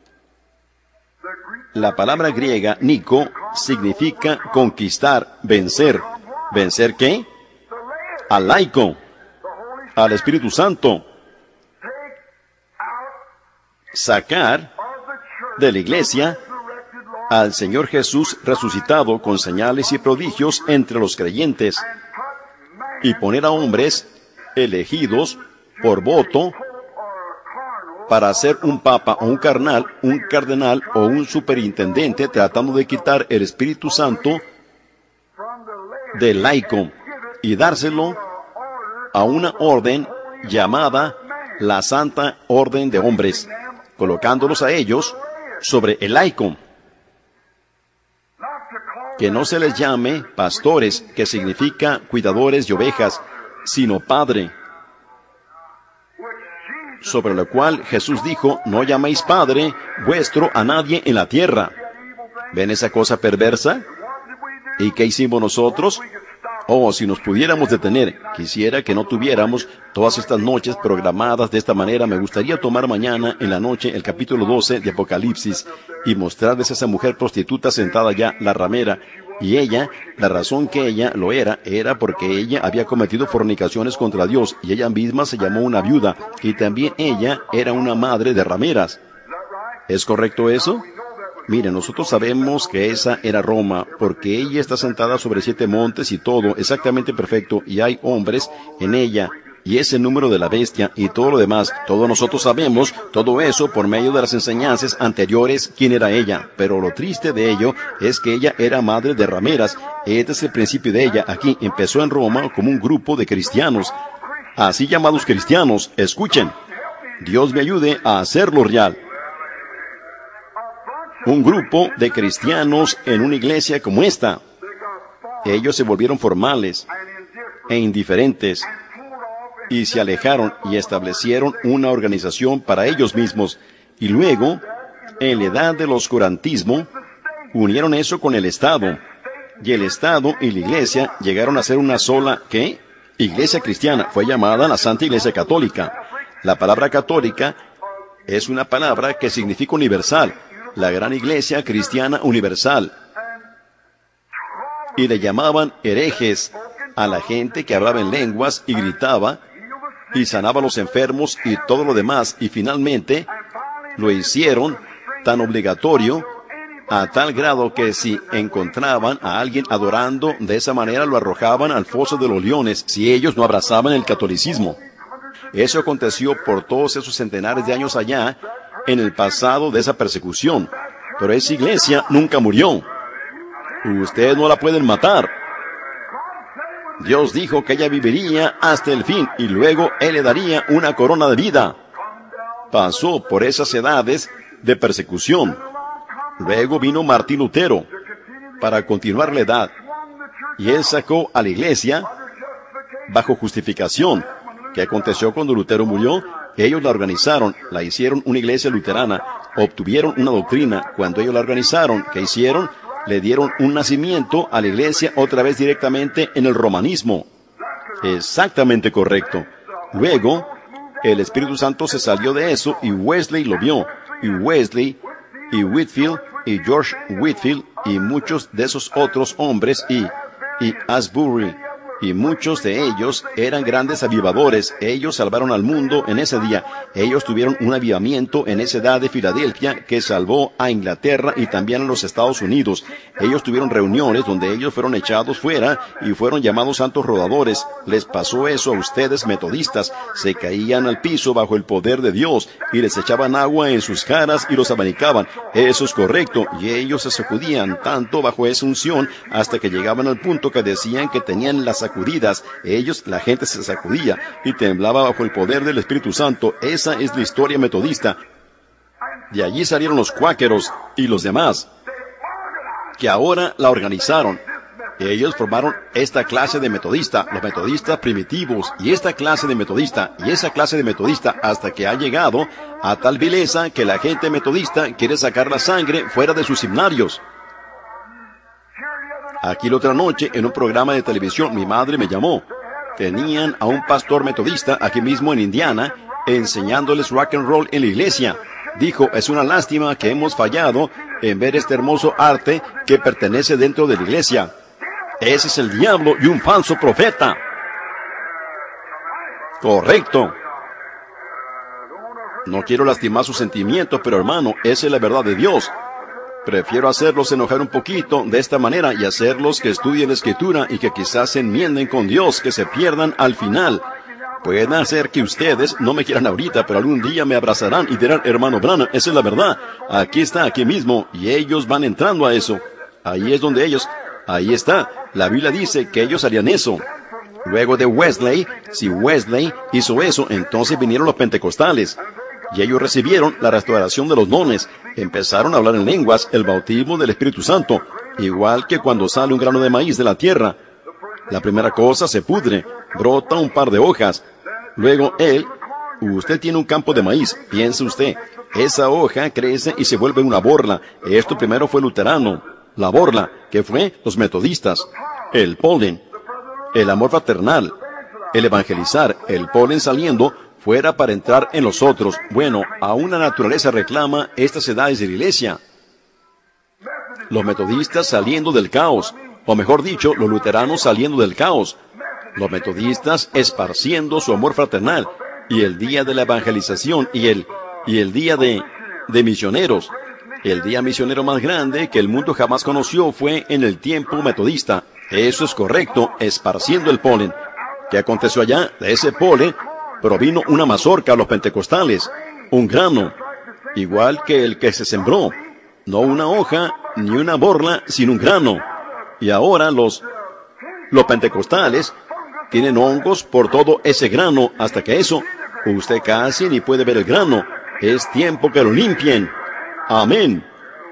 la palabra griega Nico, significa conquistar, vencer. ¿Vencer qué? Al laico, al Espíritu Santo. Sacar de la iglesia al Señor Jesús resucitado con señales y prodigios entre los creyentes, y poner a hombres elegidos por voto para ser un papa o un cardenal o un superintendente, tratando de quitar el Espíritu Santo del laico y dárselo a una orden llamada la Santa Orden de Hombres, colocándolos a ellos sobre el laico. Que no se les llame pastores, que significa cuidadores de ovejas, sino padre, sobre lo cual Jesús dijo, no llaméis Padre vuestro a nadie en la tierra. ¿Ven esa cosa perversa? ¿Y qué hicimos nosotros? Oh, si nos pudiéramos detener, quisiera que no tuviéramos todas estas noches programadas de esta manera. Me gustaría tomar mañana en la noche el capítulo 12 de Apocalipsis y mostrarles a esa mujer prostituta sentada allá, la ramera. Y ella, la razón que ella lo era porque ella había cometido fornicaciones contra Dios, y ella misma se llamó una viuda, y también ella era una madre de rameras. ¿Es correcto eso? Mire, nosotros sabemos que esa era Roma, porque ella está sentada sobre 7 montes y todo exactamente perfecto, y hay hombres en ella, y es el número de la bestia, y todo lo demás. Todos nosotros sabemos todo eso por medio de las enseñanzas anteriores, quién era ella. Pero lo triste de ello es que ella era madre de rameras. Este es el principio de ella. Aquí empezó en Roma como un grupo de cristianos, así llamados cristianos. Escuchen, Dios me ayude a hacerlo real. Un grupo de cristianos en una iglesia como esta. Ellos se volvieron formales e indiferentes, y se alejaron y establecieron una organización para ellos mismos. Y luego, en la edad del oscurantismo, unieron eso con el Estado. Y el Estado y la Iglesia llegaron a ser una sola, ¿qué? Iglesia cristiana. Fue llamada la Santa Iglesia Católica. La palabra católica es una palabra que significa universal. La gran Iglesia Cristiana Universal. Y le llamaban herejes a la gente que hablaba en lenguas y gritaba y sanaba a los enfermos y todo lo demás, y finalmente lo hicieron tan obligatorio a tal grado que si encontraban a alguien adorando de esa manera, lo arrojaban al foso de los leones si ellos no abrazaban el catolicismo. Eso aconteció por todos esos centenares de años allá, en el pasado de esa persecución. Pero esa iglesia nunca murió. Ustedes no la pueden matar. Dios dijo que ella viviría hasta el fin, y luego Él le daría una corona de vida. Pasó por esas edades de persecución. Luego vino Martín Lutero para continuar la edad, y él sacó a la iglesia bajo justificación. ¿Qué aconteció cuando Lutero murió? Ellos la organizaron, la hicieron una iglesia luterana, obtuvieron una doctrina. Cuando ellos la organizaron, ¿qué hicieron? Le dieron un nacimiento a la iglesia otra vez directamente en el romanismo. Exactamente correcto. Luego, el Espíritu Santo se salió de eso y Wesley lo vio. Y Wesley, y Whitefield, y George Whitefield, y muchos de esos otros hombres, y Asbury, y muchos de ellos eran grandes avivadores. Ellos salvaron al mundo en ese día. Ellos tuvieron un avivamiento en esa edad de Filadelfia que salvó a Inglaterra y también a los Estados Unidos. Ellos tuvieron reuniones donde ellos fueron echados fuera y fueron llamados santos rodadores. Les pasó eso a ustedes metodistas. Se caían al piso bajo el poder de Dios y les echaban agua en sus caras y los abanicaban. Eso es correcto. Y ellos se sacudían tanto bajo esa unción hasta que llegaban al punto que decían que tenían las sacudidas. Ellos, la gente se sacudía y temblaba bajo el poder del Espíritu Santo. Esa es la historia metodista. De allí salieron los cuáqueros y los demás, que ahora la organizaron. Ellos formaron esta clase de metodista, los metodistas primitivos, y esta clase de metodista, y esa clase de metodista, hasta que ha llegado a tal vileza que la gente metodista quiere sacar la sangre fuera de sus himnarios. Aquí la otra noche, en un programa de televisión, mi madre me llamó. Tenían a un pastor metodista aquí mismo en Indiana, enseñándoles rock and roll en la iglesia. Dijo, es una lástima que hemos fallado en ver este hermoso arte que pertenece dentro de la iglesia. Ese es el diablo y un falso profeta. Correcto. No quiero lastimar sus sentimientos, pero hermano, esa es la verdad de Dios. Prefiero hacerlos enojar un poquito de esta manera y hacerlos que estudien la Escritura y que quizás se enmienden con Dios, que se pierdan al final. Pueden hacer que ustedes no me quieran ahorita, pero algún día me abrazarán y dirán, hermano Branham, esa es la verdad. Aquí está, aquí mismo, y ellos van entrando a eso. Ahí es donde ellos, ahí está. La Biblia dice que ellos harían eso. Luego de Wesley, si Wesley hizo eso, entonces vinieron los pentecostales. Y ellos recibieron la restauración de los dones. Empezaron a hablar en lenguas, el bautismo del Espíritu Santo. Igual que cuando sale un grano de maíz de la tierra. La primera cosa se pudre, brota un par de hojas. Luego usted tiene un campo de maíz, piense usted. Esa hoja crece y se vuelve una borla. Esto primero fue luterano. La borla, que fue los metodistas. El polen, el amor fraternal, el evangelizar, el polen saliendo fuera para entrar en los otros. Bueno, aún la naturaleza reclama estas edades de la iglesia. Los metodistas saliendo del caos, o mejor dicho, los luteranos saliendo del caos. Los metodistas esparciendo su amor fraternal, y el día de la evangelización, y el día de misioneros. El día misionero más grande que el mundo jamás conoció fue en el tiempo metodista. Eso es correcto, esparciendo el polen. ¿Qué aconteció allá? De ese polen provino una mazorca a los pentecostales, un grano, igual que el que se sembró. No una hoja, ni una borla, sino un grano. Y ahora los pentecostales tienen hongos por todo ese grano, hasta que eso, usted casi ni puede ver el grano. Es tiempo que lo limpien. Amén.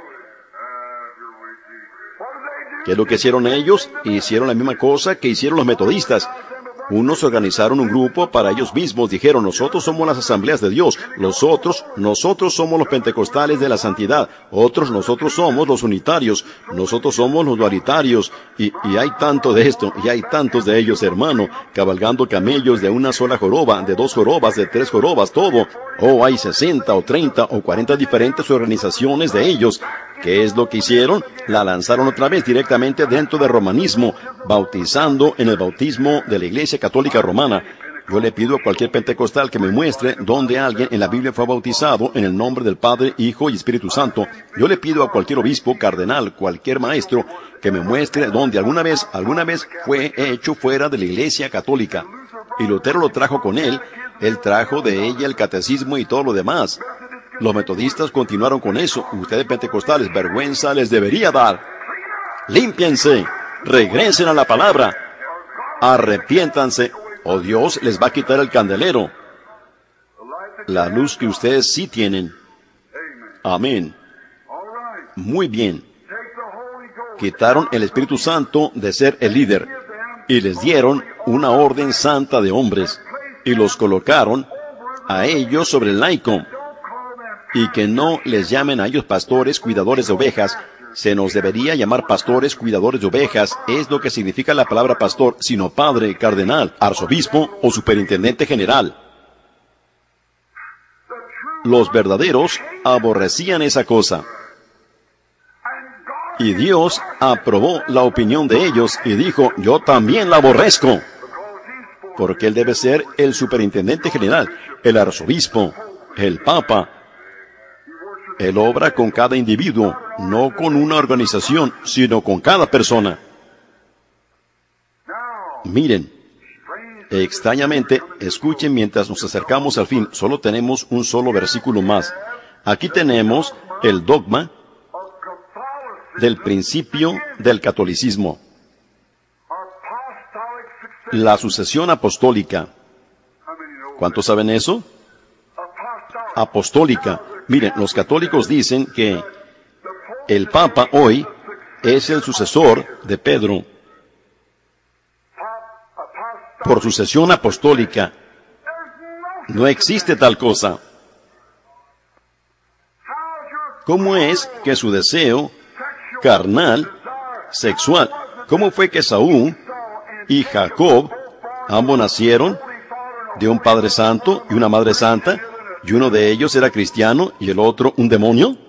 ¿Qué es lo que hicieron ellos? Hicieron la misma cosa que hicieron los metodistas. Unos organizaron un grupo para ellos mismos, dijeron, nosotros somos las asambleas de Dios, nosotros somos los pentecostales de la santidad, nosotros somos los unitarios, nosotros somos los dualitarios, y hay tanto de esto, y hay tantos de ellos, hermano, cabalgando camellos de una sola joroba, de 2 jorobas, de 3 jorobas, todo. Hay 60 o 30 o 40 diferentes organizaciones de ellos. ¿Qué es lo que hicieron? La lanzaron otra vez directamente dentro del romanismo, bautizando en el bautismo de la Iglesia Católica Romana. Yo le pido a cualquier pentecostal que me muestre dónde alguien en la Biblia fue bautizado en el nombre del Padre, Hijo y Espíritu Santo. Yo le pido a cualquier obispo, cardenal, cualquier maestro, que me muestre dónde alguna vez fue hecho fuera de la Iglesia Católica. Y Lutero lo trajo con él trajo de ella el catecismo y todo lo demás. Los metodistas continuaron con eso. Ustedes pentecostales, vergüenza les debería dar. Límpiense, regresen a la palabra, arrepiéntanse, o Dios les va a quitar el candelero, la luz que ustedes sí tienen. Amén. Muy bien. Quitaron el Espíritu Santo de ser el líder y les dieron una orden santa de hombres y los colocaron a ellos sobre el laico. Y que no les llamen a ellos pastores, cuidadores de ovejas. Se nos debería llamar pastores, cuidadores de ovejas. Es lo que significa la palabra pastor, sino padre, cardenal, arzobispo o superintendente general. Los verdaderos aborrecían esa cosa. Y Dios aprobó la opinión de ellos y dijo, yo también la aborrezco. Porque Él debe ser el superintendente general, el arzobispo, el papa. Él obra con cada individuo, no con una organización, sino con cada persona. Miren, extrañamente, escuchen mientras nos acercamos al fin, solo tenemos un solo versículo más. Aquí tenemos el dogma del principio del catolicismo. La sucesión apostólica. ¿Cuántos saben eso? Apostólica. Miren, los católicos dicen que el Papa hoy es el sucesor de Pedro. Por sucesión apostólica. No existe tal cosa. ¿Cómo es que su deseo carnal, sexual, cómo fue que Saúl y Jacob, ambos nacieron de un Padre Santo y una Madre Santa, y uno de ellos era cristiano y el otro un demonio?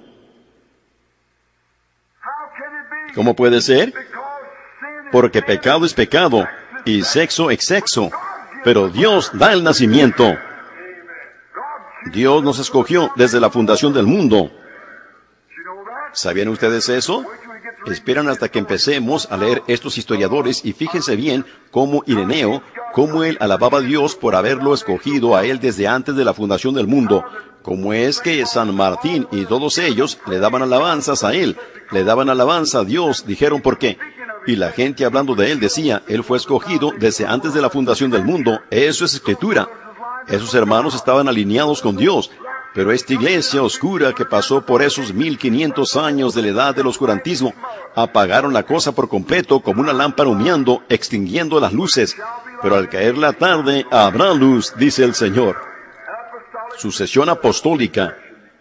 ¿Cómo puede ser? Porque pecado es pecado y sexo es sexo, pero Dios da el nacimiento. Dios nos escogió desde la fundación del mundo. ¿Sabían ustedes eso? Esperan hasta que empecemos a leer estos historiadores y fíjense bien cómo Ireneo, cómo él alababa a Dios por haberlo escogido a él desde antes de la fundación del mundo. Cómo es que San Martín y todos ellos le daban alabanzas a él, le daban alabanza a Dios, dijeron por qué. Y la gente hablando de él decía, él fue escogido desde antes de la fundación del mundo. Eso es escritura. Esos hermanos estaban alineados con Dios. Pero esta iglesia oscura que pasó por esos 1500 años de la edad del oscurantismo, apagaron la cosa por completo como una lámpara humeando, extinguiendo las luces. Pero al caer la tarde habrá luz, dice el Señor. Sucesión apostólica.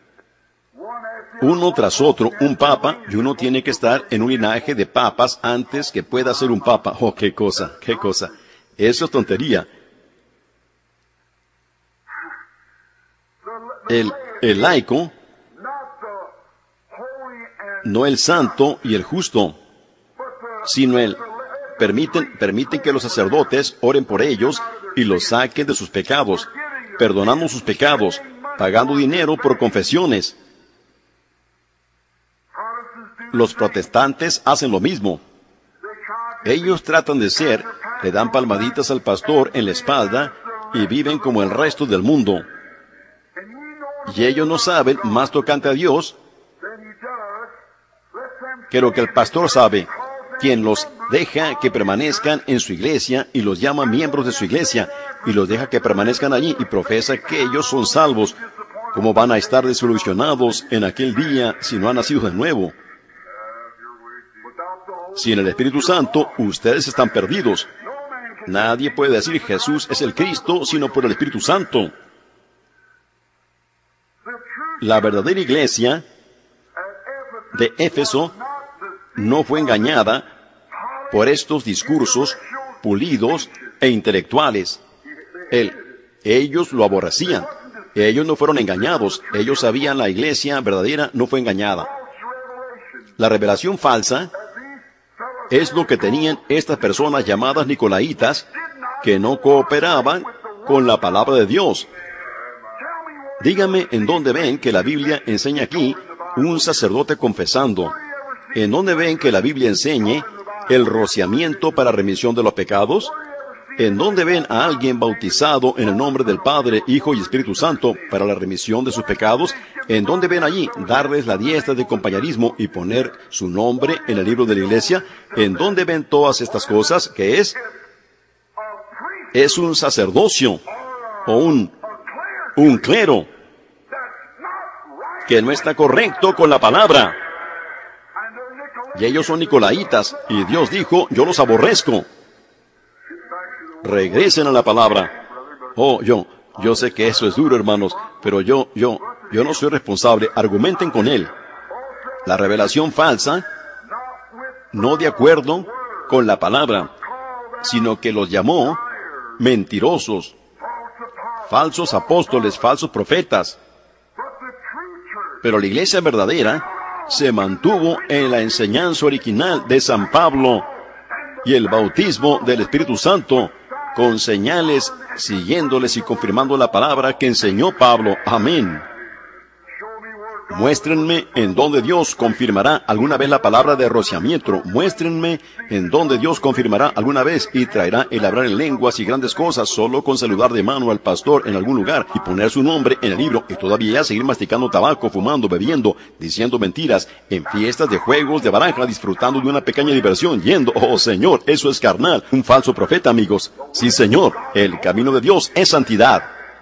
Uno tras otro, un papa, y uno tiene que estar en un linaje de papas antes que pueda ser un papa. Oh, qué cosa, qué cosa. Eso es tontería. El laico, no el santo y el justo, sino permiten que los sacerdotes oren por ellos y los saquen de sus pecados, perdonando sus pecados, pagando dinero por confesiones. Los protestantes hacen lo mismo. Ellos tratan de ser, le dan palmaditas al pastor en la espalda y viven como el resto del mundo. Y ellos no saben más tocante a Dios que lo que el pastor sabe, quien los deja que permanezcan en su iglesia y los llama miembros de su iglesia y los deja que permanezcan allí y profesa que ellos son salvos. ¿Cómo van a estar desilusionados en aquel día si no han nacido de nuevo? Sin el Espíritu Santo, ustedes están perdidos. Nadie puede decir Jesús es el Cristo sino por el Espíritu Santo. La verdadera iglesia de Éfeso no fue engañada por estos discursos pulidos e intelectuales. Ellos lo aborrecían. Ellos no fueron engañados. Ellos sabían la iglesia verdadera no fue engañada. La revelación falsa es lo que tenían estas personas llamadas Nicolaitas que no cooperaban con la palabra de Dios. Dígame en dónde ven que la Biblia enseña aquí un sacerdote confesando. ¿En dónde ven que la Biblia enseñe el rociamiento para remisión de los pecados? ¿En dónde ven a alguien bautizado en el nombre del Padre, Hijo y Espíritu Santo para la remisión de sus pecados? ¿En dónde ven allí darles la diestra de compañerismo y poner su nombre en el libro de la iglesia? ¿En dónde ven todas estas cosas? ¿Qué es? Es un sacerdocio o un clero que no está correcto con la palabra. Y ellos son nicolaitas, y Dios dijo, yo los aborrezco. Regresen a la palabra. Oh, yo sé que eso es duro, hermanos, pero yo no soy responsable. Argumenten con él. La revelación falsa, no de acuerdo con la palabra, sino que los llamó mentirosos, falsos apóstoles, falsos profetas. Pero la iglesia verdadera se mantuvo en la enseñanza original de San Pablo y el bautismo del Espíritu Santo, con señales, siguiéndoles y confirmando la palabra que enseñó Pablo. Amén. Muéstrenme en dónde Dios confirmará alguna vez la palabra de rociamiento. Muéstrenme en dónde Dios confirmará alguna vez y traerá el hablar en lenguas y grandes cosas solo con saludar de mano al pastor en algún lugar y poner su nombre en el libro y todavía seguir masticando tabaco, fumando, bebiendo, diciendo mentiras, en fiestas de juegos de baraja, disfrutando de una pequeña diversión, yendo, oh Señor, eso es carnal, un falso profeta, amigos. Sí, Señor, el camino de Dios es santidad.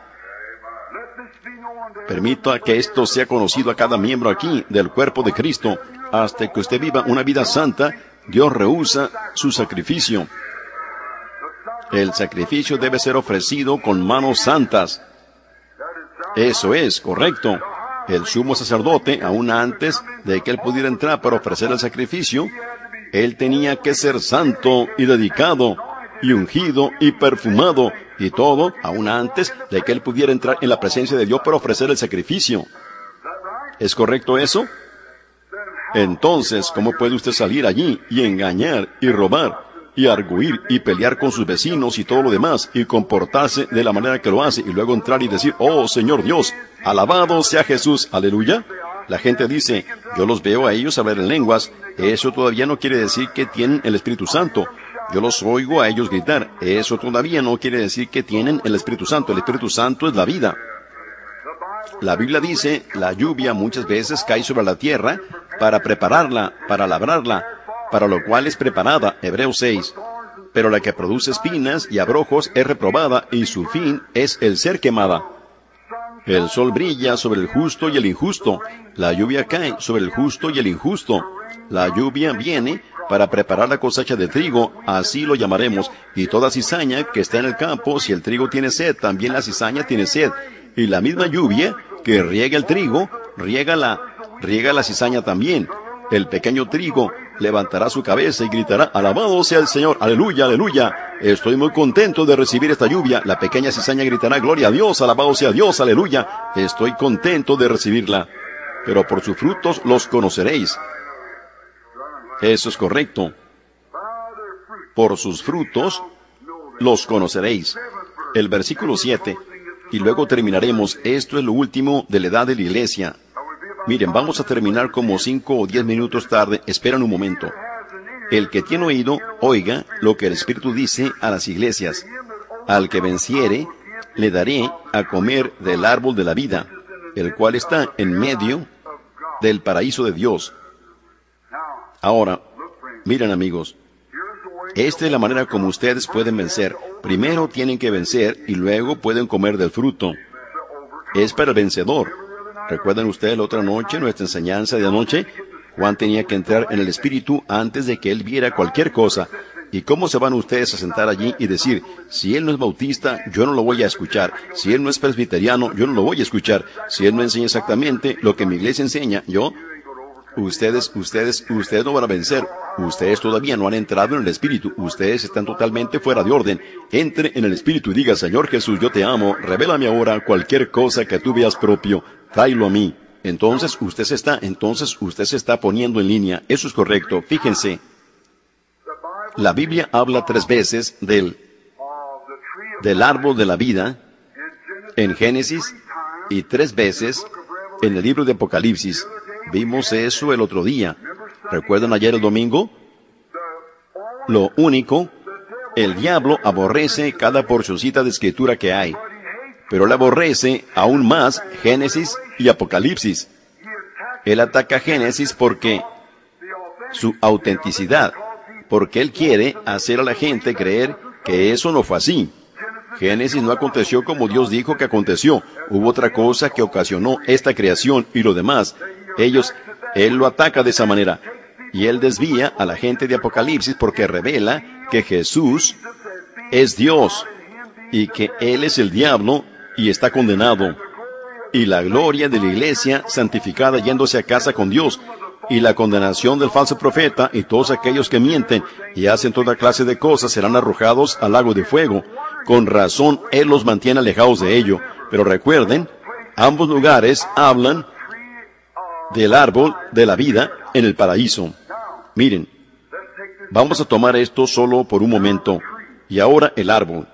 Permita que esto sea conocido a cada miembro aquí del cuerpo de Cristo. Hasta que usted viva una vida santa, Dios rehúsa su sacrificio. El sacrificio debe ser ofrecido con manos santas. Eso es, correcto. El sumo sacerdote, aún antes de que él pudiera entrar para ofrecer el sacrificio, él tenía que ser santo y dedicado, y ungido y perfumado, y todo, aún antes de que él pudiera entrar en la presencia de Dios para ofrecer el sacrificio. ¿Es correcto eso? Entonces, ¿cómo puede usted salir allí y engañar y robar y arguir y pelear con sus vecinos y todo lo demás y comportarse de la manera que lo hace y luego entrar y decir, oh Señor Dios, alabado sea Jesús, aleluya? La gente dice, yo los veo a ellos hablar en lenguas. Eso todavía no quiere decir que tienen el Espíritu Santo. Yo los oigo a ellos gritar. Eso todavía no quiere decir que tienen el Espíritu Santo. El Espíritu Santo es la vida. La Biblia dice, la lluvia muchas veces cae sobre la tierra para prepararla, para labrarla, para lo cual es preparada. Hebreos 6. Pero la que produce espinas y abrojos es reprobada, y su fin es el ser quemada. El sol brilla sobre el justo y el injusto. La lluvia cae sobre el justo y el injusto. La lluvia viene para preparar la cosecha de trigo, así lo llamaremos. Y toda cizaña que está en el campo, si el trigo tiene sed, también la cizaña tiene sed. Y la misma lluvia que riega el trigo, riega la cizaña también. El pequeño trigo levantará su cabeza y gritará, alabado sea el Señor, aleluya, aleluya. Estoy muy contento de recibir esta lluvia. La pequeña cizaña gritará, gloria a Dios, alabado sea Dios, aleluya. Estoy contento de recibirla. Pero por sus frutos los conoceréis. Eso es correcto. Por sus frutos los conoceréis. El versículo 7. Y luego terminaremos. Esto es lo último de la edad de la iglesia. Miren, vamos a terminar como 5 o 10 minutos tarde. Esperen un momento. El que tiene oído, oiga lo que el Espíritu dice a las iglesias. Al que venciere, le daré a comer del árbol de la vida, el cual está en medio del paraíso de Dios. Ahora, miren amigos, esta es la manera como ustedes pueden vencer. Primero tienen que vencer y luego pueden comer del fruto. Es para el vencedor. ¿Recuerdan ustedes la otra noche, nuestra enseñanza de anoche? Juan tenía que entrar en el Espíritu antes de que él viera cualquier cosa. ¿Y cómo se van ustedes a sentar allí y decir, si él no es bautista, yo no lo voy a escuchar? Si él no es presbiteriano, yo no lo voy a escuchar. Si él no enseña exactamente lo que mi iglesia enseña, ustedes no van a vencer. Ustedes todavía no han entrado en el Espíritu. Ustedes están totalmente fuera de orden. Entre en el Espíritu y diga, Señor Jesús, yo te amo. Revélame ahora cualquier cosa que tú veas propio. Tráelo a mí. Entonces usted se está poniendo en línea. Eso es correcto. Fíjense. La Biblia habla 3 veces del árbol de la vida en Génesis y 3 veces en el libro de Apocalipsis. Vimos eso el otro día. ¿Recuerdan ayer el domingo? Lo único, el diablo aborrece cada porcioncita de escritura que hay, pero él aborrece aún más Génesis y Apocalipsis. Él ataca Génesis porque su autenticidad, porque él quiere hacer a la gente creer que eso no fue así. Génesis no aconteció como Dios dijo que aconteció. Hubo otra cosa que ocasionó esta creación y lo demás. Él lo ataca de esa manera. Y él desvía a la gente de Apocalipsis porque revela que Jesús es Dios y que él es el diablo y está condenado. Y la gloria de la iglesia santificada yéndose a casa con Dios. Y la condenación del falso profeta y todos aquellos que mienten y hacen toda clase de cosas serán arrojados al lago de fuego. Con razón, él los mantiene alejados de ello. Pero recuerden, ambos lugares hablan del árbol de la vida en el paraíso. Miren, vamos a tomar esto solo por un momento. Y ahora el árbol.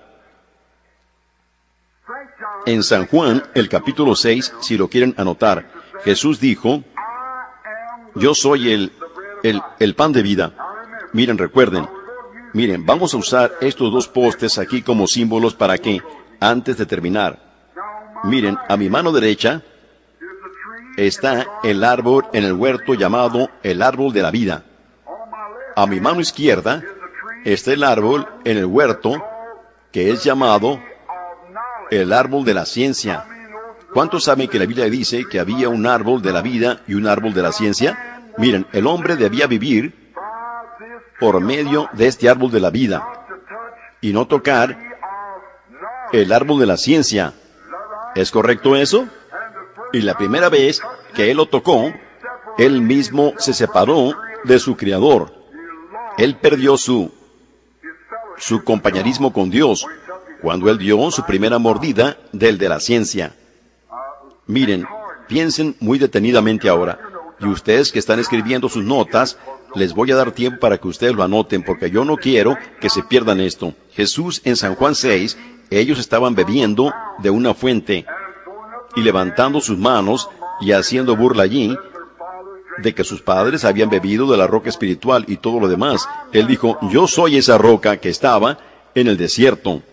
En San Juan, el capítulo 6, si lo quieren anotar, Jesús dijo, yo soy el pan de vida. Miren, recuerden. Miren, vamos a usar estos 2 postes aquí como símbolos para que, antes de terminar, miren, a mi mano derecha está el árbol en el huerto llamado el árbol de la vida. A mi mano izquierda está el árbol en el huerto que es llamado el árbol de la ciencia. ¿Cuántos saben que la Biblia dice que había un árbol de la vida y un árbol de la ciencia? Miren, el hombre debía vivir por medio de este árbol de la vida y no tocar el árbol de la ciencia. ¿Es correcto eso? Y la primera vez que él lo tocó, él mismo se separó de su Creador. Él perdió su compañerismo con Dios cuando él dio su primera mordida del de la ciencia. Miren, piensen muy detenidamente ahora. Y ustedes que están escribiendo sus notas, les voy a dar tiempo para que ustedes lo anoten, porque yo no quiero que se pierdan esto. Jesús en San Juan 6, ellos estaban bebiendo de una fuente, y levantando sus manos, y haciendo burla allí de que sus padres habían bebido de la roca espiritual y todo lo demás. Él dijo, yo soy esa roca que estaba en el desierto.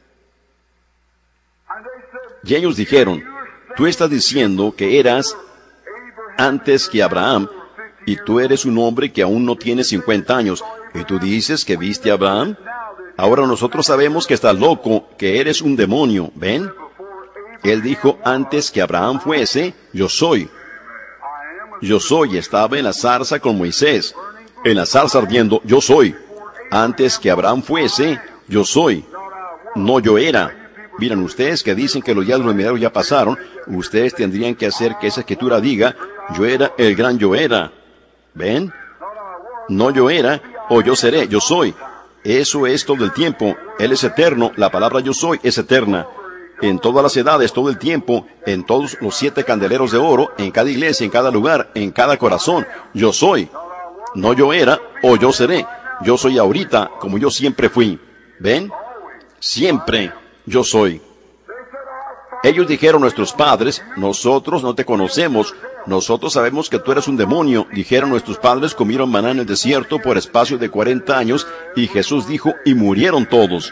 Y ellos dijeron, tú estás diciendo que eras antes que Abraham, y tú eres un hombre que aún no tiene 50 años, y tú dices que viste a Abraham. Ahora nosotros sabemos que estás loco, que eres un demonio, ¿ven? Él dijo, antes que Abraham fuese, yo soy. Yo soy, estaba en la zarza con Moisés, en la zarza ardiendo, yo soy. Antes que Abraham fuese, yo soy. No yo era. Miren, ustedes que dicen que los días venideros ya pasaron, ustedes tendrían que hacer que esa escritura diga, yo era el gran yo era. ¿Ven? No yo era, o yo seré, yo soy. Eso es todo el tiempo. Él es eterno, la palabra yo soy es eterna. En todas las edades, todo el tiempo, en todos los 7 candeleros de oro, en cada iglesia, en cada lugar, en cada corazón. Yo soy. No yo era, o yo seré. Yo soy ahorita, como yo siempre fui. ¿Ven? Siempre yo soy. Ellos dijeron, nuestros padres, nosotros no te conocemos, nosotros sabemos que tú eres un demonio. Dijeron, nuestros padres comieron maná en el desierto por espacio de 40 años, y Jesús dijo, y murieron todos.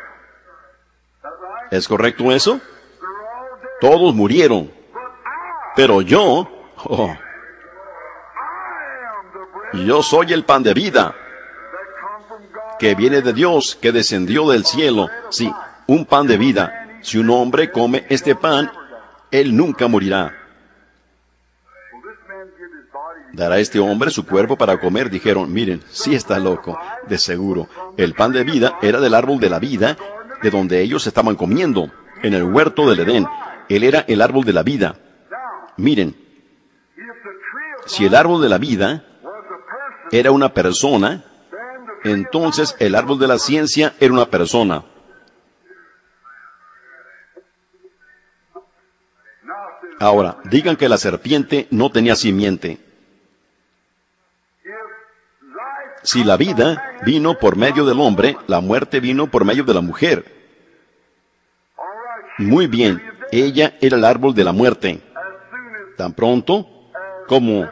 ¿Es correcto eso? Todos murieron. Pero yo soy el pan de vida, que viene de Dios, que descendió del cielo. Sí, un pan de vida. Si un hombre come este pan, él nunca morirá. ¿Dará este hombre su cuerpo para comer? Dijeron, miren, sí está loco, de seguro. El pan de vida era del árbol de la vida, de donde ellos estaban comiendo, en el huerto del Edén. Él era el árbol de la vida. Miren, si el árbol de la vida era una persona, entonces el árbol de la ciencia era una persona. Ahora, digan que la serpiente no tenía simiente. Si la vida vino por medio del hombre, la muerte vino por medio de la mujer. Muy bien, ella era el árbol de la muerte. Tan pronto como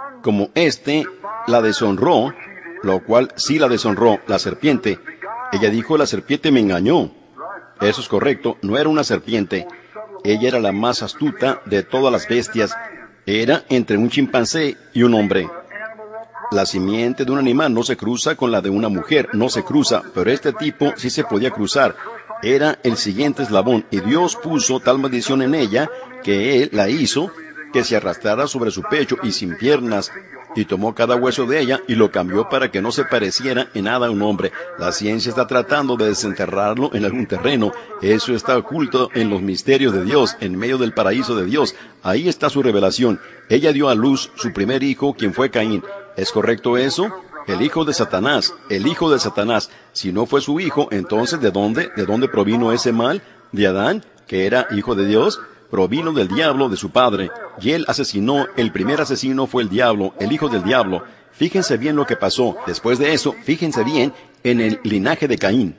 la deshonró, lo cual sí la deshonró, la serpiente. Ella dijo, la serpiente me engañó. Eso es correcto, no era una serpiente. Ella era la más astuta de todas las bestias. Era entre un chimpancé y un hombre. La simiente de un animal no se cruza con la de una mujer, no se cruza, pero este tipo sí se podía cruzar. Era el siguiente eslabón, y Dios puso tal maldición en ella, que Él la hizo, que se arrastrara sobre su pecho y sin piernas, y tomó cada hueso de ella y lo cambió para que no se pareciera en nada a un hombre. La ciencia está tratando de desenterrarlo en algún terreno. Eso está oculto en los misterios de Dios, en medio del paraíso de Dios. Ahí está su revelación. Ella dio a luz su primer hijo, quien fue Caín. ¿Es correcto eso? El hijo de Satanás, el hijo de Satanás. Si no fue su hijo, entonces ¿de dónde provino ese mal? ¿De Adán, que era hijo de Dios? Provino del diablo, de su padre, y él asesinó. El primer asesino fue el diablo, el hijo del diablo. Fíjense bien lo que pasó. Después de eso, fíjense bien en el linaje de Caín.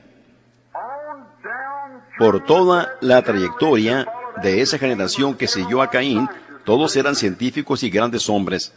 Por toda la trayectoria de esa generación que siguió a Caín, todos eran científicos y grandes hombres.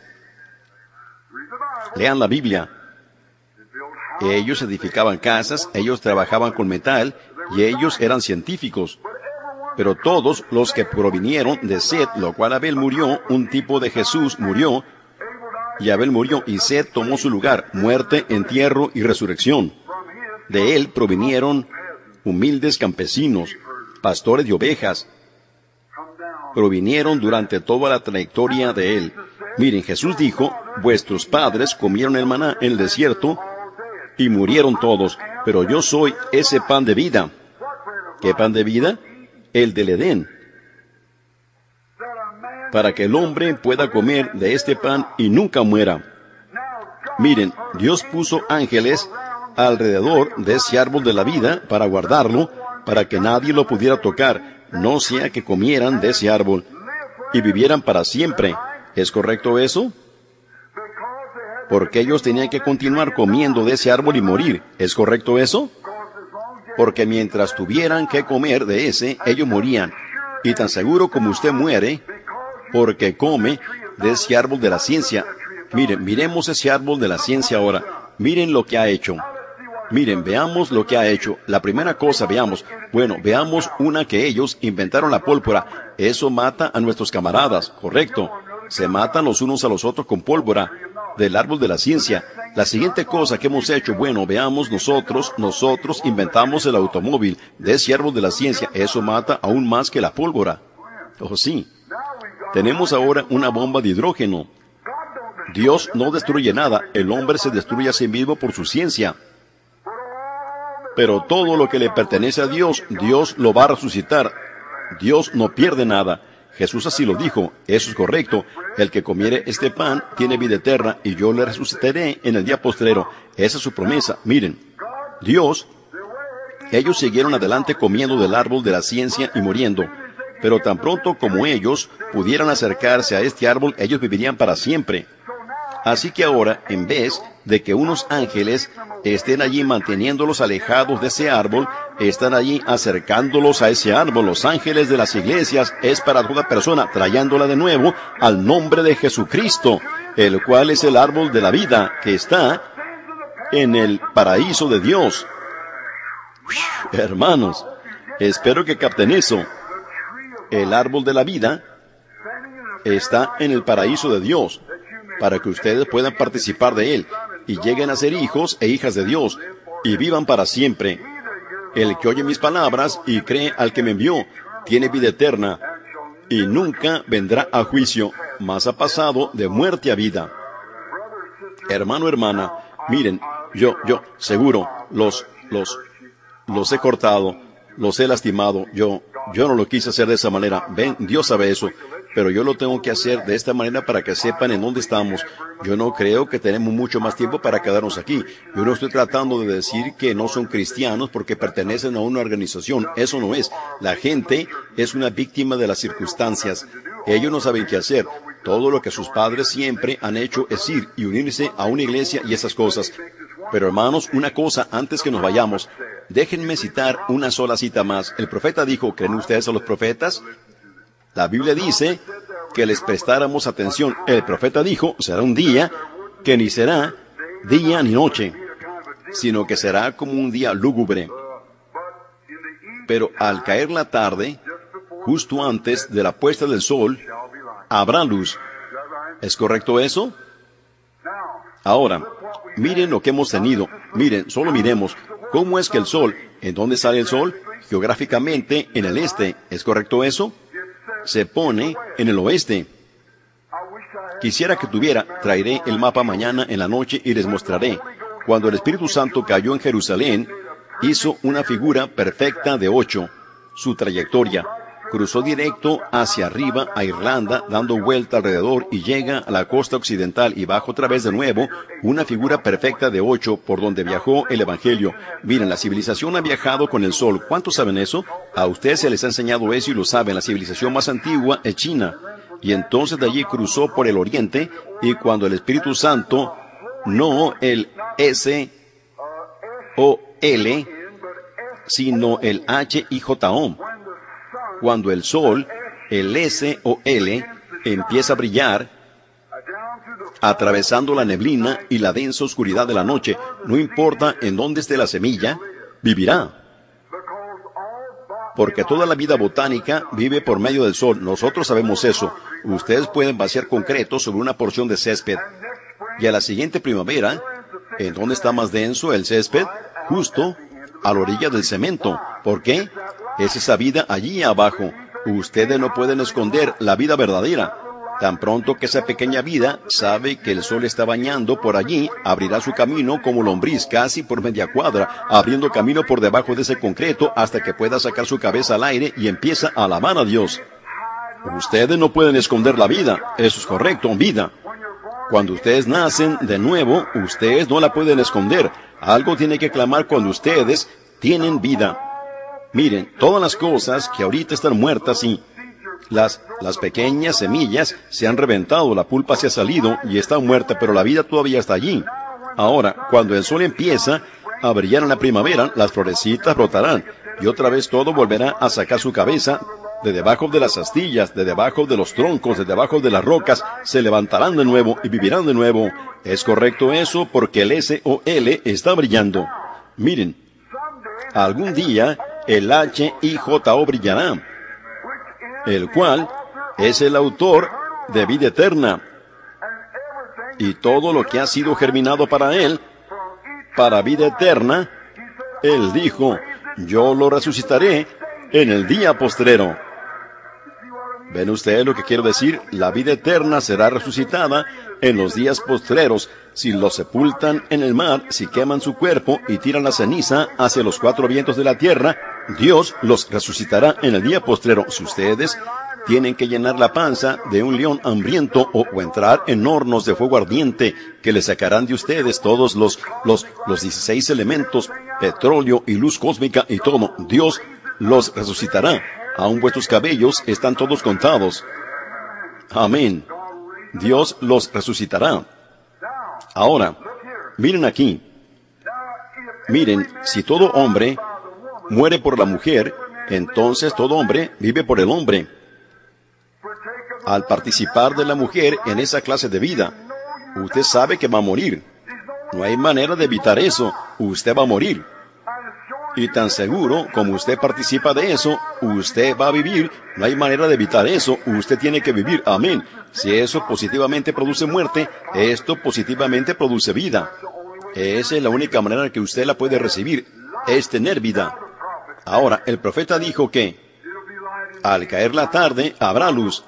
Lean la Biblia. Ellos edificaban casas, ellos trabajaban con metal, y ellos eran científicos. Pero todos los que provinieron de Set, lo cual Abel murió, un tipo de Jesús murió, y Abel murió, y Set tomó su lugar, muerte, entierro y resurrección. De él provinieron humildes campesinos, pastores de ovejas. Provinieron durante toda la trayectoria de él. Miren, Jesús dijo, vuestros padres comieron el maná en el desierto, y murieron todos, pero yo soy ese pan de vida. ¿Qué pan de vida? El del Edén, para que el hombre pueda comer de este pan y nunca muera. Miren, Dios puso ángeles alrededor de ese árbol de la vida para guardarlo, para que nadie lo pudiera tocar, no sea que comieran de ese árbol y vivieran para siempre. ¿Es correcto eso? Porque ellos tenían que continuar comiendo de ese árbol y morir. ¿Es correcto eso? Porque mientras tuvieran que comer de ese, ellos morían. Y tan seguro como usted muere, porque come de ese árbol de la ciencia. Miren, miremos ese árbol de la ciencia ahora. Miren lo que ha hecho. Miren, veamos lo que ha hecho. La primera cosa, veamos una que ellos inventaron la pólvora. Eso mata a nuestros camaradas, correcto. Se matan los unos a los otros con pólvora del árbol de la ciencia. La siguiente cosa que hemos hecho, veamos nosotros inventamos el automóvil de ese árbol de la ciencia. Eso mata aún más que la pólvora. Oh, sí. Tenemos ahora una bomba de hidrógeno. Dios no destruye nada. El hombre se destruye a sí mismo por su ciencia. Pero todo lo que le pertenece a Dios, Dios lo va a resucitar. Dios no pierde nada. Jesús así lo dijo. Eso es correcto. El que comiere este pan tiene vida eterna y yo le resucitaré en el día postrero. Esa es su promesa. Miren, Dios, ellos siguieron adelante comiendo del árbol de la ciencia y muriendo. Pero tan pronto como ellos pudieran acercarse a este árbol, ellos vivirían para siempre. Así que ahora, en vez de que unos ángeles estén allí manteniéndolos alejados de ese árbol, están allí acercándolos a ese árbol. Los ángeles de las iglesias es para toda persona, trayéndola de nuevo al nombre de Jesucristo, el cual es el árbol de la vida que está en el paraíso de Dios. Hermanos, espero que capten eso. El árbol de la vida está en el paraíso de Dios, para que ustedes puedan participar de él, y lleguen a ser hijos e hijas de Dios, y vivan para siempre. El que oye mis palabras y cree al que me envió, tiene vida eterna, y nunca vendrá a juicio, mas ha pasado de muerte a vida. Hermano, hermana, miren, yo, seguro, los he cortado, los he lastimado, yo no lo quise hacer de esa manera. Ven, Dios sabe eso. Pero yo lo tengo que hacer de esta manera para que sepan en dónde estamos. Yo no creo que tenemos mucho más tiempo para quedarnos aquí. Yo no estoy tratando de decir que no son cristianos porque pertenecen a una organización. Eso no es. La gente es una víctima de las circunstancias. Ellos no saben qué hacer. Todo lo que sus padres siempre han hecho es ir y unirse a una iglesia y esas cosas. Pero hermanos, una cosa antes que nos vayamos. Déjenme citar una sola cita más. El profeta dijo, ¿creen ustedes a los profetas? La Biblia dice que les prestáramos atención. El profeta dijo, será un día que ni será día ni noche, sino que será como un día lúgubre. Pero al caer la tarde, justo antes de la puesta del sol, habrá luz. ¿Es correcto eso? Ahora, miren lo que hemos tenido. Miren, solo miremos. ¿Cómo es que el sol? ¿En dónde sale el sol? Geográficamente, en el este. ¿Es correcto eso? Se pone en el oeste. Quisiera que traeré el mapa mañana en la noche y les mostraré. Cuando el Espíritu Santo cayó en Jerusalén, hizo una figura perfecta de 8. Su trayectoria. Cruzó directo hacia arriba a Irlanda, dando vuelta alrededor y llega a la costa occidental y baja otra vez de nuevo, una figura perfecta de 8 por donde viajó el Evangelio. Miren, la civilización ha viajado con el sol. ¿Cuántos saben eso? A ustedes se les ha enseñado eso y lo saben. La civilización más antigua es China. Y entonces de allí cruzó por el oriente y cuando el Espíritu Santo, no el S-O-L, sino el H-I-J-O, cuando el sol, el S-O-L, empieza a brillar, atravesando la neblina y la densa oscuridad de la noche, no importa en dónde esté la semilla, vivirá. Porque toda la vida botánica vive por medio del sol. Nosotros sabemos eso. Ustedes pueden vaciar concreto sobre una porción de césped. Y a la siguiente primavera, ¿en dónde está más denso el césped? Justo a la orilla del cemento. ¿Por qué? Es esa vida allí abajo. Ustedes no pueden esconder la vida verdadera. Tan pronto que esa pequeña vida sabe que el sol está bañando por allí, abrirá su camino como lombriz casi por media cuadra, abriendo camino por debajo de ese concreto hasta que pueda sacar su cabeza al aire y empieza a alabar a Dios. Ustedes no pueden esconder la vida. Eso es correcto, vida. Cuando ustedes nacen de nuevo, ustedes no la pueden esconder. Algo tiene que clamar cuando ustedes tienen vida. Miren, todas las cosas que ahorita están muertas y las pequeñas semillas se han reventado, la pulpa se ha salido y está muerta, pero la vida todavía está allí. Ahora, cuando el sol empieza a brillar en la primavera, las florecitas brotarán y otra vez todo volverá a sacar su cabeza de debajo de las astillas, de debajo de los troncos, de debajo de las rocas, se levantarán de nuevo y vivirán de nuevo. ¿Es correcto eso? Porque el SOL está brillando. Miren, algún día el HIJO brillará, el cual es el autor de vida eterna. Y todo lo que ha sido germinado para él, para vida eterna, él dijo, yo lo resucitaré en el día postrero. ¿Ven ustedes lo que quiero decir? La vida eterna será resucitada en los días postreros. Si los sepultan en el mar, si queman su cuerpo y tiran la ceniza hacia los cuatro vientos de la tierra, Dios los resucitará en el día postrero. Si ustedes tienen que llenar la panza de un león hambriento o entrar en hornos de fuego ardiente que le sacarán de ustedes todos los 16 elementos, petróleo y luz cósmica y todo, Dios los resucitará. Aún vuestros cabellos están todos contados. Amén. Dios los resucitará. Ahora, miren aquí. Miren, si todo hombre muere por la mujer, entonces todo hombre vive por el hombre. Al participar de la mujer en esa clase de vida, usted sabe que va a morir. No hay manera de evitar eso. Usted va a morir. Y tan seguro como usted participa de eso, usted va a vivir. No hay manera de evitar eso. Usted tiene que vivir. Amén. Si eso positivamente produce muerte, esto positivamente produce vida. Esa es la única manera en que usted la puede recibir, es tener vida. Ahora, el profeta dijo que al caer la tarde habrá luz.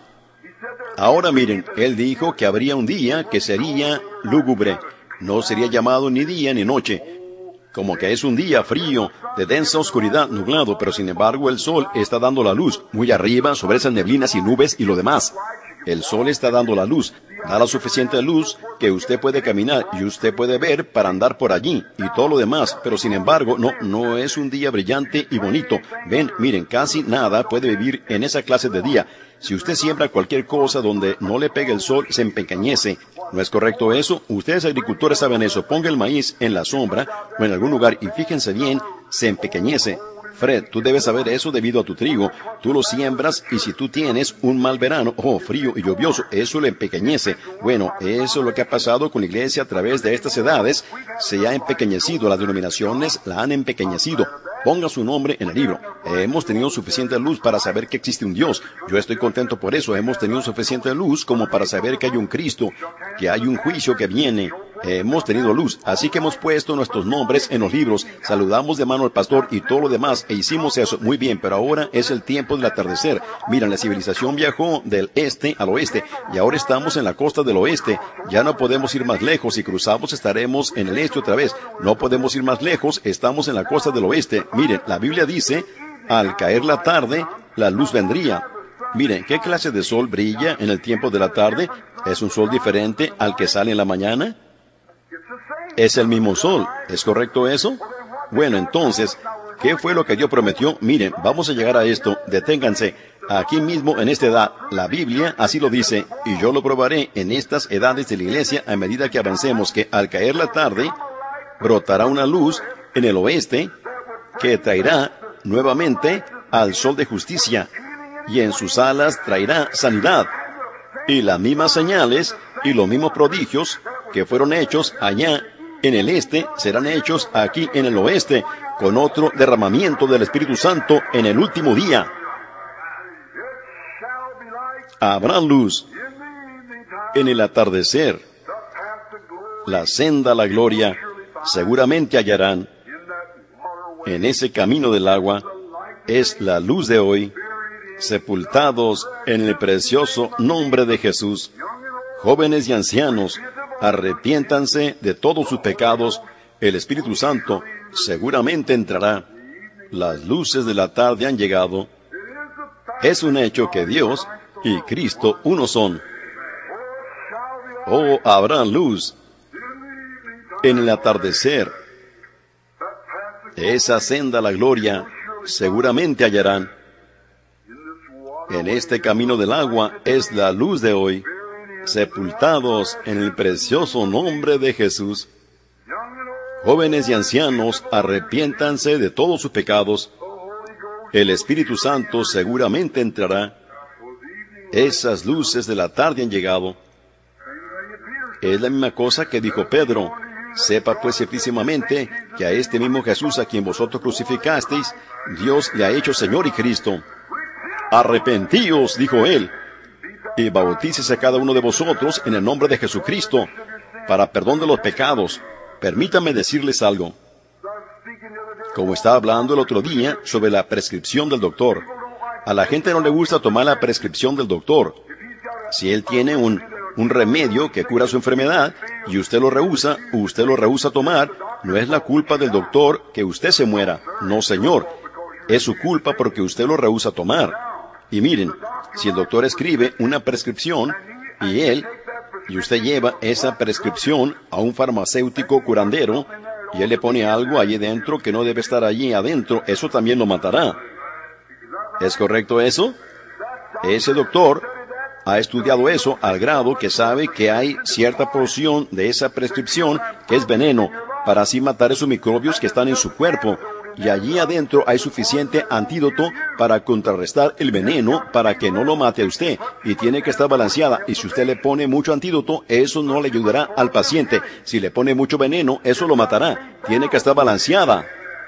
Ahora miren, él dijo que habría un día que sería lúgubre. No sería llamado ni día ni noche. Como que es un día frío, de densa oscuridad, nublado, pero sin embargo el sol está dando la luz, muy arriba, sobre esas neblinas y nubes y lo demás. El sol está dando la luz, da la suficiente luz que usted puede caminar y usted puede ver para andar por allí y todo lo demás, pero sin embargo no es un día brillante y bonito. Ven, miren, casi nada puede vivir en esa clase de día. Si usted siembra cualquier cosa donde no le pegue el sol, se empequeñece. ¿No es correcto eso? Ustedes agricultores saben eso. Ponga el maíz en la sombra o en algún lugar y fíjense bien, se empequeñece. Fred, tú debes saber eso debido a tu trigo. Tú lo siembras y si tú tienes un mal verano, frío y lluvioso, eso le empequeñece. Bueno, eso es lo que ha pasado con la iglesia a través de estas edades. Se ha empequeñecido, las denominaciones la han empequeñecido. Ponga su nombre en el libro. Hemos tenido suficiente luz para saber que existe un Dios. Yo estoy contento por eso. Hemos tenido suficiente luz como para saber que hay un Cristo, que hay un juicio que viene. Hemos tenido luz, así que hemos puesto nuestros nombres en los libros, saludamos de mano al pastor y todo lo demás, e hicimos eso. Muy bien, pero ahora es el tiempo del atardecer. Miren, la civilización viajó del este al oeste, y ahora estamos en la costa del oeste. Ya no podemos ir más lejos, si cruzamos estaremos en el este otra vez. No podemos ir más lejos, estamos en la costa del oeste. Miren, la Biblia dice, al caer la tarde, la luz vendría. Miren, ¿qué clase de sol brilla en el tiempo de la tarde? ¿Es un sol diferente al que sale en la mañana? Es el mismo sol, ¿es correcto eso? Bueno, entonces, ¿qué fue lo que Dios prometió? Miren, vamos a llegar a esto, deténganse, aquí mismo en esta edad, la Biblia así lo dice, y yo lo probaré en estas edades de la iglesia a medida que avancemos, que al caer la tarde, brotará una luz en el oeste, que traerá nuevamente al sol de justicia, y en sus alas traerá sanidad, y las mismas señales y los mismos prodigios que fueron hechos allá en el este serán hechos aquí en el oeste, con otro derramamiento del Espíritu Santo en el último día. Habrá luz en el atardecer. La senda a la gloria seguramente hallarán. En ese camino del agua es la luz de hoy, sepultados en el precioso nombre de Jesús. Jóvenes y ancianos, arrepiéntanse de todos sus pecados, el Espíritu Santo seguramente entrará. Las luces de la tarde han llegado. Es un hecho que Dios y Cristo uno son. Oh, habrá luz en el atardecer. Esa senda a la gloria seguramente hallarán. En este camino del agua es la luz de hoy, sepultados en el precioso nombre de Jesús. Jóvenes y ancianos, arrepiéntanse de todos sus pecados. El Espíritu Santo seguramente entrará. Esas luces de la tarde han llegado. Es la misma cosa que dijo Pedro. Sepa pues ciertísimamente que a este mismo Jesús a quien vosotros crucificasteis, Dios le ha hecho Señor y Cristo. Arrepentíos, dijo él, y bautícese a cada uno de vosotros en el nombre de Jesucristo, para perdón de los pecados. Permítanme decirles algo. Como estaba hablando el otro día sobre la prescripción del doctor, a la gente no le gusta tomar la prescripción del doctor. Si él tiene un remedio que cura su enfermedad y usted lo rehúsa tomar, no es la culpa del doctor que usted se muera. No, señor. Es su culpa porque usted lo rehúsa tomar. Y miren, si el doctor escribe una prescripción y usted lleva esa prescripción a un farmacéutico curandero y él le pone algo allí dentro que no debe estar allí adentro, eso también lo matará. ¿Es correcto eso? Ese doctor ha estudiado eso al grado que sabe que hay cierta porción de esa prescripción que es veneno, para así matar esos microbios que están en su cuerpo. Y allí adentro hay suficiente antídoto para contrarrestar el veneno para que no lo mate a usted. Y tiene que estar balanceada. Y si usted le pone mucho antídoto, eso no le ayudará al paciente. Si le pone mucho veneno, eso lo matará. Tiene que estar balanceada.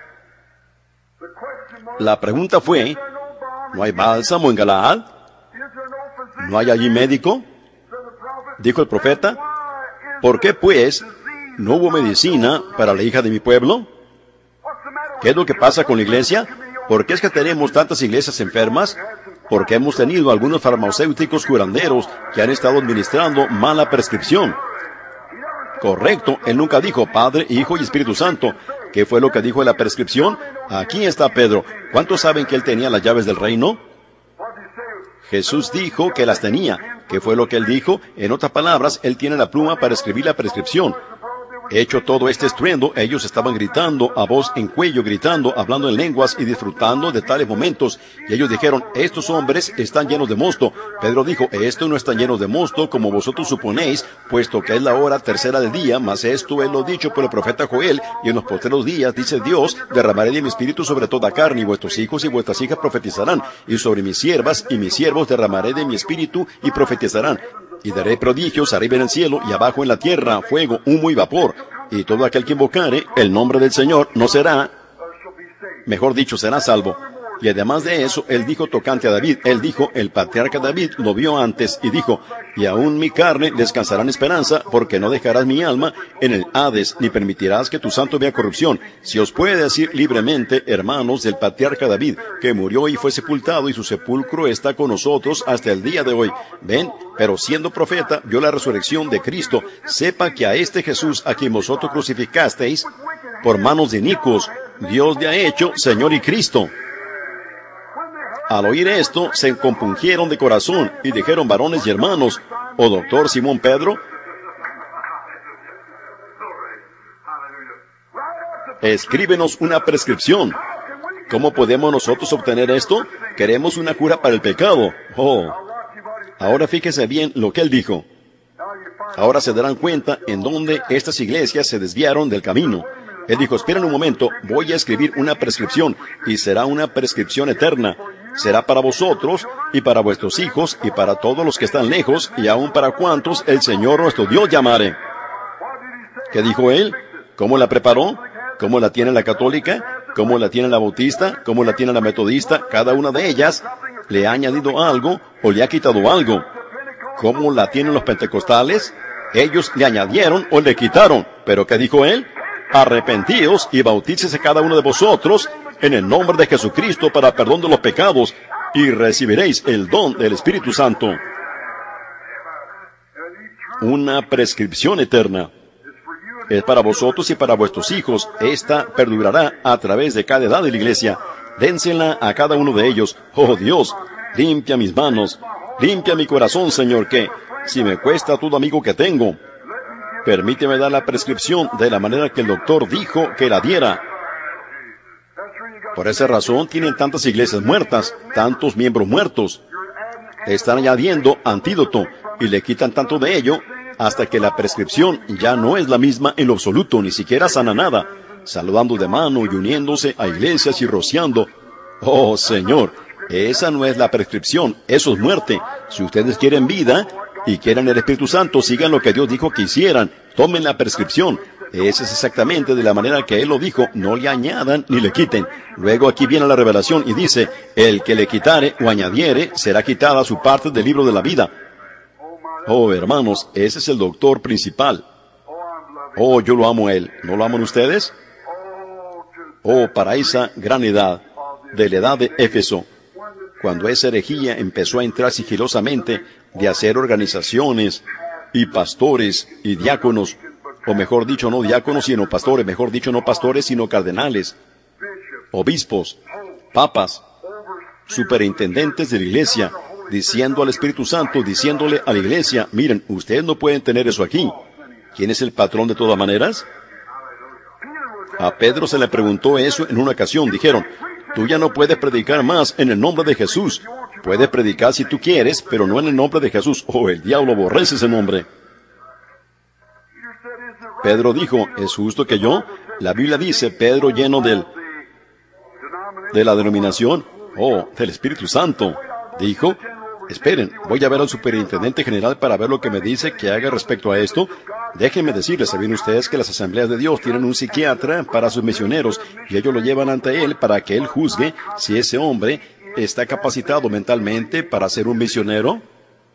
La pregunta fue, ¿no hay bálsamo en Galaad? ¿No hay allí médico? Dijo el profeta. ¿Por qué, pues, no hubo medicina para la hija de mi pueblo? ¿Qué es lo que pasa con la iglesia? ¿Por qué es que tenemos tantas iglesias enfermas? Porque hemos tenido algunos farmacéuticos curanderos que han estado administrando mala prescripción. Correcto, él nunca dijo Padre, Hijo y Espíritu Santo. ¿Qué fue lo que dijo en la prescripción? Aquí está Pedro. ¿Cuántos saben que él tenía las llaves del reino? Jesús dijo que las tenía. ¿Qué fue lo que él dijo? En otras palabras, él tiene la pluma para escribir la prescripción. Hecho todo este estruendo, ellos estaban gritando a voz en cuello, gritando, hablando en lenguas y disfrutando de tales momentos. Y ellos dijeron, estos hombres están llenos de mosto. Pedro dijo, esto no está lleno de mosto como vosotros suponéis, puesto que es la hora tercera del día, mas esto es lo dicho por el profeta Joel, y en los postreros días, dice Dios, derramaré de mi espíritu sobre toda carne, y vuestros hijos y vuestras hijas profetizarán, y sobre mis siervas y mis siervos derramaré de mi espíritu y profetizarán. Y daré prodigios arriba en el cielo y abajo en la tierra, fuego, humo y vapor. Y todo aquel que invocare el nombre del Señor no será, mejor dicho, será salvo. Y además de eso, él dijo tocante a David, él dijo, el patriarca David lo vio antes y dijo, y aún mi carne descansará en esperanza, porque no dejarás mi alma en el Hades, ni permitirás que tu santo vea corrupción. Si os puede decir libremente, hermanos, del patriarca David, que murió y fue sepultado, y su sepulcro está con nosotros hasta el día de hoy. Ven, pero siendo profeta, vio la resurrección de Cristo. Sepa que a este Jesús, a quien vosotros crucificasteis, por manos de inicuos, Dios le ha hecho Señor y Cristo. Al oír esto, se compungieron de corazón y dijeron, varones y hermanos, ¿o doctor Simón Pedro? Escríbenos una prescripción. ¿Cómo podemos nosotros obtener esto? Queremos una cura para el pecado. Oh. Ahora fíjese bien lo que él dijo. Ahora se darán cuenta en dónde estas iglesias se desviaron del camino. Él dijo, esperen un momento, voy a escribir una prescripción, y será una prescripción eterna. Será para vosotros, y para vuestros hijos, y para todos los que están lejos, y aun para cuantos el Señor nuestro Dios llamare. ¿Qué dijo él? ¿Cómo la preparó? ¿Cómo la tiene la católica? ¿Cómo la tiene la bautista? ¿Cómo la tiene la metodista? Cada una de ellas le ha añadido algo, o le ha quitado algo. ¿Cómo la tienen los pentecostales? Ellos le añadieron o le quitaron. ¿Pero qué dijo él? Arrepentíos y bautícese cada uno de vosotros en el nombre de Jesucristo para perdón de los pecados, y recibiréis el don del Espíritu Santo. Una prescripción eterna. Es para vosotros y para vuestros hijos. Esta perdurará a través de cada edad de la iglesia. Dénsela a cada uno de ellos. Oh Dios, limpia mis manos, limpia mi corazón, Señor, que, si me cuesta todo amigo que tengo, permíteme dar la prescripción de la manera que el doctor dijo que la diera. Por esa razón tienen tantas iglesias muertas, tantos miembros muertos. Le están añadiendo antídoto y le quitan tanto de ello hasta que la prescripción ya no es la misma en lo absoluto, ni siquiera sana nada, saludando de mano y uniéndose a iglesias y rociando. Oh, Señor, esa no es la prescripción, eso es muerte. Si ustedes quieren vida y quieren el Espíritu Santo, sigan lo que Dios dijo que hicieran. Tomen la prescripción. Esa es exactamente de la manera que Él lo dijo, no le añadan ni le quiten. Luego aquí viene la revelación y dice, el que le quitare o añadiere, será quitada su parte del libro de la vida. Oh, hermanos, ese es el doctor principal. Oh, yo lo amo a Él. ¿No lo aman ustedes? Oh, para esa gran edad, de la edad de Éfeso, cuando esa herejía empezó a entrar sigilosamente de hacer organizaciones y pastores y diáconos, o mejor dicho, no diáconos sino pastores, mejor dicho, no pastores sino cardenales, obispos, papas, superintendentes de la iglesia, diciendo al Espíritu Santo, diciéndole a la iglesia, miren, ustedes no pueden tener eso aquí. ¿Quién es el patrón de todas maneras? A Pedro se le preguntó eso en una ocasión. Dijeron, tú ya no puedes predicar más en el nombre de Jesús. Puedes predicar si tú quieres, pero no en el nombre de Jesús. Oh, el diablo aborrece ese nombre. Pedro dijo, ¿es justo que yo? La Biblia dice, Pedro lleno de la denominación, del Espíritu Santo, dijo, esperen, voy a ver al superintendente general para ver lo que me dice que haga respecto a esto. Déjenme decirles, ¿saben ustedes que las asambleas de Dios tienen un psiquiatra para sus misioneros y ellos lo llevan ante él para que él juzgue si ese hombre está capacitado mentalmente para ser un misionero?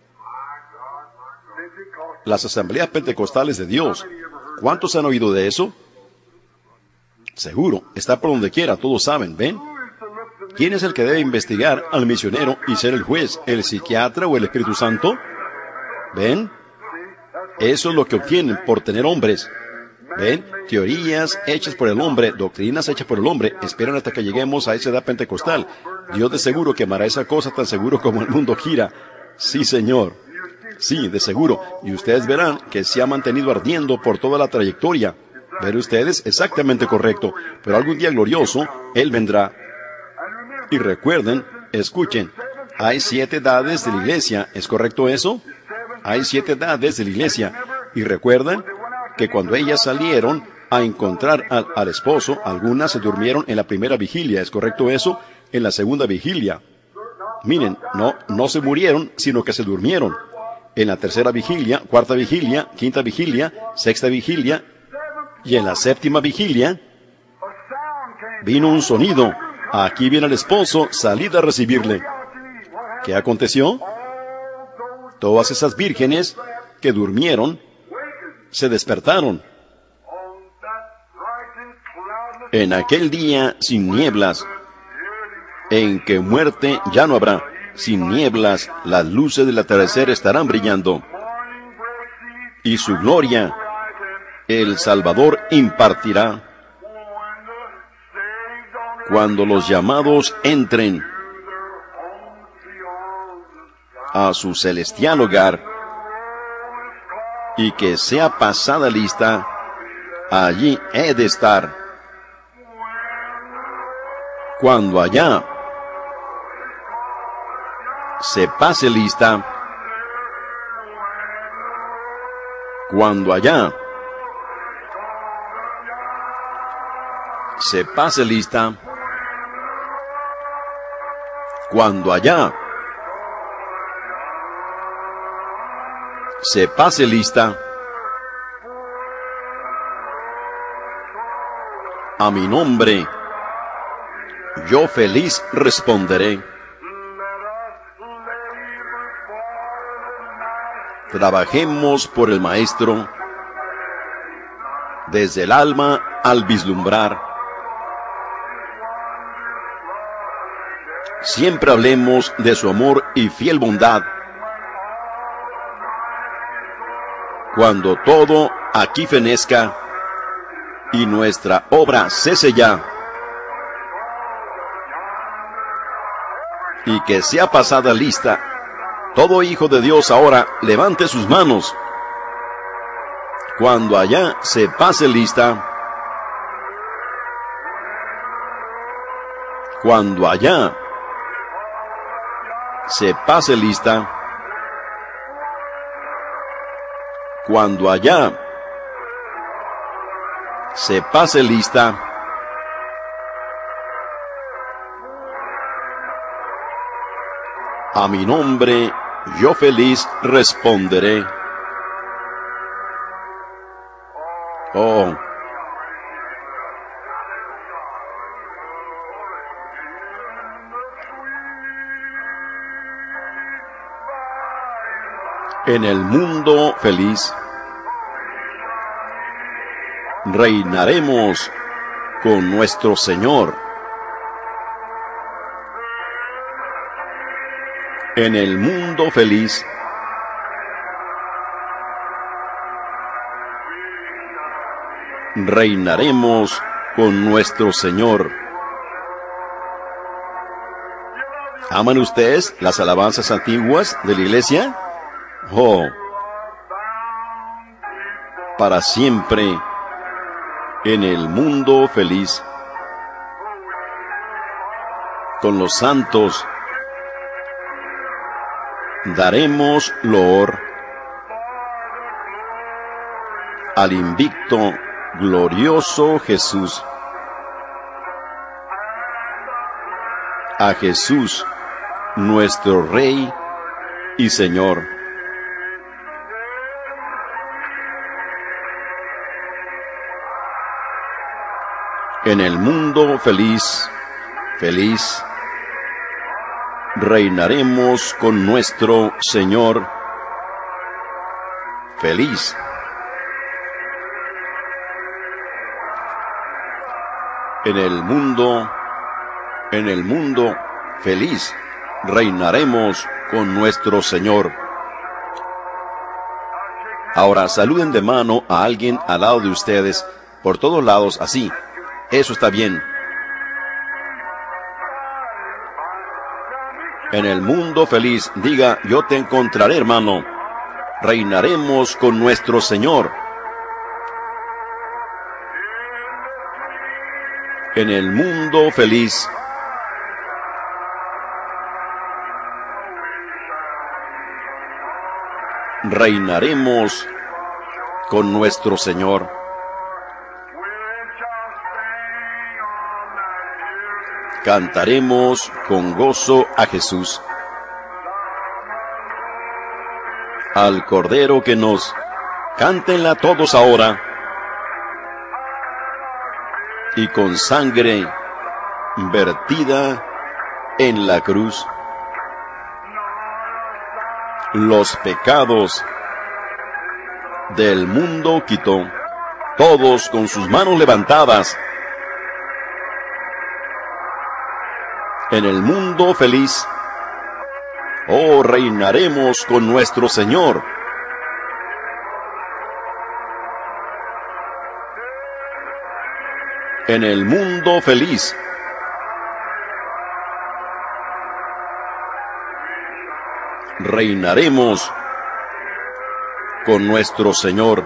Las asambleas pentecostales de Dios. ¿Cuántos han oído de eso? Seguro, está por donde quiera, todos saben, ¿ven? ¿Quién es el que debe investigar al misionero y ser el juez, el psiquiatra o el Espíritu Santo? ¿Ven? Eso es lo que obtienen por tener hombres. ¿Ven? Teorías hechas por el hombre, doctrinas hechas por el hombre, esperan hasta que lleguemos a esa edad pentecostal. Dios de seguro quemará esa cosa tan seguro como el mundo gira. Sí, Señor. Sí, de seguro. Y ustedes verán que se ha mantenido ardiendo por toda la trayectoria. ¿Ven ustedes? Exactamente correcto. Pero algún día glorioso, Él vendrá. Y recuerden, escuchen, hay 7 edades de la iglesia. ¿Es correcto eso? Hay 7 edades de la iglesia. Y recuerden que cuando ellas salieron a encontrar al esposo, algunas se durmieron en la primera vigilia. ¿Es correcto eso? En la segunda vigilia. Miren, no se murieron, sino que se durmieron. En la tercera vigilia, cuarta vigilia, quinta vigilia, sexta vigilia, y en la séptima vigilia, vino un sonido. Aquí viene el esposo, salid a recibirle. ¿Qué aconteció? Todas esas vírgenes que durmieron, se despertaron. En aquel día sin nieblas, en que muerte ya no habrá. Sin nieblas, las luces del atardecer estarán brillando. Y su gloria, el Salvador impartirá. Cuando los llamados entren a su celestial hogar, y que sea pasada lista, allí he de estar. Cuando allá se pase lista, cuando allá se pase lista, cuando allá se pase lista, a mi nombre, yo feliz responderé. Trabajemos por el Maestro, desde el alma al vislumbrar. Siempre hablemos de su amor y fiel bondad. Cuando todo aquí fenezca y nuestra obra cese ya, y que sea pasada lista, todo hijo de Dios ahora levante sus manos. Cuando allá se pase lista, cuando allá se pase lista, cuando allá se pase lista, A mi nombre yo feliz responderé. Oh, en el mundo feliz reinaremos con nuestro Señor. En el mundo feliz reinaremos con nuestro Señor. ¿Aman ustedes las alabanzas antiguas de la iglesia? Oh, para siempre en el mundo feliz, con los santos, daremos loor al invicto, glorioso Jesús. A Jesús, nuestro Rey y Señor. En el mundo feliz, feliz, reinaremos con nuestro Señor. Feliz. En el mundo feliz, reinaremos con nuestro Señor. Ahora saluden de mano a alguien al lado de ustedes, por todos lados, así. Eso está bien. En el mundo feliz, diga, yo te encontraré, hermano. Reinaremos con nuestro Señor. En el mundo feliz, reinaremos con nuestro Señor. Cantaremos con gozo a Jesús, al Cordero que nos... Cántenla todos ahora. Y con sangre vertida en la cruz, los pecados del mundo quitó, todos con sus manos levantadas. En el mundo feliz, oh, reinaremos con nuestro Señor. En el mundo feliz, reinaremos con nuestro Señor.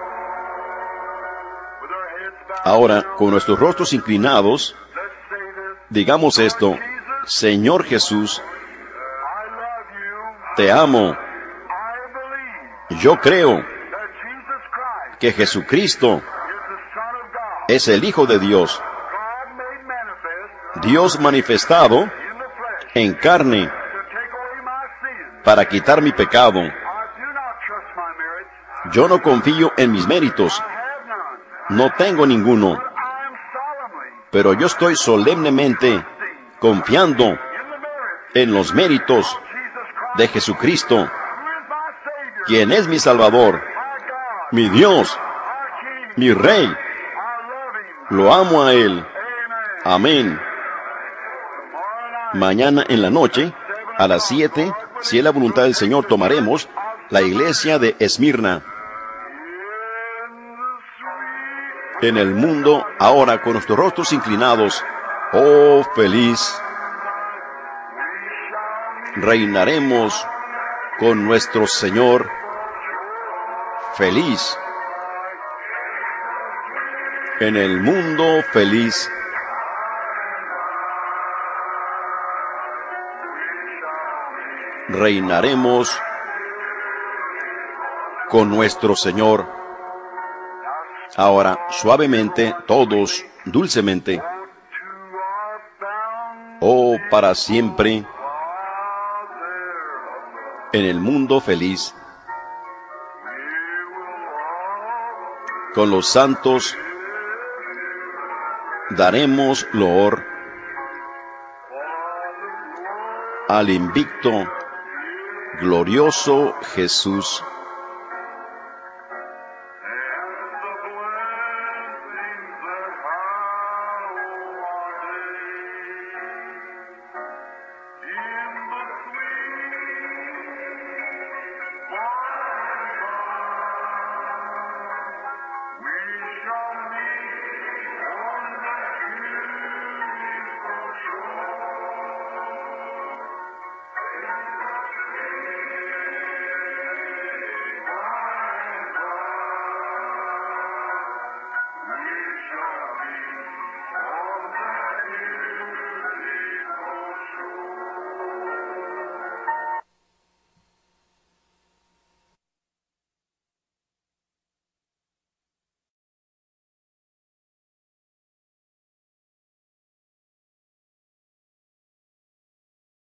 Ahora, con nuestros rostros inclinados, digamos esto: Señor Jesús, te amo. Yo creo que Jesucristo es el Hijo de Dios, Dios manifestado en carne para quitar mi pecado. Yo no confío en mis méritos, no tengo ninguno, pero yo estoy solemnemente confiando en los méritos de Jesucristo, quien es mi Salvador, mi Dios, mi Rey. Lo amo a Él. Amén. Mañana en la noche, a las 7, si es la voluntad del Señor, tomaremos la iglesia de Esmirna. En el mundo, ahora con nuestros rostros inclinados, oh feliz, reinaremos con nuestro Señor. Feliz. En el mundo feliz, reinaremos con nuestro Señor. Ahora, suavemente, todos, dulcemente. Oh, para siempre, en el mundo feliz. Con los santos daremos loor al invicto, glorioso Jesús.